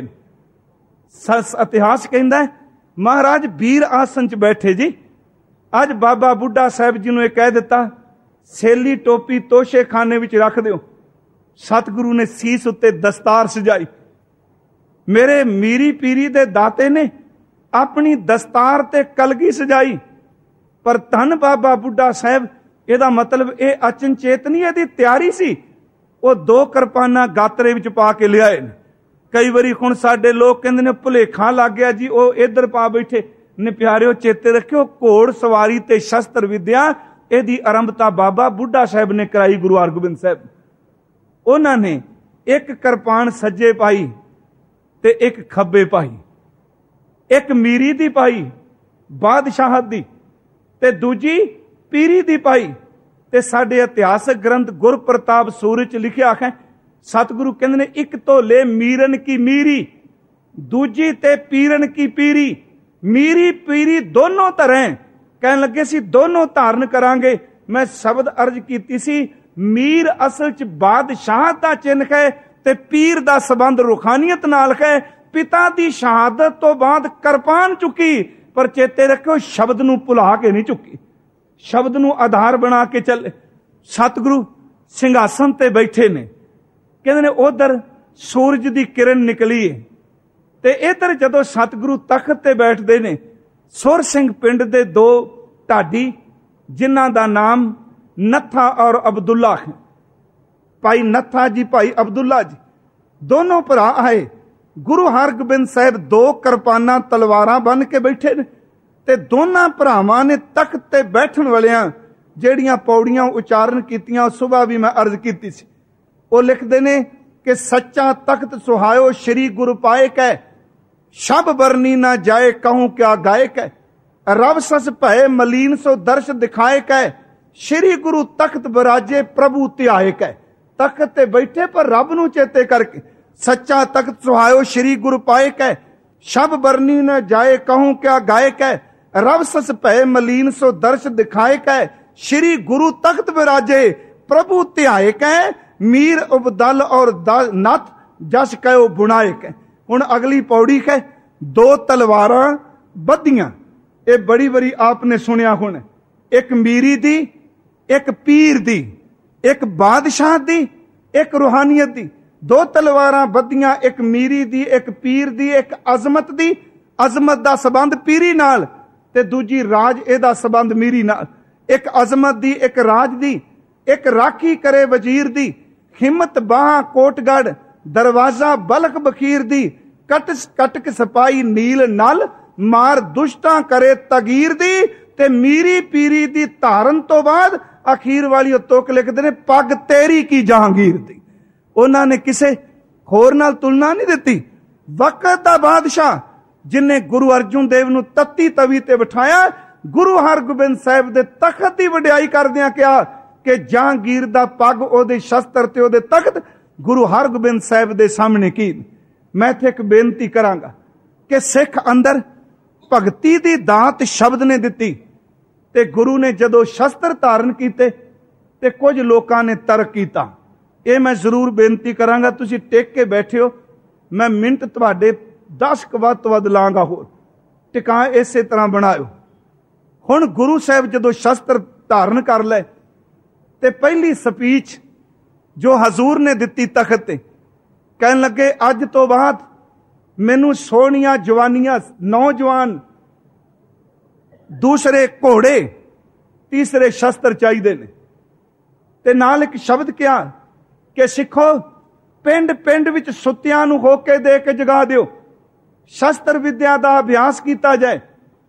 ਇਤਿਹਾਸ ਕਹਿੰਦਾ ਮਹਾਰਾਜ ਵੀਰ ਆਸਨ 'ਚ ਬੈਠੇ ਜੀ। ਅੱਜ ਬਾਬਾ ਬੁੱਢਾ ਸਾਹਿਬ ਜੀ ਨੂੰ ਇਹ ਕਹਿ ਦਿੱਤਾ ਸੇਲੀ ਟੋਪੀ ਤੋਸ਼ੇ ਖਾਨੇ ਵਿੱਚ ਰੱਖ ਦਿਓ। ਸਤਿਗੁਰੂ ਨੇ ਸੀਸ ਉੱਤੇ ਦਸਤਾਰ ਸਜਾਈ। ਮੇਰੇ ਮੀਰੀ ਪੀਰੀ ਦੇ ਦਾਤੇ ਨੇ ਆਪਣੀ ਦਸਤਾਰ ਤੇ ਕਲਗੀ ਸਜਾਈ, ਪਰ ਧੰਨ ਬਾਬਾ ਬੁੱਢਾ ਸਾਹਿਬ, ਇਹਦਾ ਮਤਲਬ ਇਹ ਅਚਨਚੇਤ ਨਹੀਂ, ਇਹਦੀ ਤਿਆਰੀ ਸੀ। ਉਹ 2 ਕਿਰਪਾਨਾਂ ਗਾਤਰੇ ਵਿੱਚ ਪਾ ਕੇ ਲਿਆਏ ਨੇ। ਕਈ ਵਾਰੀ ਹੁਣ ਸਾਡੇ ਲੋਕ ਕਹਿੰਦੇ ਨੇ ਭੁਲੇਖਾ ਲੱਗ ਗਿਆ ਜੀ ਉਹ ਇੱਧਰ ਪਾ ਬੈਠੇ ਨੇ। ਪਿਆਰਿਓ ਚੇਤੇ ਰੱਖਿਓ ਘੋੜ ਸਵਾਰੀ ਤੇ ਸ਼ਸਤਰ ਵਿਦਿਆ ਇਹਦੀ ਆਰੰਭਤਾ ਬਾਬਾ ਬੁੱਢਾ ਸਾਹਿਬ ਨੇ ਕਰਾਈ। ਗੁਰੂ ਹਰਗੋਬਿੰਦ ਸਾਹਿਬ ਉਹਨਾਂ ਨੇ ਇੱਕ ਕਿਰਪਾਨ ਸੱਜੇ ਪਾਈ ਤੇ ਇੱਕ ਖੱਬੇ ਪਾਈ, ਇੱਕ ਮੀਰੀ ਦੀ ਪਾਈ ਬਾਦਸ਼ਾਹਤ ਦੀ ਤੇ ਦੂਜੀ ਪੀਰੀ ਦੀ ਪਾਈ। ਤੇ ਸਾਡੇ ਇਤਿਹਾਸਕ ਗ੍ਰੰਥ ਗੁਰਪ੍ਰਤਾਪ ਸੂਰਜ 'ਚ ਲਿਖਿਆ ਹੈ ਸਤਿਗੁਰੂ ਕਹਿੰਦੇ ਨੇ ਇੱਕ ਧੋਲੇ ਮੀਰਨ ਕੀ ਮੀਰੀ, ਦੂਜੀ ਤੇ ਪੀਰਨ ਕੀ ਪੀਰੀ। ਮੀਰੀ ਪੀਰੀ ਦੋਨੋਂ ਤਰ੍ਹਾਂ ਕਹਿਣ ਲੱਗੇ ਸੀ ਦੋਨੋਂ ਧਾਰਨ ਕਰਾਂਗੇ। ਮੈਂ ਸ਼ਬਦ ਅਰਜ਼ ਕੀਤੀ ਸੀ ਮੀਰ ਅਸਲ 'ਚ ਬਾਦਸ਼ਾਹਤ ਦਾ ਚਿੰਨ੍ਹ ਹੈ ਤੇ ਪੀਰ ਦਾ ਸੰਬੰਧ ਰੂਹਾਨੀਅਤ ਨਾਲ ਹੈ। ਪਿਤਾ ਦੀ ਸ਼ਹਾਦਤ ਤੋਂ ਬਾਅਦ ਕਿਰਪਾਨ ਚੁੱਕੀ, ਪਰ ਚੇਤੇ ਰੱਖਿਓ ਸ਼ਬਦ ਨੂੰ ਭੁਲਾ ਕੇ ਨਹੀਂ ਚੁੱਕੀ, ਸ਼ਬਦ ਨੂੰ ਆਧਾਰ ਬਣਾ ਕੇ ਚੱਲੇ। ਸਤਿਗੁਰੂ ਸਿੰਘਾਸਨ ਤੇ ਬੈਠੇ ਨੇ, ਕਹਿੰਦੇ ਨੇ ਉਧਰ ਸੂਰਜ ਦੀ ਕਿਰਨ ਨਿਕਲੀ ਹੈ ਤੇ ਇਧਰ ਜਦੋਂ ਸਤਿਗੁਰੂ ਤਖਤ ਤੇ ਬੈਠਦੇ ਨੇ, ਸੁਰ ਸਿੰਘ ਪਿੰਡ ਦੇ 2 ਢਾਡੀ ਜਿਨ੍ਹਾਂ ਦਾ ਨਾਮ ਨੱਥਾ ਔਰ ਅਬਦੁੱਲਾ ਹੈ। ਭਾਈ ਨੱਥਾ ਜੀ ਭਾਈ ਅਬਦੁੱਲਾ ਜੀ ਦੋਨੋਂ ਭਰਾ ਆਏ। ਗੁਰੂ ਹਰਗੋਬਿੰਦ ਸਾਹਿਬ 2 ਕਿਰਪਾਨਾਂ ਤਲਵਾਰਾਂ ਬੰਨ ਕੇ ਬੈਠੇ ਨੇ ਤੇ ਦੋਨਾਂ ਭਰਾਵਾਂ ਨੇ ਤਖਤ ਤੇ ਬੈਠਣ ਵਾਲਿਆਂ ਜਿਹੜੀਆਂ ਪੌੜੀਆਂ ਉਚਾਰਨ ਕੀਤੀਆਂ, ਸੁਬਾਹ ਵੀ ਮੈਂ ਅਰਜ਼ ਕੀਤੀ ਸੀ। ਉਹ ਲਿਖਦੇ ਨੇ ਕਿ ਸੱਚਾ ਤਖਤ ਸੁਹਾਇਓ ਸ਼੍ਰੀ ਗੁਰੂ ਪਾਏ ਕੈ, ਸ਼ਬ ਬਰਨੀ ਨਾ ਜਾਏ ਕਹੂੰ ਕਿਆ ਗਾਏ ਕੈ, ਰਬ ਸਸ ਭਏ ਮਲੀਨ ਸੋ ਦਰਸ਼ ਦਿਖਾਏ ਕੈ, ਸ਼੍ਰੀ ਗੁਰੂ ਤਖਤ ਬਰਾਜੇ ਪ੍ਰਭੂ ਧਿਆਏ ਕੈ। ਤਖਤ ਤੇ ਬੈਠੇ ਪਰ ਰੱਬ ਨੂੰ ਚੇਤੇ ਕਰਕੇ। ਸੱਚਾ ਤਖਤ ਸੁਹਾਇਓ ਸ਼੍ਰੀ ਗੁਰੂ ਪਾਏ ਕੈ, ਸ਼ਬ ਬਰਨੀ ਨਾ ਜਾਏ ਕਹੂੰ ਕਿਆ ਗਾਏ ਕੈ, ਰਬ ਸਸ ਭਏ ਮਲੀਨ ਸੋ ਦਰਸ਼ ਦਿਖਾਏ ਕੈ, ਸ਼੍ਰੀ ਗੁਰੂ ਤਖਤ ਬਿਰਾਜੇ ਪ੍ਰਭੂ ਧਿਆਏ ਕੈ, ਮੀਰ ਉਬਦਲ ਔਰ ਨੱਥ ਜਸ ਕਹਿਓ ਬੁਣਾਏ ਕੈ। ਹੁਣ ਅਗਲੀ ਪੌੜੀ ਕੈ 2 ਤਲਵਾਰਾਂ ਬੱਧੀਆਂ। ਇਹ ਬੜੀ ਵਾਰੀ ਆਪਨੇ ਸੁਣਿਆ ਹੁਣ, ਇੱਕ ਮੀਰੀ ਦੀ, ਇੱਕ ਪੀਰ ਦੀ, ਇੱਕ ਬਾਦਸ਼ਾਹ ਦੀ, ਇੱਕ ਰੂਹਾਨੀਅਤ ਦੀ। 2 ਤਲਵਾਰਾਂ ਬੱਧੀਆਂ, ਇੱਕ ਮੀਰੀ ਦੀ, ਇੱਕ ਪੀਰ ਦੀ, ਇੱਕ ਅਜ਼ਮਤ ਦੀ। ਅਜ਼ਮਤ ਦਾ ਸੰਬੰਧ ਪੀਰੀ ਨਾਲ ਤੇ ਦੂਜੀ ਰਾਜ ਇਹਦਾ ਸੰਬੰਧ ਮੀਰੀ ਨਾਲ। ਇੱਕ ਅਜ਼ਮਤ ਦੀ, ਇੱਕ ਰਾਜ ਦੀ, ਇੱਕ ਰਾਖੀ ਕਰੇ ਵਜ਼ੀਰ ਦੀ, ਹਿੰਮਤ ਬਾਹਾਂ ਕੋਟਗੜ ਦਰਵਾਜ਼ਾ ਬਲਖ ਬਖੀਰ ਦੀ, ਕਟਕ ਸਿਪਾਹੀ ਨੀਲ ਨਲ ਮਾਰ ਦੁਸ਼ਟਾਂ ਕਰੇ ਤਗੀਰ ਦੀ। ਤੇ ਮੀਰੀ ਪੀਰੀ ਦੀ ਧਾਰਨ ਤੋਂ ਬਾਅਦ ਅਖੀਰ ਵਾਲੀ ਉਹ ਤੁਕ ਲਿਖਦੇ ਨੇ ਪੱਗ ਤੇਰੀ ਕੀ ਜਹਾਂਗੀਰ ਦੀ। ਉਹਨਾਂ ਨੇ ਕਿਸੇ ਹੋਰ ਨਾਲ ਤੁਲਨਾ ਨਹੀਂ ਦਿੱਤੀ। ਵਕਤ ਦਾ ਬਾਦਸ਼ਾਹ ਜਿਨੇ ਗੁਰੂ ਅਰਜੁਨ ਦੇਵ ਨੂੰ ਤੱਤੀ ਤਵੀ ਤੇ ਬਿਠਾਇਆ, ਗੁਰੂ ਹਰਗੋਬਿੰਦ ਸਾਹਿਬ ਦੇ ਤਖਤ ਦੀ ਵਡਿਆਈ ਕਰਦਿਆਂ ਕਿਹਾ ਕਿ ਜਹਾਂਗੀਰ ਦਾ ਪੱਗ, ਉਹਦੇ ਸ਼ਸਤਰ ਤੇ ਉਹਦੇ ਤਖਤ ਗੁਰੂ ਹਰਗੋਬਿੰਦ ਸਾਹਿਬ ਦੇ ਸਾਹਮਣੇ ਕੀ। ਮੈਂ ਇੱਥੇ ਇੱਕ ਬੇਨਤੀ ਕਰਾਂਗਾ ਕਿ ਸਿੱਖ ਅੰਦਰ ਭਗਤੀ ਦੀ ਦਾਤ ਸ਼ਬਦ ਨੇ ਦਿੱਤੀ ਤੇ ਗੁਰੂ ਨੇ ਜਦੋਂ ਸ਼ਸਤਰ ਧਾਰਨ ਕੀਤੇ ਤੇ ਕੁਝ ਲੋਕਾਂ ਨੇ ਤਰਕ ਕੀਤਾ। ਇਹ ਮੈਂ ਜ਼ਰੂਰ ਬੇਨਤੀ ਕਰਾਂਗਾ, ਤੁਸੀਂ ਟਿਕ ਕੇ ਬੈਠਿਓ, ਮੈਂ ਮਿੰਟ ਤੁਹਾਡੇ 10 ਵੱਧ ਤੋਂ ਵੱਧ ਲਾਂਗਾ, ਹੋਰ ਟਿਕਾ ਇਸੇ ਤਰ੍ਹਾਂ ਬਣਾਇਓ। ਹੁਣ ਗੁਰੂ ਸਾਹਿਬ ਜਦੋਂ ਸ਼ਸਤਰ ਧਾਰਨ ਕਰ ਲਏ ਤੇ ਪਹਿਲੀ ਸਪੀਚ ਜੋ ਹਜ਼ੂਰ ਨੇ ਦਿੱਤੀ ਤਖਤ ਤੇ, ਕਹਿਣ ਲੱਗੇ ਅੱਜ ਤੋਂ ਬਾਅਦ ਮੈਨੂੰ ਸੋਹਣੀਆਂ ਜਵਾਨੀਆਂ ਨੌਜਵਾਨ, ਦੂਸਰੇ ਘੋੜੇ, ਤੀਸਰੇ ਸ਼ਸਤਰ ਚਾਹੀਦੇ ਨੇ। ਤੇ ਨਾਲ ਇੱਕ ਸ਼ਬਦ ਕਿਹਾ ਕਿ ਸਿੱਖੋ, ਪਿੰਡ ਪਿੰਡ ਵਿੱਚ ਸੁੱਤਿਆਂ ਨੂੰ ਹੋਕੇ ਦੇ ਕੇ ਜਗਾ ਦਿਓ, ਸ਼ਸਤਰ ਵਿਦਿਆ ਦਾ ਅਭਿਆਸ ਕੀਤਾ ਜਾਏ,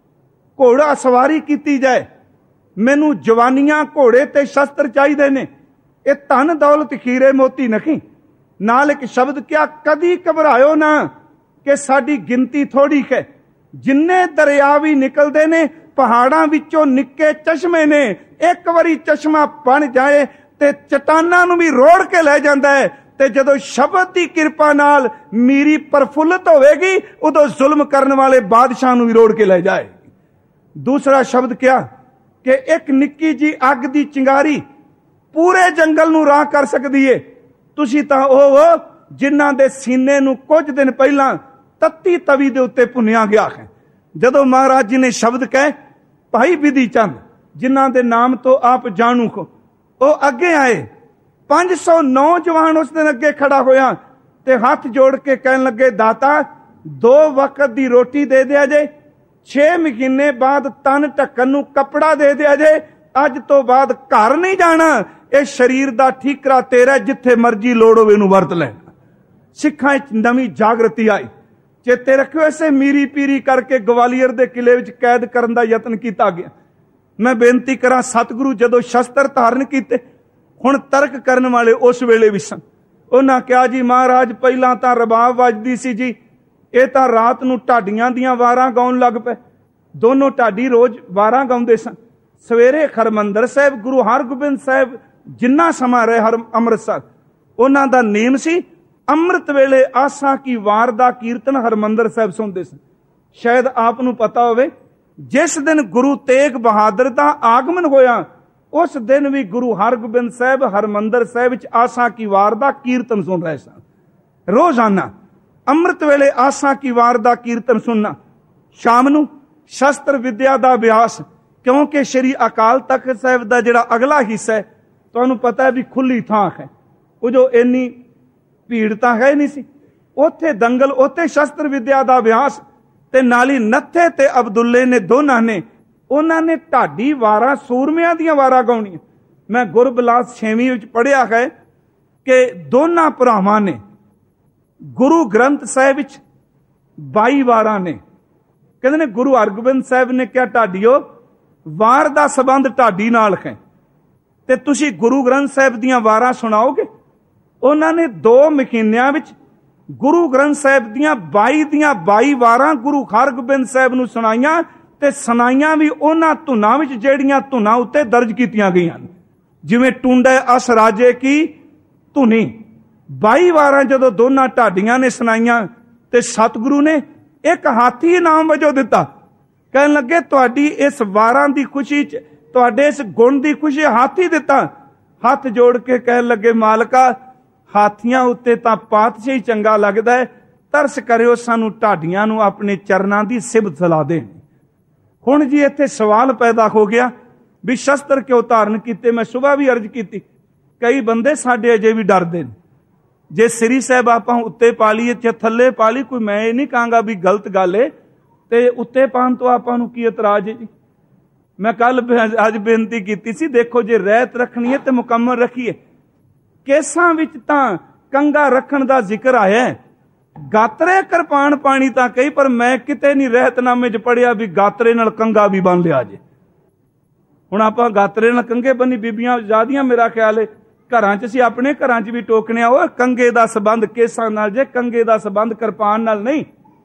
ਘੋੜਾ ਸਵਾਰੀ ਕੀਤੀ ਜਾਏ। ਮੈਨੂੰ ਜਵਾਨੀਆਂ, ਘੋੜੇ ਤੇ ਸ਼ਸਤਰ ਚਾਹੀਦੇ ਨੇ, ਇਹ ਧਨ ਦੌਲਤ ਹੀਰੇ ਮੋਤੀ ਨਹੀਂ। ਨਾਲ ਇੱਕ ਸ਼ਬਦ ਕਿਹਾ, ਕਦੀ ਘਬਰਾਇਓ ਨਾ ਕਿ ਸਾਡੀ ਗਿਣਤੀ ਥੋੜੀ ਹੈ, ਜਿੰਨੇ ਦਰਿਆ ਵੀ ਨਿਕਲਦੇ ਨੇ ਪਹਾੜਾਂ ਵਿੱਚੋਂ ਨਿੱਕੇ ਚਸ਼ਮੇ ਨੇ, ਇੱਕ ਵਾਰੀ ਚਸ਼ਮਾ ਬਣ ਜਾਏ ਤੇ ਚਟਾਨਾਂ ਨੂੰ ਵੀ ਰੋੜ ਕੇ ਲੈ ਜਾਂਦਾ ਹੈ। ਤੇ ਜਦੋਂ ਸ਼ਬਦ ਦੀ ਕਿਰਪਾ ਨਾਲ ਮੀਰੀ ਪ੍ਰਫੁੱਲਤ ਹੋਵੇਗੀ, ਉਦੋਂ ਜ਼ੁਲਮ ਕਰਨ ਵਾਲੇ ਬਾਦਸ਼ਾਹ ਨੂੰ ਵੀ ਰੋੜ ਕੇ ਲੈ ਜਾਏ। ਦੂਸਰਾ ਸ਼ਬਦ ਕਿਹਾ ਕਿ ਇੱਕ ਨਿੱਕੀ ਜੀ ਅੱਗ ਦੀ ਚਿੰਗਾਰੀ ਪੂਰੇ ਜੰਗਲ ਨੂੰ ਰਾਖ ਕਰ ਸਕਦੀ ਏ। ਤੁਸੀਂ ਤਾਂ ਉਹ ਜਿਨ੍ਹਾਂ ਦੇ ਸੀਨੇ ਨੂੰ ਕੁਝ ਦਿਨ ਪਹਿਲਾਂ ਤੱਤੀ ਤਵੀ ਦੇ ਉੱਤੇ ਭੁੰਨਿਆ ਗਿਆ ਹੈ। ਜਦੋਂ ਮਹਾਰਾਜ ਜੀ ਨੇ ਸ਼ਬਦ ਕਹੇ, ਭਾਈ ਬਿਧੀ ਚੰਦ ਜਿਨ੍ਹਾਂ ਦੇ ਨਾਮ ਤੋਂ ਆਪ ਜਾਣੂ ਹੋ, ਉਹ ਅੱਗੇ ਆਏ। 500 ਨੌਜਵਾਨ ਉਸ ਦਿਨ ਅੱਗੇ ਖੜਾ ਹੋਇਆ ਤੇ ਹੱਥ ਜੋੜ ਕੇ ਕਹਿਣ ਲੱਗੇ, ਦਾਤਾ 2 ਵਕਤ ਦੀ ਰੋਟੀ ਦੇ ਦਿਆ ਜੇ, 6 ਮਹੀਨੇ ਬਾਅਦ ਤਨ ਢੱਕਣ ਨੂੰ ਕੱਪੜਾ ਦੇ ਦਿਆ ਜੇ, ਅੱਜ ਤੋਂ ਬਾਅਦ ਘਰ ਨਹੀਂ ਜਾਣਾ, ਇਹ ਸਰੀਰ ਦਾ ਠੀਕਰਾ ਤੇਰਾ, ਜਿੱਥੇ ਮਰਜੀ ਲੋੜ ਹੋਵੇ ਇਹਨੂੰ ਵਰਤ ਲੈਣਾ। ਸਿੱਖਾਂ ਵਿੱਚ ਨਵੀਂ ਜਾਗਰਤੀ ਆਈ। ਚੇਤੇ ਰੱਖਿਓ, ਐਸੇ ਮੀਰੀ ਪੀਰੀ ਕਰਕੇ ਗਵਾਲੀਅਰ ਦੇ ਕਿਲੇ ਵਿੱਚ ਕੈਦ ਕਰਨ ਦਾ ਯਤਨ ਕੀਤਾ ਗਿਆ। ਮੈਂ ਬੇਨਤੀ ਕਰਾਂ, ਸਤਿਗੁਰੂ ਜਦੋਂ ਸ਼ਸਤਰ ਧਾਰਨ ਕੀਤੇ, ਹੁਣ ਤਰਕ ਕਰਨ ਵਾਲੇ ਉਸ ਵੇਲੇ ਵੀ ਸਨ। ਉਹਨਾਂ ਕਿਹਾ, ਜੀ ਮਹਾਰਾਜ ਪਹਿਲਾਂ ਤਾਂ ਰਬਾਬ ਵੱਜਦੀ ਸੀ ਜੀ, ਇਹ ਤਾਂ ਰਾਤ ਨੂੰ ਢਾਡੀਆਂ ਦੀਆਂ ਵਾਰਾਂ ਗਾਉਣ ਲੱਗ ਪਏ। ਦੋਨੋਂ ਢਾਡੀ ਰੋਜ਼ ਵਾਰਾਂ ਗਾਉਂਦੇ ਸਨ। ਸਵੇਰੇ ਹਰਮੰਦਰ ਸਾਹਿਬ ਗੁਰੂ ਹਰਗੋਬਿੰਦ ਸਾਹਿਬ ਜਿੰਨਾ ਸਮਾਂ ਰਹੇ ਅੰਮ੍ਰਿਤਸਰ, ਉਹਨਾਂ ਦਾ ਨੇਮ ਸੀ ਅੰਮ੍ਰਿਤ ਵੇਲੇ ਆਸਾ ਕੀ ਵਾਰ ਦਾ ਕੀਰਤਨ ਹਰਮੰਦਰ ਸਾਹਿਬ ਸੁਣਦੇ ਸਨ। ਸ਼ਾਇਦ ਆਪ ਨੂੰ ਪਤਾ ਹੋਵੇ, ਜਿਸ ਦਿਨ ਗੁਰੂ ਤੇਗ ਬਹਾਦਰ ਦਾ ਆਗਮਨ ਹੋਇਆ, ਉਸ ਦਿਨ ਵੀ ਗੁਰੂ ਹਰਗੋਬਿੰਦ ਸਾਹਿਬ ਹਰਮੰਦਰ ਸਾਹਿਬ ਵਿੱਚ ਆਸਾ ਕੀ ਵਾਰ ਦਾ ਕੀਰਤਨ ਸੁਣ ਰਹੇ ਸਨ। ਰੋਜ਼ਾਨਾ ਅੰਮ੍ਰਿਤ ਵੇਲੇ ਆਸਾ ਕੀ ਵਾਰ ਦਾ ਕੀਰਤਨ ਸੁਣਨਾ, ਸ਼ਾਮ ਨੂੰ ਸ਼ਸਤਰ ਵਿਦਿਆ ਦਾ ਅਭਿਆਸ। ਕਿਉਂਕਿ ਸ਼੍ਰੀ ਅਕਾਲ ਤਖਤ ਸਾਹਿਬ ਦਾ ਜਿਹੜਾ ਅਗਲਾ ਹਿੱਸਾ ਹੈ, ਤੁਹਾਨੂੰ ਪਤਾ ਹੈ ਵੀ ਖੁੱਲੀ ਥਾਂ ਹੈ, ਉਹ ਜੋ ਇੰਨੀ ਭੀੜ ਤਾਂ ਹੈ ਨਹੀਂ ਸੀ, ਉੱਥੇ ਦੰਗਲ, ਉੱਥੇ ਸ਼ਸਤਰ ਵਿਦਿਆ ਦਾ ਅਭਿਆਸ। ਤੇ ਨਾਲੀ ਨੱਥੇ ਤੇ ਅਬਦੁੱਲੇ ਨੇ, ਦੋਨਾਂ ਨੇ, ਉਹਨਾਂ ਨੇ ਢਾਡੀ ਵਾਰਾਂ, ਸੂਰਮਿਆਂ ਦੀਆਂ ਵਾਰਾਂ ਗਾਉਣੀਆਂ। ਮੈਂ ਗੁਰਬਿਲਾਸ 6ਵੀਂ ਵਿੱਚ ਪੜ੍ਹਿਆ ਹੈ ਕਿ ਦੋਨਾਂ ਭਰਾਵਾਂ ਨੇ ਗੁਰੂ ਗ੍ਰੰਥ ਸਾਹਿਬ ਵਿੱਚ 22 ਵਾਰਾਂ ਨੇ। ਕਹਿੰਦੇ ਨੇ ਗੁਰੂ ਹਰਗੋਬਿੰਦ ਸਾਹਿਬ ਨੇ ਕਿਹਾ, ਢਾਡੀਓ ਵਾਰ ਦਾ ਸੰਬੰਧ ਢਾਡੀ ਨਾਲ ਹੈ, ਤੇ ਤੁਸੀਂ ਗੁਰੂ ਗ੍ਰੰਥ ਸਾਹਿਬ ਦੀਆਂ ਵਾਰਾਂ ਸੁਣਾਓਗੇ। ਉਹਨਾਂ ਨੇ 2 ਮਹੀਨਿਆਂ ਵਿੱਚ ਗੁਰੂ ਗ੍ਰੰਥ ਸਾਹਿਬ ਦੀਆਂ 22 ਵਾਰਾਂ ਗੁਰੂ ਹਰਗੋਬਿੰਦ ਸਾਹਿਬ ਨੂੰ ਸੁਣਾਈਆਂ, ਤੇ ਸੁਣਾਈਆਂ ਵੀ ਉਹਨਾਂ ਧੁਨਾਂ ਵਿੱਚ ਜਿਹੜੀਆਂ ਧੁਨਾਂ ਉੱਤੇ ਦਰਜ ਕੀਤੀਆਂ ਗਈਆਂ। ਜਿਵੇਂ ਟੁੰਡੇ ਅਸ ਰਾਜੇ ਕੀ ਧੁਨੀ 22 ਵਾਰਾਂ ਜਦੋਂ ਦੋਨਾਂ ਢਾਡੀਆਂ ਨੇ ਸੁਣਾਈਆਂ, ਤੇ ਸਤਿਗੁਰੂ ਨੇ ਇੱਕ ਹਾਥੀ ਇਨਾਮ ਵਜੋਂ ਦਿੱਤਾ। ਕਹਿਣ ਲੱਗੇ ਤੁਹਾਡੀ ਇਸ ਵਾਰਾਂ ਦੀ ਖੁਸ਼ੀ ਚ, ਤੁਹਾਡੇ ਇਸ ਗੁਣ ਦੀ ਖੁਸ਼ੀ ਹਾਥੀ ਦਿੱਤਾ। ਹੱਥ ਜੋੜ ਕੇ ਕਹਿਣ ਲੱਗੇ, ਮਾਲਕਾ ਹਾਥੀਆਂ ਉੱਤੇ ਤਾਂ ਪਾਤਸ਼ਾਹੀ ਚੰਗਾ ਲੱਗਦਾ ਹੈ, ਤਰਸ ਕਰਿਓ ਸਾਨੂੰ ਢਾਡੀਆਂ ਨੂੰ ਆਪਣੇ ਚਰਨਾਂ ਦੀ ਸਿਫਤ ਸਲਾਹ ਦੇ। ਹੁਣ ਜੀ ਇੱਥੇ ਸਵਾਲ ਪੈਦਾ ਹੋ ਗਿਆ ਵੀ ਸ਼ਸਤਰ ਕਿਉਂ ਧਾਰਨ ਕੀਤੇ। ਮੈਂ ਸੁਬਾਹ ਵੀ ਅਰਜ਼ ਕੀਤੀ, ਕਈ ਬੰਦੇ ਸਾਡੇ ਅਜੇ ਵੀ ਡਰਦੇ ਨੇ। ਜੇ ਸ੍ਰੀ ਸਾਹਿਬ ਆਪਾਂ ਉੱਤੇ ਪਾ ਲਈਏ ਤੇ ਥੱਲੇ ਪਾ ਲਈ, ਕੋਈ ਮੈਂ ਇਹ ਨਹੀਂ ਕਹਾਂਗਾ ਵੀ ਗਲਤ ਗੱਲ ਏ, ਤੇ ਉੱਤੇ ਪਾਉਣ ਤੋਂ ਆਪਾਂ ਨੂੰ ਕੀ ਇਤਰਾਜ਼ ਹੈ ਜੀ। ਮੈਂ ਕੱਲ ਅੱਜ ਬੇਨਤੀ ਕੀਤੀ ਸੀ, ਦੇਖੋ ਜੇ ਰਹਿਤ ਰੱਖਣੀ ਹੈ ਤੇ ਮੁਕੰਮਲ ਰੱਖੀਏ। ਕੇਸਾਂ ਵਿੱਚ ਤਾਂ ਕੰਗਾ ਰੱਖਣ ਦਾ ਜ਼ਿਕਰ ਆਇਆ ਹੈ, ਗਾਤਰੇ ਕਿਰਪਾਨ ਪਾਣੀ ਤਾਂ ਕਹੀ, ਪਰ ਮੈਂ ਕਿਤੇ ਨਹੀਂ ਰਹਿਤਨਾਮੇ 'ਚ ਪੜਿਆ ਵੀ ਗਾਤਰੇ ਨਾਲ ਕੰਗਾ ਵੀ ਬੰਨ ਲਿਆ ਜੇ। ਹੁਣ ਆਪਾਂ ਗਾਤਰੇ ਨਾਲ ਕੰਗੇ ਬੰਨੀ ਬੀਬੀਆਂ ਜ਼ਿਆਦੀਆਂ, ਮੇਰਾ ਖਿਆਲ ਹੈ ਘਰਾਂ 'ਚ ਅਸੀਂ ਆਪਣੇ ਘਰਾਂ 'ਚ ਵੀ ਟੋਕਨੇ ਆ, ਉਹ ਕੰਗੇ ਦਾ ਸੰਬੰਧ ਕੇਸਾਂ ਨਾਲ ਜੇ, ਕੰਗੇ ਦਾ ਸੰਬੰਧ ਕਿਰਪਾਨ ਨਾਲ ਨਹੀਂ।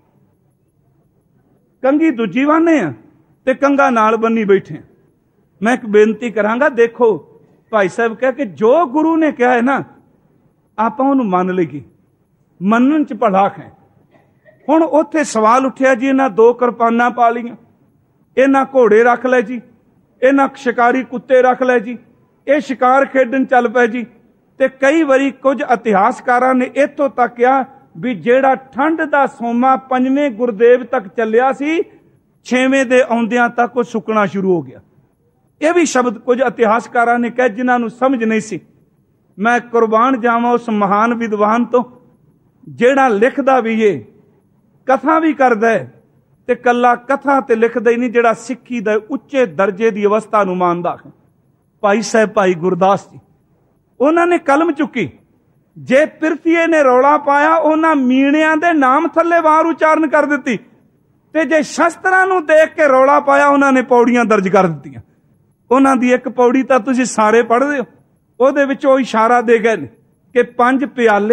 ਕੰਗੀ ਦੂਜੀ ਵਾਨੇ ਆ ਤੇ ਕੰਗਾ ਨਾਲ ਬੰਨੀ ਬੈਠੇ। ਮੈਂ ਇੱਕ ਬੇਨਤੀ ਕਰਾਂਗਾ, ਦੇਖੋ ਭਾਈ ਸਾਹਿਬ ਕਹਿ ਕੇ ਜੋ ਗੁਰੂ ਨੇ ਕਿਹਾ ਹੈ ਨਾ, ਆਪਾਂ ਉਹਨੂੰ ਮੰਨ ਲਈਏ, ਮੰਨਣ 'ਚ ਭਲਾ ਹੈ। ਹੁਣ ਉੱਥੇ ਸਵਾਲ ਉੱਠਿਆ ਜੀ, ਇਹਨਾਂ 2 ਕਿਰਪਾਨਾਂ ਪਾ ਲਈਆਂ, ਇਹਨਾਂ ਘੋੜੇ ਰੱਖ ਲਏ ਜੀ, ਇਹਨਾਂ ਸ਼ਿਕਾਰੀ ਕੁੱਤੇ ਰੱਖ ਲਏ ਜੀ, ਇਹ ਸ਼ਿਕਾਰ ਖੇਡਣ ਚੱਲ ਪਏ ਜੀ। ਤੇ ਕਈ ਵਾਰੀ ਕੁਝ ਇਤਿਹਾਸਕਾਰਾਂ ਨੇ ਇੱਥੋਂ ਤੱਕ ਕਿਹਾ ਵੀ ਜਿਹੜਾ ਠੰਡ ਦਾ ਸੋਮਾ 5ਵੇਂ ਗੁਰਦੇਵ ਤੱਕ ਚੱਲਿਆ ਸੀ, 6ਵੇਂ ਦੇ ਆਉਂਦਿਆਂ ਤੱਕ ਉਹ ਸੁੱਕਣਾ ਸ਼ੁਰੂ ਹੋ ਗਿਆ। ਇਹ ਵੀ ਸ਼ਬਦ ਕੁਝ ਇਤਿਹਾਸਕਾਰਾਂ ਨੇ ਕਹੇ ਜਿਨ੍ਹਾਂ ਨੂੰ ਸਮਝ ਨਹੀਂ ਸੀ। ਮੈਂ ਕੁਰਬਾਨ ਜਾਵਾਂ ਉਸ ਮਹਾਨ ਵਿਦਵਾਨ ਤੋਂ, ਜਿਹੜਾ ਲਿਖਦਾ ਵੀ ਏ, ਕਥਾ ਵੀ ਕਰਦਾ ਹੈ, ਤੇ ਕੱਲਾ ਕਥਾ ਤੇ ਲਿਖਦਾ ਹੀ ਨਹੀਂ, ਜਿਹੜਾ ਸਿੱਖੀ ਦਾ ਉੱਚੇ ਦਰਜੇ ਦੀ ਅਵਸਥਾ ਨੂੰ ਮੰਨਦਾ ਹੈ। ਭਾਈ ਸਾਹਿਬ ਭਾਈ ਗੁਰਦਾਸ ਜੀ, ਉਹਨਾਂ ਨੇ ਕਲਮ ਚੁੱਕੀ। ਜੇ ਪਿਰਥੀਏ ਨੇ ਰੌਲਾ ਪਾਇਆ, ਉਹਨਾਂ ਮੀਣਿਆਂ ਦੇ ਨਾਮ ਥੱਲੇ ਵਾਰ ਉਚਾਰਨ ਕਰ ਦਿੱਤੀ, ਤੇ ਜੇ ਸ਼ਸਤਰਾਂ ਨੂੰ ਦੇਖ ਕੇ ਰੌਲਾ ਪਾਇਆ, ਉਹਨਾਂ ਨੇ ਪੌੜੀਆਂ ਦਰਜ ਕਰ ਦਿੱਤੀਆਂ। ਉਹਨਾਂ ਦੀ ਇੱਕ ਪੌੜੀ ਤਾਂ ਤੁਸੀਂ ਸਾਰੇ ਪੜ੍ਹਦੇ ਹੋ, ਉਹਦੇ ਵਿੱਚ ਉਹ ਇਸ਼ਾਰਾ ਦੇ ਗਏ ਨੇ ਕਿ 5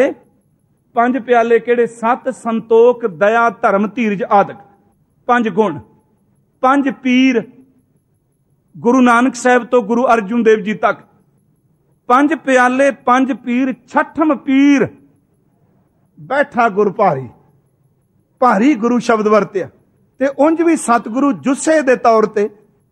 ਪਿਆਲੇ ਕਿਹੜੇ? 7 ਸੰਤੋਖ, ਦਇਆ, ਧਰਮ, ਧੀਰਜ ਆਦਿਕ 5 ਗੁਣ। 5 ਪੀਰ, ਗੁਰੂ ਨਾਨਕ ਸਾਹਿਬ ਤੋਂ ਗੁਰੂ ਅਰਜੁਨ ਦੇਵ ਜੀ ਤੱਕ 5 ਪਿਆਲੇ, 5 ਪੀਰ। 6ਵਾਂ ਪੀਰ ਬੈਠਾ ਗੁਰ ਭਾਰੀ, ਭਾਰੀ ਗੁਰੂ ਸ਼ਬਦ ਵਰਤਿਆ। ਤੇ ਉਂਝ ਵੀ ਸਤਿਗੁਰੂ ਜੁੱਸੇ ਦੇ ਤੌਰ ਤੇ,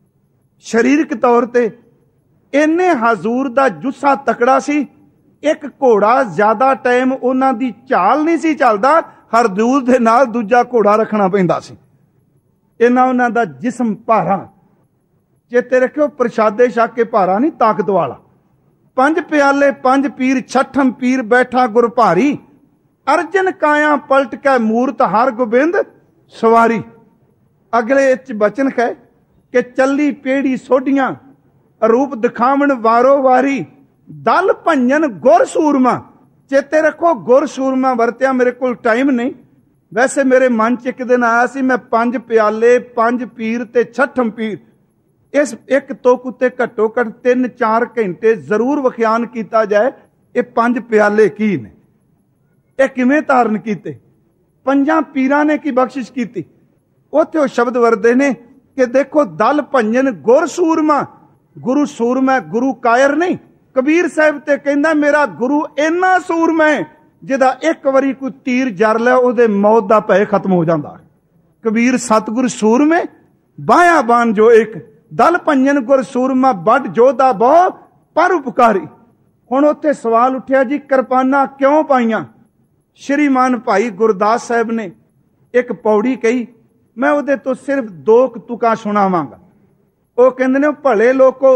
ਸਰੀਰਕ ਤੌਰ ਤੇ ਇੰਨੇ ਹਜ਼ੂਰ ਦਾ ਜੁੱਸਾ ਤਕੜਾ ਸੀ, ਇੱਕ ਘੋੜਾ ਜ਼ਿਆਦਾ ਟਾਈਮ ਉਹਨਾਂ ਦੀ ਝਾਲ ਨਹੀਂ ਸੀ ਚੱਲਦਾ, ਹਰਦੂਲ ਦੇ ਨਾਲ ਦੂਜਾ ਘੋੜਾ ਰੱਖਣਾ ਪੈਂਦਾ ਸੀ। ਇਹਨਾਂ ਉਹਨਾਂ ਦਾ ਜਿਸਮ ਭਾਰਾ, ਚੇਤੇ ਰੱਖਿਓ, ਪ੍ਰਸ਼ਾਦੇ ਛਕ ਕੇ ਭਾਰਾ ਨਹੀਂ, ਤਾਕਤ ਵਾਲਾ। 5 ਪਿਆਲੇ, 5 ਪੀਰ, 6ਵਾਂ ਪੀਰ ਬੈਠਾ ਗੁਰ ਭਾਰੀ। ਅਰਜਨ ਕਾਇਆ ਪਲਟ ਕੇ ਮੂਰਤ ਹਰ ਗੋਬਿੰਦ ਸਵਾਰੀ। ਅਗਲੇ ਚ ਬਚਨ ਹੈ ਕਿ ਚੱਲੀ ਪੇੜੀ ਸੋਢੀਆਂ, ਰੂਪ ਦਿਖਾਵਣ ਵਾਰੋ ਵਾਰੀ, ਦਲ ਭੰਜਨ ਗੁਰ ਸੂਰਮਾ। ਚੇਤੇ ਰੱਖੋ, ਗੁਰ ਸੂਰਮਾ ਵਰਤਿਆ। ਮੇਰੇ ਕੋਲ ਟਾਈਮ ਨਹੀਂ, ਵੈਸੇ ਮੇਰੇ ਮਨ ਚ ਇੱਕ ਦਿਨ ਆਇਆ ਸੀ, ਮੈਂ 5 ਪਿਆਲੇ, 5 ਪੀਰ ਤੇ 6ਵਾਂ ਪੀਰ, ਇਸ ਇੱਕ ਤੁਕ ਉੱਤੇ ਘੱਟੋ ਘੱਟ 3-4 ਘੰਟੇ ਜ਼ਰੂਰ ਵਿਖਿਆਨ ਕੀਤਾ ਜਾਏ। ਇਹ 5 ਪਿਆਲੇ ਕੀ ਨੇ, ਇਹ ਕਿਵੇਂ ਧਾਰਨ ਕੀਤੇ, 5 ਪੀਰਾਂ ਨੇ ਕੀ ਬਖਸ਼ਿਸ਼ ਕੀਤੀ। ਉੱਥੇ ਉਹ ਸ਼ਬਦ ਵਰਦੇ ਨੇ ਕਿ ਦੇਖੋ, ਦਲ ਭੰਜਨ ਗੁਰ ਸੂਰਮਾ। ਗੁਰੂ ਸੂਰਮਾ, ਗੁਰੂ ਕਾਇਰ ਨਹੀਂ। ਕਬੀਰ ਸਾਹਿਬ ਤੇ ਕਹਿੰਦਾ, ਮੇਰਾ ਗੁਰੂ ਇੰਨਾ ਸੂਰਮਾ ਹੈ ਜਿਹਦਾ ਇੱਕ ਵਾਰੀ ਕੋਈ ਤੀਰ ਜਰ ਲਿਆ, ਉਹਦੇ ਮੌਤ ਦਾ ਭੈ ਖਤਮ ਹੋ ਜਾਂਦਾ। ਕਬੀਰ ਸਤਿਗੁਰ ਸੂਰਮੇ ਬਾਇਆ ਬਾਨ ਜੋ ਇੱਕ, ਦਲ ਭੰਜਨ ਗੁਰ ਸੂਰਮਾ, ਵੱਡ ਜੋਧਾ ਬਹੁ ਪਰ ਉਪਕਾਰੀ। ਹੁਣ ਉੱਥੇ ਸਵਾਲ ਉੱਠਿਆ ਜੀ, ਕਿਰਪਾਨਾਂ ਕਿਉਂ ਪਾਈਆਂ? ਸ਼੍ਰੀਮਾਨ ਭਾਈ ਗੁਰਦਾਸ ਸਾਹਿਬ ਨੇ ਇੱਕ ਪੌੜੀ ਕਹੀ, ਮੈਂ ਉਹਦੇ ਤੋਂ ਸਿਰਫ 2 ਤੁਕਾਂ ਸੁਣਾਵਾਂਗਾ। ਉਹ ਕਹਿੰਦੇ ਨੇ, ਭਲੇ ਲੋਕੋ,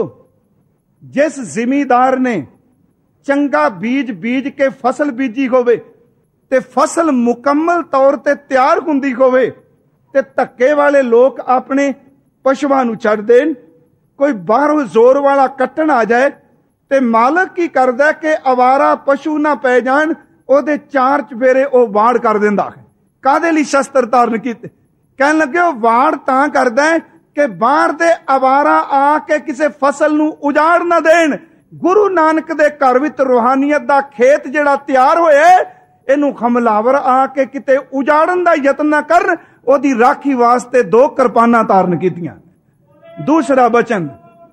ਜਿਸ ਜ਼ਿਮੀਦਾਰ ਨੇ ਚੰਗਾ ਬੀਜ ਕੇ ਫਸਲ ਬੀਜੀ ਹੋਵੇ ਤੇ ਫਸਲ ਮੁਕੰਮਲ ਤੌਰ ਤੇ ਤਿਆਰ ਹੁੰਦੀ ਹੋਵੇ, ਤੇ ਧੱਕੇ ਵਾਲੇ ਲੋਕ ਆਪਣੇ ਪਸ਼ੂਆਂ ਨੂੰ ਛੱਡ ਦੇਣ, ਕੋਈ ਬਾਹਰੋਂ ਜ਼ੋਰ ਵਾਲਾ ਕੱਟਣ ਆ ਜਾਏ, ਤੇ ਮਾਲਕ ਕੀ ਕਰਦਾ ਕਿ ਅਵਾਰਾ ਪਸ਼ੂ ਨਾ ਪੈ ਜਾਣ, ਉਹਦੇ 4 ਚਫੇਰੇ ਉਹ ਵਾੜ ਕਰ ਦਿੰਦਾ ਹੈ। ਕਾਹਦੇ ਲਈ ਸ਼ਸਤਰ ਧਾਰਨ ਕੀਤੇ? ਕਹਿਣ ਲੱਗੇ ਉਹ ਵਾੜ ਤਾਂ ਕਰਦਾ ਹੈ ਕਿ ਬਾਹਰ ਦੇ ਅਵਾਰਾ ਆ ਕੇ ਕਿਸੇ ਫਸਲ ਨੂੰ ਉਜਾੜ ਨਾ ਦੇਣ। ਗੁਰੂ ਨਾਨਕ ਦੇ ਘਰ ਵਿੱਚ ਰੂਹਾਨੀਅਤ ਦਾ ਖੇਤ ਜਿਹੜਾ ਤਿਆਰ ਹੋਇਆ, ਇਹਨੂੰ ਹਮਲਾਵਰ ਆ ਕੇ ਕਿਤੇ ਉਜਾੜਨ ਦਾ ਯਤਨ ਨਾ ਕਰਨ। ਉਹਦੀ ਰਾਖੀ ਵਾਸਤੇ 2 ਕਿਰਪਾਨਾਂ ਧਾਰਨ ਕੀਤੀਆਂ। ਦੂਸਰਾ ਬਚਨ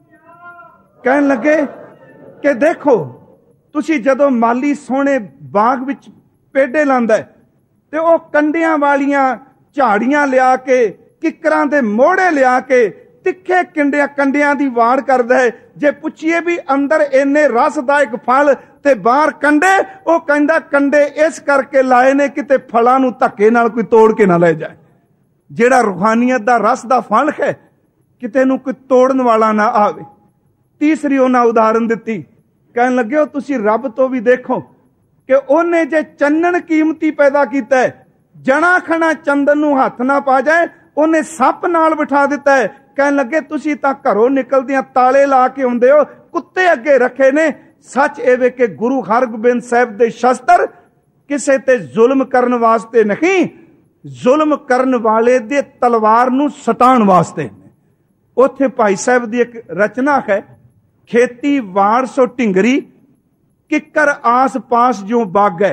ਕਹਿਣ ਲੱਗੇ ਕਿ ਦੇਖੋ, ਤੁਸੀਂ ਜਦੋਂ ਮਾਲੀ ਸੋਹਣੇ ਬਾਗ ਵਿੱਚ ਪੇਡੇ ਲਾਂਦਾ ਤੇ ਉਹ ਕੰਡਿਆਂ ਵਾਲੀਆਂ ਝਾੜੀਆਂ ਲਿਆ ਕੇ, ਕਿੱਕਰਾਂ ਦੇ ਮੋੜੇ ਲਿਆ ਕੇ ਤਿੱਖੇ ਕੰਡਿਆਂ ਦੀ ਵਾੜ ਕਰਦਾ ਹੈ। ਜੇ ਪੁੱਛੀਏ ਵੀ ਅੰਦਰ ਇੰਨੇ ਰਸਦਾਇਕ ਫਲ ਤੇ ਬਾਹਰ ਕੰਡੇ, ਉਹ ਕਹਿੰਦਾ ਕੰਡੇ ਇਸ ਕਰਕੇ ਲਾਏ ਨੇ ਕਿਤੇ ਫਲਾਂ ਨੂੰ ਧੱਕੇ ਨਾਲ ਕੋਈ ਤੋੜ ਕੇ ਨਾ ਲੈ ਜਾਏ। ਜਿਹੜਾ ਰੂਹਾਨੀਅਤ ਦਾ ਰਸ ਦਾ ਫਲ ਹੈ, ਕਿਤੇ ਨੂੰ ਕੋਈ ਤੋੜਨ ਵਾਲਾ ਨਾ ਆਵੇ। ਤੀਸਰੀ ਉਹਨਾਂ ਉਦਾਹਰਨ ਦਿੱਤੀ, ਕਹਿਣ ਲੱਗੇ ਉਹ ਤੁਸੀਂ ਰੱਬ ਤੋਂ ਵੀ ਦੇਖੋ ਕਿ ਉਹਨੇ ਜੇ ਚੰਨਣ ਕੀਮਤੀ ਪੈਦਾ ਕੀਤਾ ਹੈ, ਜਣਾ ਖਣਾ ਚੰਦਨ ਨੂੰ ਹੱਥ ਨਾ ਪਾ ਜਾਏ, ਉਹਨੇ ਸੱਪ ਨਾਲ ਬਿਠਾ ਦਿੱਤਾ ਹੈ। ਕਹਿਣ ਲੱਗੇ ਤੁਸੀਂ ਤਾਂ ਘਰੋਂ ਨਿਕਲਦਿਆਂ ਤਾਲੇ ਲਾ ਕੇ ਆਉਂਦੇ ਹੋ, ਕੁੱਤੇ ਅੱਗੇ ਰੱਖੇ ਨੇ। ਸੱਚ ਇਹ ਵੇ ਕਿ ਗੁਰੂ ਹਰਗੋਬਿੰਦ ਸਾਹਿਬ ਦੇ ਸ਼ਸਤਰ ਕਿਸੇ ਤੇ ਜ਼ੁਲਮ ਕਰਨ ਵਾਸਤੇ ਨਹੀਂ, ਜ਼ੁਲਮ ਕਰਨ ਵਾਲੇ ਦੇ ਤਲਵਾਰ ਨੂੰ ਸਟਾਉਣ ਵਾਸਤੇ। ਉੱਥੇ ਭਾਈ ਸਾਹਿਬ ਦੀ ਇੱਕ ਰਚਨਾ ਹੈ, ਖੇਤੀ ਵਾੜ ਸੋ ਢਿੰਗਰੀ, ਕਿੱਕਰ ਆਸ ਪਾਸ ਜੋ ਬਾਗੈ,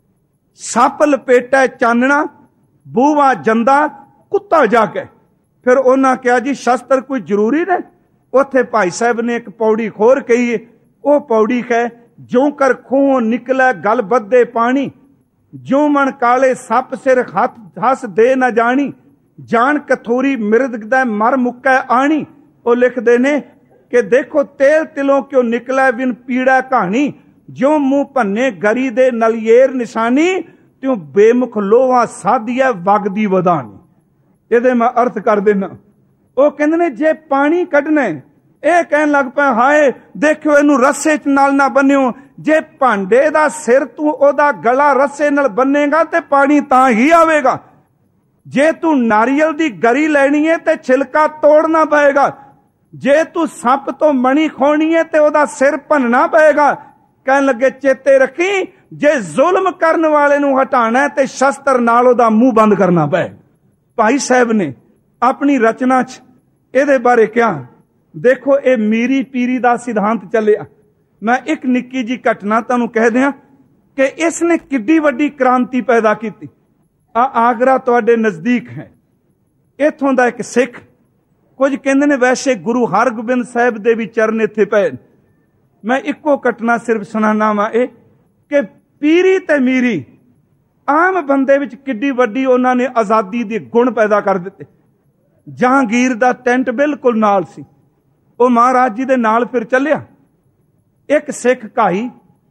ਸੱਪ ਲਪੇਟੈ ਚਾਨਣਾ, ਬੂਹਾ ਜੰਦਾ ਕੁੱਤਾ ਜਾਗੈ। ਫਿਰ ਉਹਨਾਂ ਕਿਹਾ ਜੀ ਸ਼ਸਤਰ ਕੋਈ ਜ਼ਰੂਰੀ ਨੇ? ਉੱਥੇ ਭਾਈ ਸਾਹਿਬ ਨੇ ਇੱਕ ਪੌੜੀ ਖੋਰ ਕਹੀ, ਉਹ ਪੌੜੀ ਹੈ, ਜੋ ਕਰ ਖੂਹ ਨਿਕਲੈ ਗਲ ਬੱਧੇ ਪਾਣੀ, ਜੋ ਮਨ ਕਾਲੇ ਸੱਪ ਸਿਰ ਹੱਥ ਹੱਸ ਦੇ ਨਾ ਜਾਣੀ, ਜਾਣ ਕਥੋਰੀ ਮਿਰਦ ਦਾ ਮਰ ਮੁੱਕੈ ਆਣੀ। ਉਹ ਲਿਖਦੇ ਨੇ ਕਿ ਦੇਖੋ ਤੇਲ ਤਿਲੋਂ ਕਿਉਂ ਨਿਕਲੈ ਬਿਨ ਪੀੜਾ ਕਹਾਣੀ, ਜੋ ਮੂੰਹ ਭੰਨੇ ਗਰੀ ਦੇ ਨਲਿਏਰ ਨਿਸ਼ਾਨੀ, ਤਿਉ ਬੇਮੁਖ ਲੋਹਾ ਸਾਧੀਐ ਵਗਦੀ ਵਧਾਣੀ। ਇਹਦੇ ਮੈਂ ਅਰਥ ਕਰ ਦੇਣਾ। ਉਹ ਕਹਿੰਦੇ ਨੇ ਜੇ ਪਾਣੀ ਕੱਢਣਾ, ਇਹ ਕਹਿਣ ਲੱਗ ਪਿਆ ਹਾਏ ਦੇਖਿਓ ਇਹਨੂੰ ਰੱਸੇ ਚ ਨਾਲ ਨਾ ਬੰਨਿਓ। ਜੇ ਭਾਂਡੇ ਦਾ ਸਿਰ ਤੂੰ ਉਹਦਾ ਗਲਾ ਰੱਸੇ ਨਾਲ ਬੰਨੇਗਾ ਤੇ ਪਾਣੀ ਤਾਂ ਹੀ ਆਵੇਗਾ। ਜੇ ਤੂੰ ਨਾਰੀਅਲ ਦੀ ਗਰੀ ਲੈਣੀ ਹੈ ਤੇ ਛਿਲਕਾ ਤੋੜਨਾ ਪਏਗਾ। ਜੇ ਤੂੰ ਸੱਪ ਤੋਂ ਮਣੀ ਖੋਣੀ ਹੈ ਤੇ ਉਹਦਾ ਸਿਰ ਭੰਨਣਾ ਪਏਗਾ। ਕਹਿਣ ਲੱਗੇ ਚੇਤੇ ਰੱਖੀ, ਜੇ ਜ਼ੁਲਮ ਕਰਨ ਵਾਲੇ ਨੂੰ ਹਟਾਣਾ ਤੇ ਸ਼ਸਤਰ ਨਾਲ ਉਹਦਾ ਮੂੰਹ ਬੰਦ ਕਰਨਾ ਪਏਗਾ। ਭਾਈ ਸਾਹਿਬ ਨੇ ਆਪਣੀ ਰਚਨਾ 'ਚ ਇਹਦੇ ਬਾਰੇ ਕਿਹਾ। ਦੇਖੋ ਇਹ ਮੀਰੀ ਪੀਰੀ ਦਾ ਸਿਧਾਂਤ ਚੱਲਿਆ। ਮੈਂ ਇੱਕ ਨਿੱਕੀ ਜੀ ਘਟਨਾ ਤੁਹਾਨੂੰ ਕਹਿ ਦਿਆਂ ਕਿ ਇਸ ਨੇ ਕਿੱਡੀ ਵੱਡੀ ਕ੍ਰਾਂਤੀ ਪੈਦਾ ਕੀਤੀ। ਆਗਰਾ ਤੁਹਾਡੇ ਨਜ਼ਦੀਕ ਹੈ। ਇੱਥੋਂ ਦਾ ਇੱਕ ਸਿੱਖ, ਕੁਝ ਕਹਿੰਦੇ ਨੇ ਵੈਸੇ ਗੁਰੂ ਹਰਗੋਬਿੰਦ ਸਾਹਿਬ ਦੇ ਵੀ ਚਰਨ ਇੱਥੇ ਪਏ। ਮੈਂ ਇੱਕੋ ਘਟਨਾ ਸਿਰਫ ਸੁਣਾਉਣਾ ਵਾ, ਇਹ ਕਿ ਪੀਰੀ ਤੇ ਮੀਰੀ ਆਮ ਬੰਦੇ ਵਿੱਚ ਕਿੱਡੀ ਵੱਡੀ ਉਹਨਾਂ ਨੇ ਆਜ਼ਾਦੀ ਦੇ ਗੁਣ ਪੈਦਾ ਕਰ ਦਿੱਤੇ। ਜਹਾਂਗੀਰ ਦਾ ਟੈਂਟ ਬਿਲਕੁਲ ਨਾਲ ਸੀ, ਉਹ ਮਹਾਰਾਜ ਜੀ ਦੇ ਨਾਲ ਫਿਰ ਚੱਲਿਆ। ਇੱਕ ਸਿੱਖ ਘਾਈ,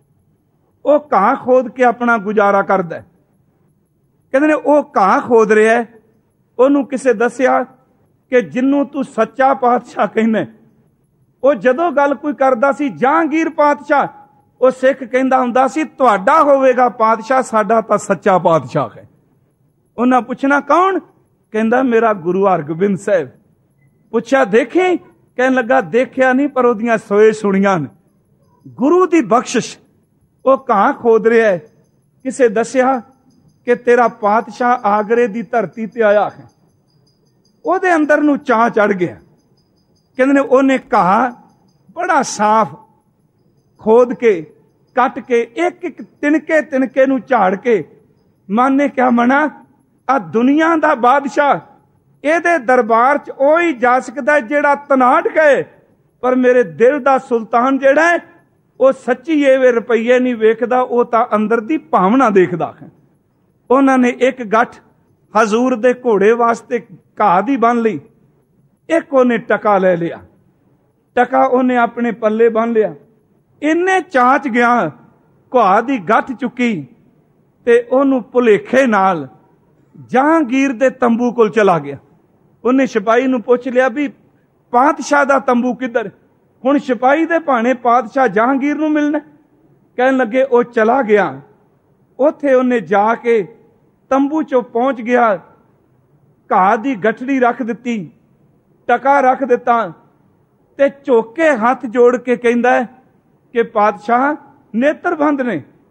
ਉਹ ਘਾਹ ਖੋਦ ਕੇ ਆਪਣਾ ਗੁਜ਼ਾਰਾ ਕਰਦਾ। ਕਹਿੰਦੇ ਨੇ ਉਹ ਘਾਹ ਖੋਦ ਰਿਹਾ, ਉਹਨੂੰ ਕਿਸੇ ਦੱਸਿਆ ਕਿ ਜਿਹਨੂੰ ਤੂੰ ਸੱਚਾ ਪਾਤਸ਼ਾਹ ਕਹਿੰਦਾ, ਉਹ ਜਦੋਂ ਗੱਲ ਕੋਈ ਕਰਦਾ ਸੀ ਜਹਾਂਗੀਰ ਪਾਤਸ਼ਾਹ, ਉਹ ਸਿੱਖ ਕਹਿੰਦਾ ਹੁੰਦਾ ਸੀ ਤੁਹਾਡਾ ਹੋਵੇਗਾ ਪਾਤਸ਼ਾਹ, ਸਾਡਾ ਤਾਂ ਸੱਚਾ ਪਾਤਸ਼ਾਹ ਹੈ। ਉਹਨਾਂ ਪੁੱਛਣਾ ਕੌਣ? ਕਹਿੰਦਾ ਮੇਰਾ ਗੁਰੂ ਹਰਗੋਬਿੰਦ ਸਾਹਿਬ। ਪੁੱਛਿਆ ਦੇਖੇ? ਕਹਿਣ ਲੱਗਾ ਦੇਖਿਆ ਨਹੀਂ, ਪਰ ਉਹਦੀਆਂ ਸੋਏ ਸੁਣੀਆਂ ਨੇ। ਗੁਰੂ ਦੀ ਬਖਸ਼ਿਸ਼। ਉਹ ਘਾਹ ਖੋਦ ਰਿਹਾ ਹੈ, ਕਿਸੇ ਦੱਸਿਆ ਕਿ ਤੇਰਾ ਪਾਤਸ਼ਾਹ ਆਗਰੇ ਦੀ ਧਰਤੀ ਤੇ ਆਇਆ ਹੈ। ਉਹਦੇ ਅੰਦਰ ਨੂੰ ਚਾਹ ਚੜ ਗਿਆ। ਕਹਿੰਦੇ ਨੇ ਉਹਨੇ ਘਾਹ ਬੜਾ ਸਾਫ਼ ਖੋਦ ਕੇ, ਕੱਟ ਕੇ, ਇੱਕ ਇੱਕ ਤਿਨਕੇ ਨੂੰ ਝਾੜ ਕੇ, ਮਨ ਨੇ ਕਿਹਾ ਮਨਾ ਆ ਦੁਨੀਆ ਦਾ ਬਾਦਸ਼ਾਹ, ਇਹਦੇ ਦਰਬਾਰ 'ਚ ਉਹ ਹੀ ਜਾ ਸਕਦਾ ਜਿਹੜਾ ਤਨਾਟ ਗਏ, ਪਰ ਮੇਰੇ ਦਿਲ ਦਾ ਸੁਲਤਾਨ ਜਿਹੜਾ ਹੈ ਉਹ ਸੱਚੀ ਇਹ ਰੁਪਈਏ ਨਹੀਂ ਵੇਖਦਾ, ਉਹ ਤਾਂ ਅੰਦਰ ਦੀ ਭਾਵਨਾ ਦੇਖਦਾ ਹੈ। ਉਹਨਾਂ ਨੇ ਇੱਕ ਗੱਠ ਹਜ਼ੂਰ ਦੇ ਘੋੜੇ ਵਾਸਤੇ ਘਾਹ ਦੀ ਬੰਨ ਲਈ, ਇੱਕ ਉਹਨੇ ਟਕਾ ਲੈ ਲਿਆ, ਟਕਾ ਉਹਨੇ ਆਪਣੇ ਪੱਲੇ ਬੰਨ ਲਿਆ। ਇੰਨੇ ਚਾਚ ਗਿਆ, ਘਾਹ ਦੀ ਗੱਠ ਚੁੱਕੀ ਤੇ ਉਹਨੂੰ ਭੁਲੇਖੇ ਨਾਲ ਜਹਾਂਗੀਰ ਦੇ ਤੰਬੂ ਕੋਲ ਚਲਾ ਗਿਆ। ਉਹਨੇ ਸਿਪਾਹੀ ਨੂੰ ਪੁੱਛ ਲਿਆ ਵੀ ਪਾਤਸ਼ਾਹ ਦਾ ਤੰਬੂ ਕਿੱਧਰ? ਹੁਣ ਸਿਪਾਹੀ ਦੇ ਭਾਣੇ ਪਾਤਸ਼ਾਹ ਜਹਾਂਗੀਰ ਨੂੰ ਮਿਲਣਾ। ਕਹਿਣ ਲੱਗੇ ਉਹ ਚਲਾ ਗਿਆ। ਉੱਥੇ ਉਹਨੇ ਜਾ ਕੇ ਤੰਬੂ 'ਚੋਂ ਪਹੁੰਚ ਗਿਆ, ਘਾਹ ਦੀ ਗਠੜੀ ਰੱਖ ਦਿੱਤੀ, ਟਕਾ ਰੱਖ ਦਿੱਤਾ ਤੇ ਝੁੱਕ ਕੇ ਹੱਥ ਜੋੜ ਕੇ ਕਹਿੰਦਾ ਕਿ ਪਾਤਸ਼ਾਹ ਨੇਤਰ ਬੰਦ ਨੇ,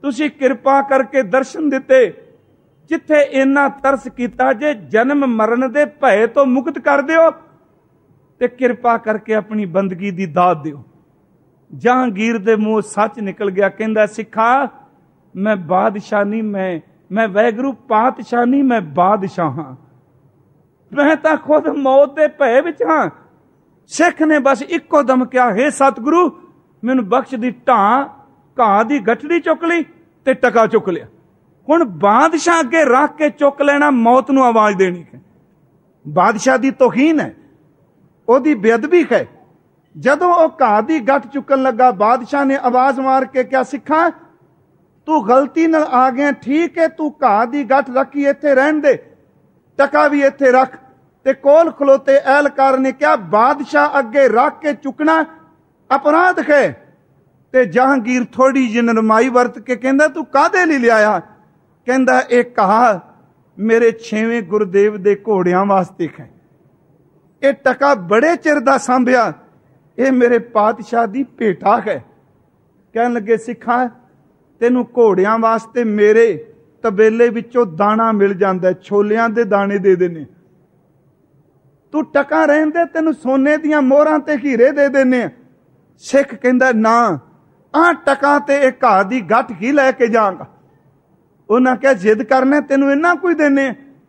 ਤੁਸੀਂ ਕਿਰਪਾ ਕਰਕੇ ਦਰਸ਼ਨ ਦਿੱਤੇ, ਜਿੱਥੇ ਇੰਨਾ ਤਰਸ ਕੀਤਾ ਜੇ ਜਨਮ ਮਰਨ ਦੇ ਭੈ ਤੋਂ ਮੁਕਤ ਕਰ ਦਿਓ ਤੇ ਕਿਰਪਾ ਕਰਕੇ ਆਪਣੀ ਬੰਦਗੀ ਦੀ ਦਾਤ ਦਿਓ। ਜਹਾਂਗੀਰ ਦੇ ਮੂੰਹ ਸੱਚ ਨਿਕਲ ਗਿਆ। ਕਹਿੰਦਾ ਸਿੱਖਾ, ਮੈਂ ਬਾਦਸ਼ਾਹ ਨਹੀਂ, ਮੈਂ ਵੈਗਰੂ ਪਾਤਸ਼ਾਹ ਨਹੀਂ, ਮੈਂ ਬਾਦਸ਼ਾਹ ਹਾਂ। ਮੈਂ ਤਾਂ ਖੁਦ ਮੌਤ ਦੇ ਭੈ ਵਿੱਚ ਹਾਂ। ਸਿੱਖ ਨੇ ਬਸ ਇੱਕੋ ਦਮ ਕਿਹਾ, ਹੇ ਸਤਿਗੁਰੂ ਮੈਨੂੰ ਬਖਸ਼ ਦੀ। ਢਾਂ ਘਾਹ ਦੀ ਗਠੜੀ ਚੁੱਕ ਲਈ ਤੇ ਟਕਾ ਚੁੱਕ ਲਿਆ। ਹੁਣ ਬਾਦਸ਼ਾਹ ਅੱਗੇ ਰੱਖ ਕੇ ਚੁੱਕ ਲੈਣਾ, ਮੌਤ ਨੂੰ ਆਵਾਜ਼ ਦੇਣੀ ਹੈ। ਬਾਦਸ਼ਾਹ ਦੀ ਤੋਹੀਨ ਹੈ, ਉਹਦੀ ਬੇਅਦਬੀ ਹੈ। ਜਦੋਂ ਉਹ ਘਾਹ ਦੀ ਗੱਠ ਚੁੱਕਣ ਲੱਗਾ, ਬਾਦਸ਼ਾਹ ਨੇ ਆਵਾਜ਼ ਮਾਰ ਕੇ ਕਿਹਾ, ਸਿੱਖਾ ਤੂੰ ਗਲਤੀ ਨਾਲ ਆ ਗਿਆ, ਠੀਕ ਹੈ, ਤੂੰ ਘਾਹ ਦੀ ਗੱਠ ਰੱਖੀ ਇੱਥੇ ਰਹਿਣ ਦੇ, ਟਕਾ ਵੀ ਇੱਥੇ ਰੱਖ। ਤੇ ਕੋਲ ਖਲੋਤੇ ਅਹਿਲਕਾਰ ਨੇ ਕਿਹਾ, ਬਾਦਸ਼ਾਹ ਅੱਗੇ ਰੱਖ ਕੇ ਚੁੱਕਣਾ ਅਪਰਾਧ ਹੈ। ਤੇ ਜਹਾਂਗੀਰ ਥੋੜੀ ਜਿਹੀ ਨਰਮਾਈ ਵਰਤ ਕੇ ਕਹਿੰਦਾ, ਤੂੰ ਕਾਹਦੇ ਲਈ ਲਿਆਇਆ? ਕਹਿੰਦਾ ਇਹ ਘਾਹ ਮੇਰੇ 6ਵੇਂ ਗੁਰਦੇਵ ਦੇ ਘੋੜਿਆਂ ਵਾਸਤੇ ਹੈ। ਇਹ ਟਕਾ ਬੜੇ ਚਿਰ ਦਾ ਸਾਂਭਿਆ, ਇਹ ਮੇਰੇ ਪਾਤਸ਼ਾਹ ਦੀ ਭੇਟਾ ਹੈ। ਕਹਿਣ ਲੱਗੇ, ਸਿੱਖਾਂ ਤੈਨੂੰ ਘੋੜਿਆਂ ਵਾਸਤੇ ਮੇਰੇ ਤਬੇਲੇ ਵਿੱਚੋਂ ਦਾਣਾ ਮਿਲ ਜਾਂਦਾ, ਛੋਲਿਆਂ ਦੇ ਦਾਣੇ ਦੇ ਦੇਣੇ। ਤੂੰ ਟਕਾ ਰਹਿਣ ਦੇ, ਤੈਨੂੰ ਸੋਨੇ ਦੀਆਂ ਮੋਹਰਾਂ ਤੇ ਹੀਰੇ ਦੇ ਦੇਣੇ। ਸਿੱਖ ਕਹਿੰਦਾ, ਨਾ, ਆਹ ਟਕਾ ਤੇ ਇਹ ਘਾਹ ਦੀ ਗੱਠ ਹੀ ਲੈ ਕੇ ਜਾਵਾਂਗਾ। ਉਹਨਾਂ ਕਿਹਾ, ਜਿੱਦ ਕਰਨਾ, ਤੈਨੂੰ ਇੰਨਾ ਕੁਝ ਦੇਣੇ।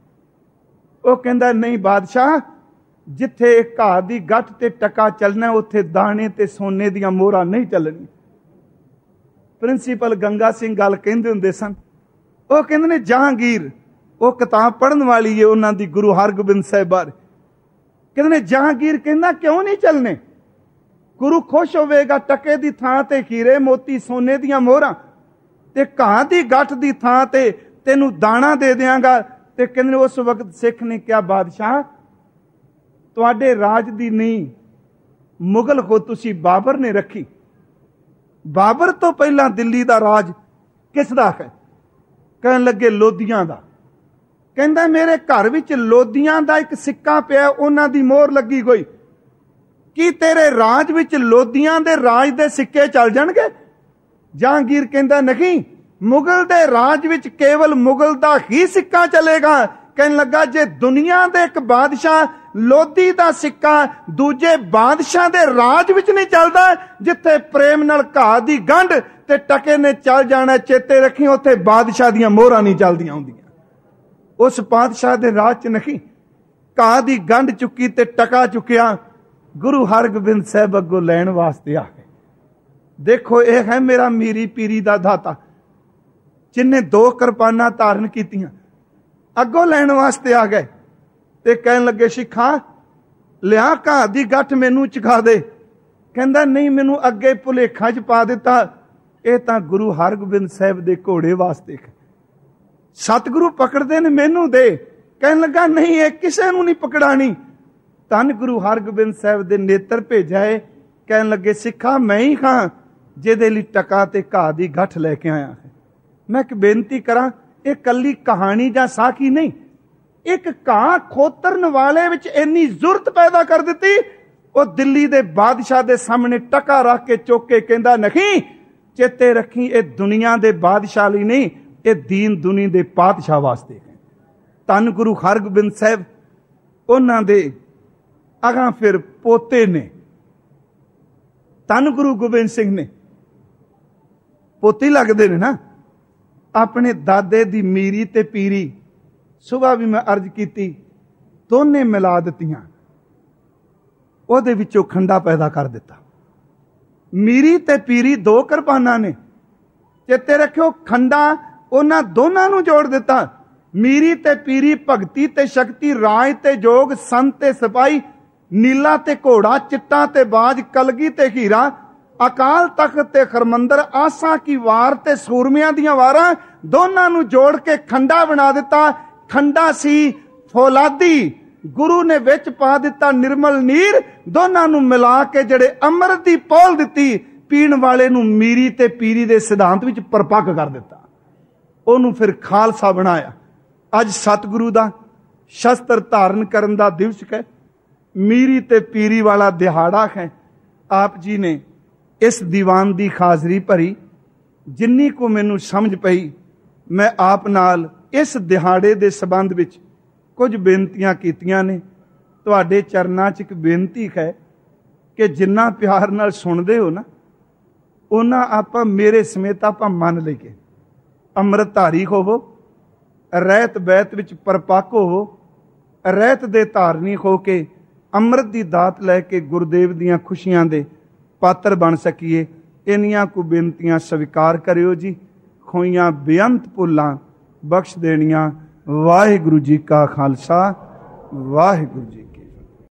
ਉਹ ਕਹਿੰਦਾ, ਨਹੀਂ ਬਾਦਸ਼ਾਹ, ਜਿੱਥੇ ਘਾਹ ਦੀ ਗੱਠ ਤੇ ਟਕਾ ਚੱਲਣਾ, ਉੱਥੇ ਦਾਣੇ ਤੇ ਸੋਨੇ ਦੀਆਂ ਮੋਹਰਾਂ ਨਹੀਂ ਚੱਲਣੀ। ਪ੍ਰਿੰਸੀਪਲ ਗੰਗਾ ਸਿੰਘ ਗੱਲ ਕਹਿੰਦੇ ਹੁੰਦੇ ਸਨ। ਉਹ ਕਹਿੰਦੇ ਨੇ, ਜਹਾਂਗੀਰ, ਉਹ ਕਿਤਾਬ ਪੜ੍ਹਨ ਵਾਲੀ ਹੈ ਉਹਨਾਂ ਦੀ, ਗੁਰੂ ਹਰਗੋਬਿੰਦ ਸਾਹਿਬ ਬਾਰੇ। ਕਹਿੰਦੇ ਨੇ, ਜਹਾਂਗੀਰ ਕਹਿੰਦਾ ਕਿਉਂ ਨਹੀਂ ਚੱਲਣੇ? ਗੁਰੂ ਖੁਸ਼ ਹੋਵੇਗਾ, ਟਕੇ ਦੀ ਥਾਂ ਤੇ ਹੀਰੇ ਮੋਤੀ ਸੋਨੇ ਦੀਆਂ ਮੋਹਰਾਂ ਤੇ ਘਾਹ ਦੀ ਗੱਠ ਦੀ ਥਾਂ ਤੇ ਤੈਨੂੰ ਦਾਣਾ ਦੇ ਦਿਆਂਗਾ। ਤੇ ਕਹਿੰਦੇ ਨੇ, ਉਸ ਵਕਤ ਸਿੱਖ ਨੇ ਕਿਹਾ, ਬਾਦਸ਼ਾਹ ਤੁਹਾਡੇ ਰਾਜ ਦੀ ਨੀਂਹ ਮੁਗਲ ਕੋ ਤੁਸੀਂ ਬਾਬਰ ਨੇ ਰੱਖੀ। ਬਾਬਰ ਤੋਂ ਪਹਿਲਾਂ ਦਿੱਲੀ ਦਾ ਰਾਜ ਕਿਸ ਦਾ ਹੈ? ਕਹਿਣ ਲੱਗੇ, ਲੋਧੀਆਂ ਦਾ। ਕਹਿੰਦਾ, ਮੇਰੇ ਘਰ ਵਿੱਚ ਲੋਧੀਆਂ ਦਾ ਇੱਕ ਸਿੱਕਾ ਪਿਆ, ਉਹਨਾਂ ਦੀ ਮੋਹਰ ਲੱਗੀ ਹੋਈ। ਕੀ ਤੇਰੇ ਰਾਜ ਵਿੱਚ ਲੋਧੀਆਂ ਦੇ ਰਾਜ ਦੇ ਸਿੱਕੇ ਚੱਲ ਜਾਣਗੇ? ਜਹਾਂਗੀਰ ਕਹਿੰਦਾ, ਨਹੀਂ, ਮੁਗਲ ਦੇ ਰਾਜ ਵਿੱਚ ਕੇਵਲ ਮੁਗਲ ਦਾ ਹੀ ਸਿੱਕਾ ਚੱਲੇਗਾ। ਕਹਿਣ ਲੱਗਾ, ਜੇ ਦੁਨੀਆ ਦੇ ਇੱਕ ਬਾਦਸ਼ਾਹ ਲੋਧੀ ਦਾ ਸਿੱਕਾ ਦੂਜੇ ਬਾਦਸ਼ਾਹ ਦੇ ਰਾਜ ਵਿੱਚ ਨਹੀਂ ਚੱਲਦਾ, ਜਿੱਥੇ ਪ੍ਰੇਮ ਨਾਲ ਘਾਹ ਦੀ ਗੰਢ ਤੇ ਟਕੇ ਨੇ ਚੱਲ ਜਾਣਾ, ਚੇਤੇ ਰੱਖੀ, ਉੱਥੇ ਬਾਦਸ਼ਾਹ ਦੀਆਂ ਮੋਹਰਾਂ ਨਹੀਂ ਚੱਲਦੀਆਂ ਹੁੰਦੀਆਂ। ਉਸ ਬਾਦਸ਼ਾਹ ਦੇ ਰਾਜ 'ਚ ਨਹੀਂ। ਘਾਹ ਦੀ ਗੰਢ ਚੁੱਕੀ ਤੇ ਟਕਾ ਚੁੱਕਿਆ, ਗੁਰੂ ਹਰਗੋਬਿੰਦ ਸਾਹਿਬ ਅੱਗੋਂ ਲੈਣ ਵਾਸਤੇ ਆ ਗਏ। ਦੇਖੋ, ਇਹ ਹੈ ਮੇਰਾ ਮੀਰੀ ਪੀਰੀ ਦਾ ਦਾਤਾ, ਜਿਨੇ 2 ਕਿਰਪਾਨਾਂ ਧਾਰਨ ਕੀਤੀਆਂ, ਅੱਗੋਂ ਲੈਣ ਵਾਸਤੇ ਆ ਗਏ। ਤੇ ਕਹਿਣ ਲੱਗੇ, ਸਿੱਖਾਂ ਲਿਆ ਘਾਹ ਦੀ ਗੱਠ ਮੈਨੂੰ ਚਖਾ ਦੇ। ਕਹਿੰਦਾ, ਨਹੀਂ, ਮੈਨੂੰ ਅੱਗੇ ਭੁਲੇਖਾ 'ਚ ਪਾ ਦਿੱਤਾ, ਇਹ ਤਾਂ ਗੁਰੂ ਹਰਗੋਬਿੰਦ ਸਾਹਿਬ ਦੇ ਘੋੜੇ ਵਾਸਤੇ। ਸਤਿਗੁਰੂ ਪਕੜਦੇ ਨੇ, ਮੈਨੂੰ ਦੇ। ਕਹਿਣ ਲੱਗਾ, ਨਹੀਂ, ਇਹ ਕਿਸੇ ਨੂੰ ਨਹੀਂ ਪਕੜਾਣੀ। ਧੰਨ ਗੁਰੂ ਹਰਗੋਬਿੰਦ ਸਾਹਿਬ ਦੇ ਨੇਤਰ ਭੇਜਾਏ। ਕਹਿਣ ਲੱਗੇ, ਸਿੱਖਾਂ ਮੈਂ ਹੀ ਹਾਂ ਜਿਹਦੇ ਲਈ ਟਕਾ ਤੇ ਘਾਹ ਦੀ ਗੱਠ ਲੈ ਕੇ ਆਇਆ ਹੈ। ਮੈਂ ਇੱਕ ਬੇਨਤੀ ਕਰਾਂ, ਇਹ ਕੱਲੀ ਕਹਾਣੀ ਜਾਂ ਸਾਖੀ ਨਹੀਂ, ਇੱਕ ਘਾਹ ਖੋਤਰਨ ਵਾਲੇ ਵਿੱਚ ਇੰਨੀ ਜ਼ੁਰਤ ਪੈਦਾ ਕਰ ਦਿੱਤੀ, ਉਹ ਦਿੱਲੀ ਦੇ ਬਾਦਸ਼ਾਹ ਦੇ ਸਾਹਮਣੇ ਟਕਾ ਰੱਖ ਕੇ ਚੁੱਕ ਕੇ ਕਹਿੰਦਾ, ਨਹੀਂ, ਚੇਤੇ ਰੱਖੀ, ਇਹ ਦੁਨੀਆ ਦੇ ਬਾਦਸ਼ਾਹ ਲਈ ਨਹੀਂ, ਇਹ ਦੀਨ ਦੁਨੀ ਦੇ ਪਾਤਸ਼ਾਹ ਵਾਸਤੇ ਹੈ। ਧੰਨ ਗੁਰੂ ਹਰਗੋਬਿੰਦ ਸਾਹਿਬ, ਉਹਨਾਂ ਦੇ ਅਗਾਂ ਫਿਰ ਪੋਤੇ ਨੇ, ਧੰਨ ਗੁਰੂ ਗੋਬਿੰਦ ਸਿੰਘ ਨੇ, ਪੋਤੀ ਲੱਗਦੇ ਨੇ ਨਾ, ਆਪਣੇ ਦਾਦੇ ਦੀ ਮੀਰੀ ਤੇ ਪੀਰੀ, ਸੁਬਾ ਵੀ ਮੈਂ ਅਰਜ਼ ਕੀਤੀ, ਦੋਨੇ ਮਿਲਾ ਦਿੱਤੀਆਂ, ਉਹਦੇ ਵਿੱਚੋਂ ਖੰਡਾ ਪੈਦਾ ਕਰ ਦਿੱਤਾ। ਮੀਰੀ ਤੇ ਪੀਰੀ 2 ਕਿਰਪਾਨਾਂ ਨੇ, ਚੇਤੇ ਰੱਖਿਓ, ਖੰਡਾ ਉਹਨਾਂ ਦੋਨਾਂ ਨੂੰ ਜੋੜ ਦਿੱਤਾ। ਮੀਰੀ ਤੇ ਪੀਰੀ, ਭਗਤੀ ਤੇ ਸ਼ਕਤੀ, ਰਾਜ ਤੇ ਜੋਗ, ਸੰਤ ਤੇ ਸਿਪਾਹੀ, ਨੀਲਾ ਤੇ ਘੋੜਾ, ਚਿੱਟਾ ਤੇ ਬਾਜ, ਕਲਗੀ ਤੇ ਹੀਰਾ, ਅਕਾਲ ਤਖਤ ਤੇ ਖਰਮੰਦਰ, ਆਸਾਂ ਕੀ ਵਾਰ ਤੇ ਸੂਰਮਿਆਂ ਦੀਆਂ ਵਾਰਾਂ, ਦੋਨਾਂ ਨੂੰ ਜੋੜ ਕੇ ਖੰਡਾ ਬਣਾ ਦਿੱਤਾ। ਖੰਡਾ ਸੀ ਫੌਲਾਦੀ, ਗੁਰੂ ਨੇ ਵਿੱਚ ਪਾ ਦਿੱਤਾ ਨਿਰਮਲ ਨੀਰ, ਦੋਨਾਂ ਨੂੰ ਮਿਲਾ ਕੇ ਜਿਹੜੇ ਅੰਮ੍ਰਿਤ ਦੀ ਪੌਲ ਦਿੱਤੀ, ਪੀਣ ਵਾਲੇ ਨੂੰ ਮੀਰੀ ਤੇ ਪੀਰੀ ਦੇ ਸਿਧਾਂਤ ਵਿੱਚ ਪਰਪੱਕ ਕਰ ਦਿੱਤਾ। ਉਹਨੂੰ ਫਿਰ ਖਾਲਸਾ ਬਣਾਇਆ। ਅੱਜ ਸਤਿਗੁਰੂ ਦਾ ਸ਼ਸਤਰ ਧਾਰਨ ਕਰਨ ਦਾ ਦਿਵਸ ਹੈ, ਮੀਰੀ ਤੇ ਪੀਰੀ ਵਾਲਾ ਦਿਹਾੜਾ ਹੈ। ਆਪ ਜੀ ਨੇ ਇਸ ਦੀਵਾਨ ਦੀ ਹਾਜ਼ਰੀ ਭਰੀ, ਜਿੰਨੀ ਕੋ ਮੈਨੂੰ ਸਮਝ ਪਈ, ਮੈਂ ਆਪ ਨਾਲ ਇਸ ਦਿਹਾੜੇ ਦੇ ਸੰਬੰਧ ਵਿੱਚ ਕੁਝ ਬੇਨਤੀਆਂ ਕੀਤੀਆਂ ਨੇ। ਤੁਹਾਡੇ ਚਰਨਾਂ 'ਚ ਇੱਕ ਬੇਨਤੀ ਹੈ ਕਿ ਜਿੰਨਾ ਪਿਆਰ ਨਾਲ ਸੁਣਦੇ ਹੋ ਨਾ, ਉਹਨਾਂ ਆਪਾਂ ਮੇਰੇ ਸਮੇਤ ਆਪਾਂ ਮੰਨ ਲਈਏ। ਅੰਮ੍ਰਿਤਧਾਰੀ ਹੋਵੋ, ਰਹਿਤ ਬੈਤ ਵਿੱਚ ਪਰਪੱਕ ਹੋਵੋ, ਰਹਿਤ ਦੇ ਧਾਰਨੀ ਹੋ ਕੇ ਅੰਮ੍ਰਿਤ ਦੀ ਦਾਤ ਲੈ ਕੇ ਗੁਰਦੇਵ ਦੀਆਂ ਖੁਸ਼ੀਆਂ ਦੇ ਪਾਤਰ ਬਣ ਸਕੀਏ। ਇੰਨੀਆਂ ਕੁ ਬੇਨਤੀਆਂ ਸਵੀਕਾਰ ਕਰਿਓ ਜੀ। ਖੋਈਆਂ ਬੇਅੰਤ ਭੁੱਲਾਂ ਬਖਸ਼ ਦੇਣੀਆਂ। ਵਾਹਿਗੁਰੂ ਜੀ ਕਾ ਖਾਲਸਾ, ਵਾਹਿਗੁਰੂ ਜੀ।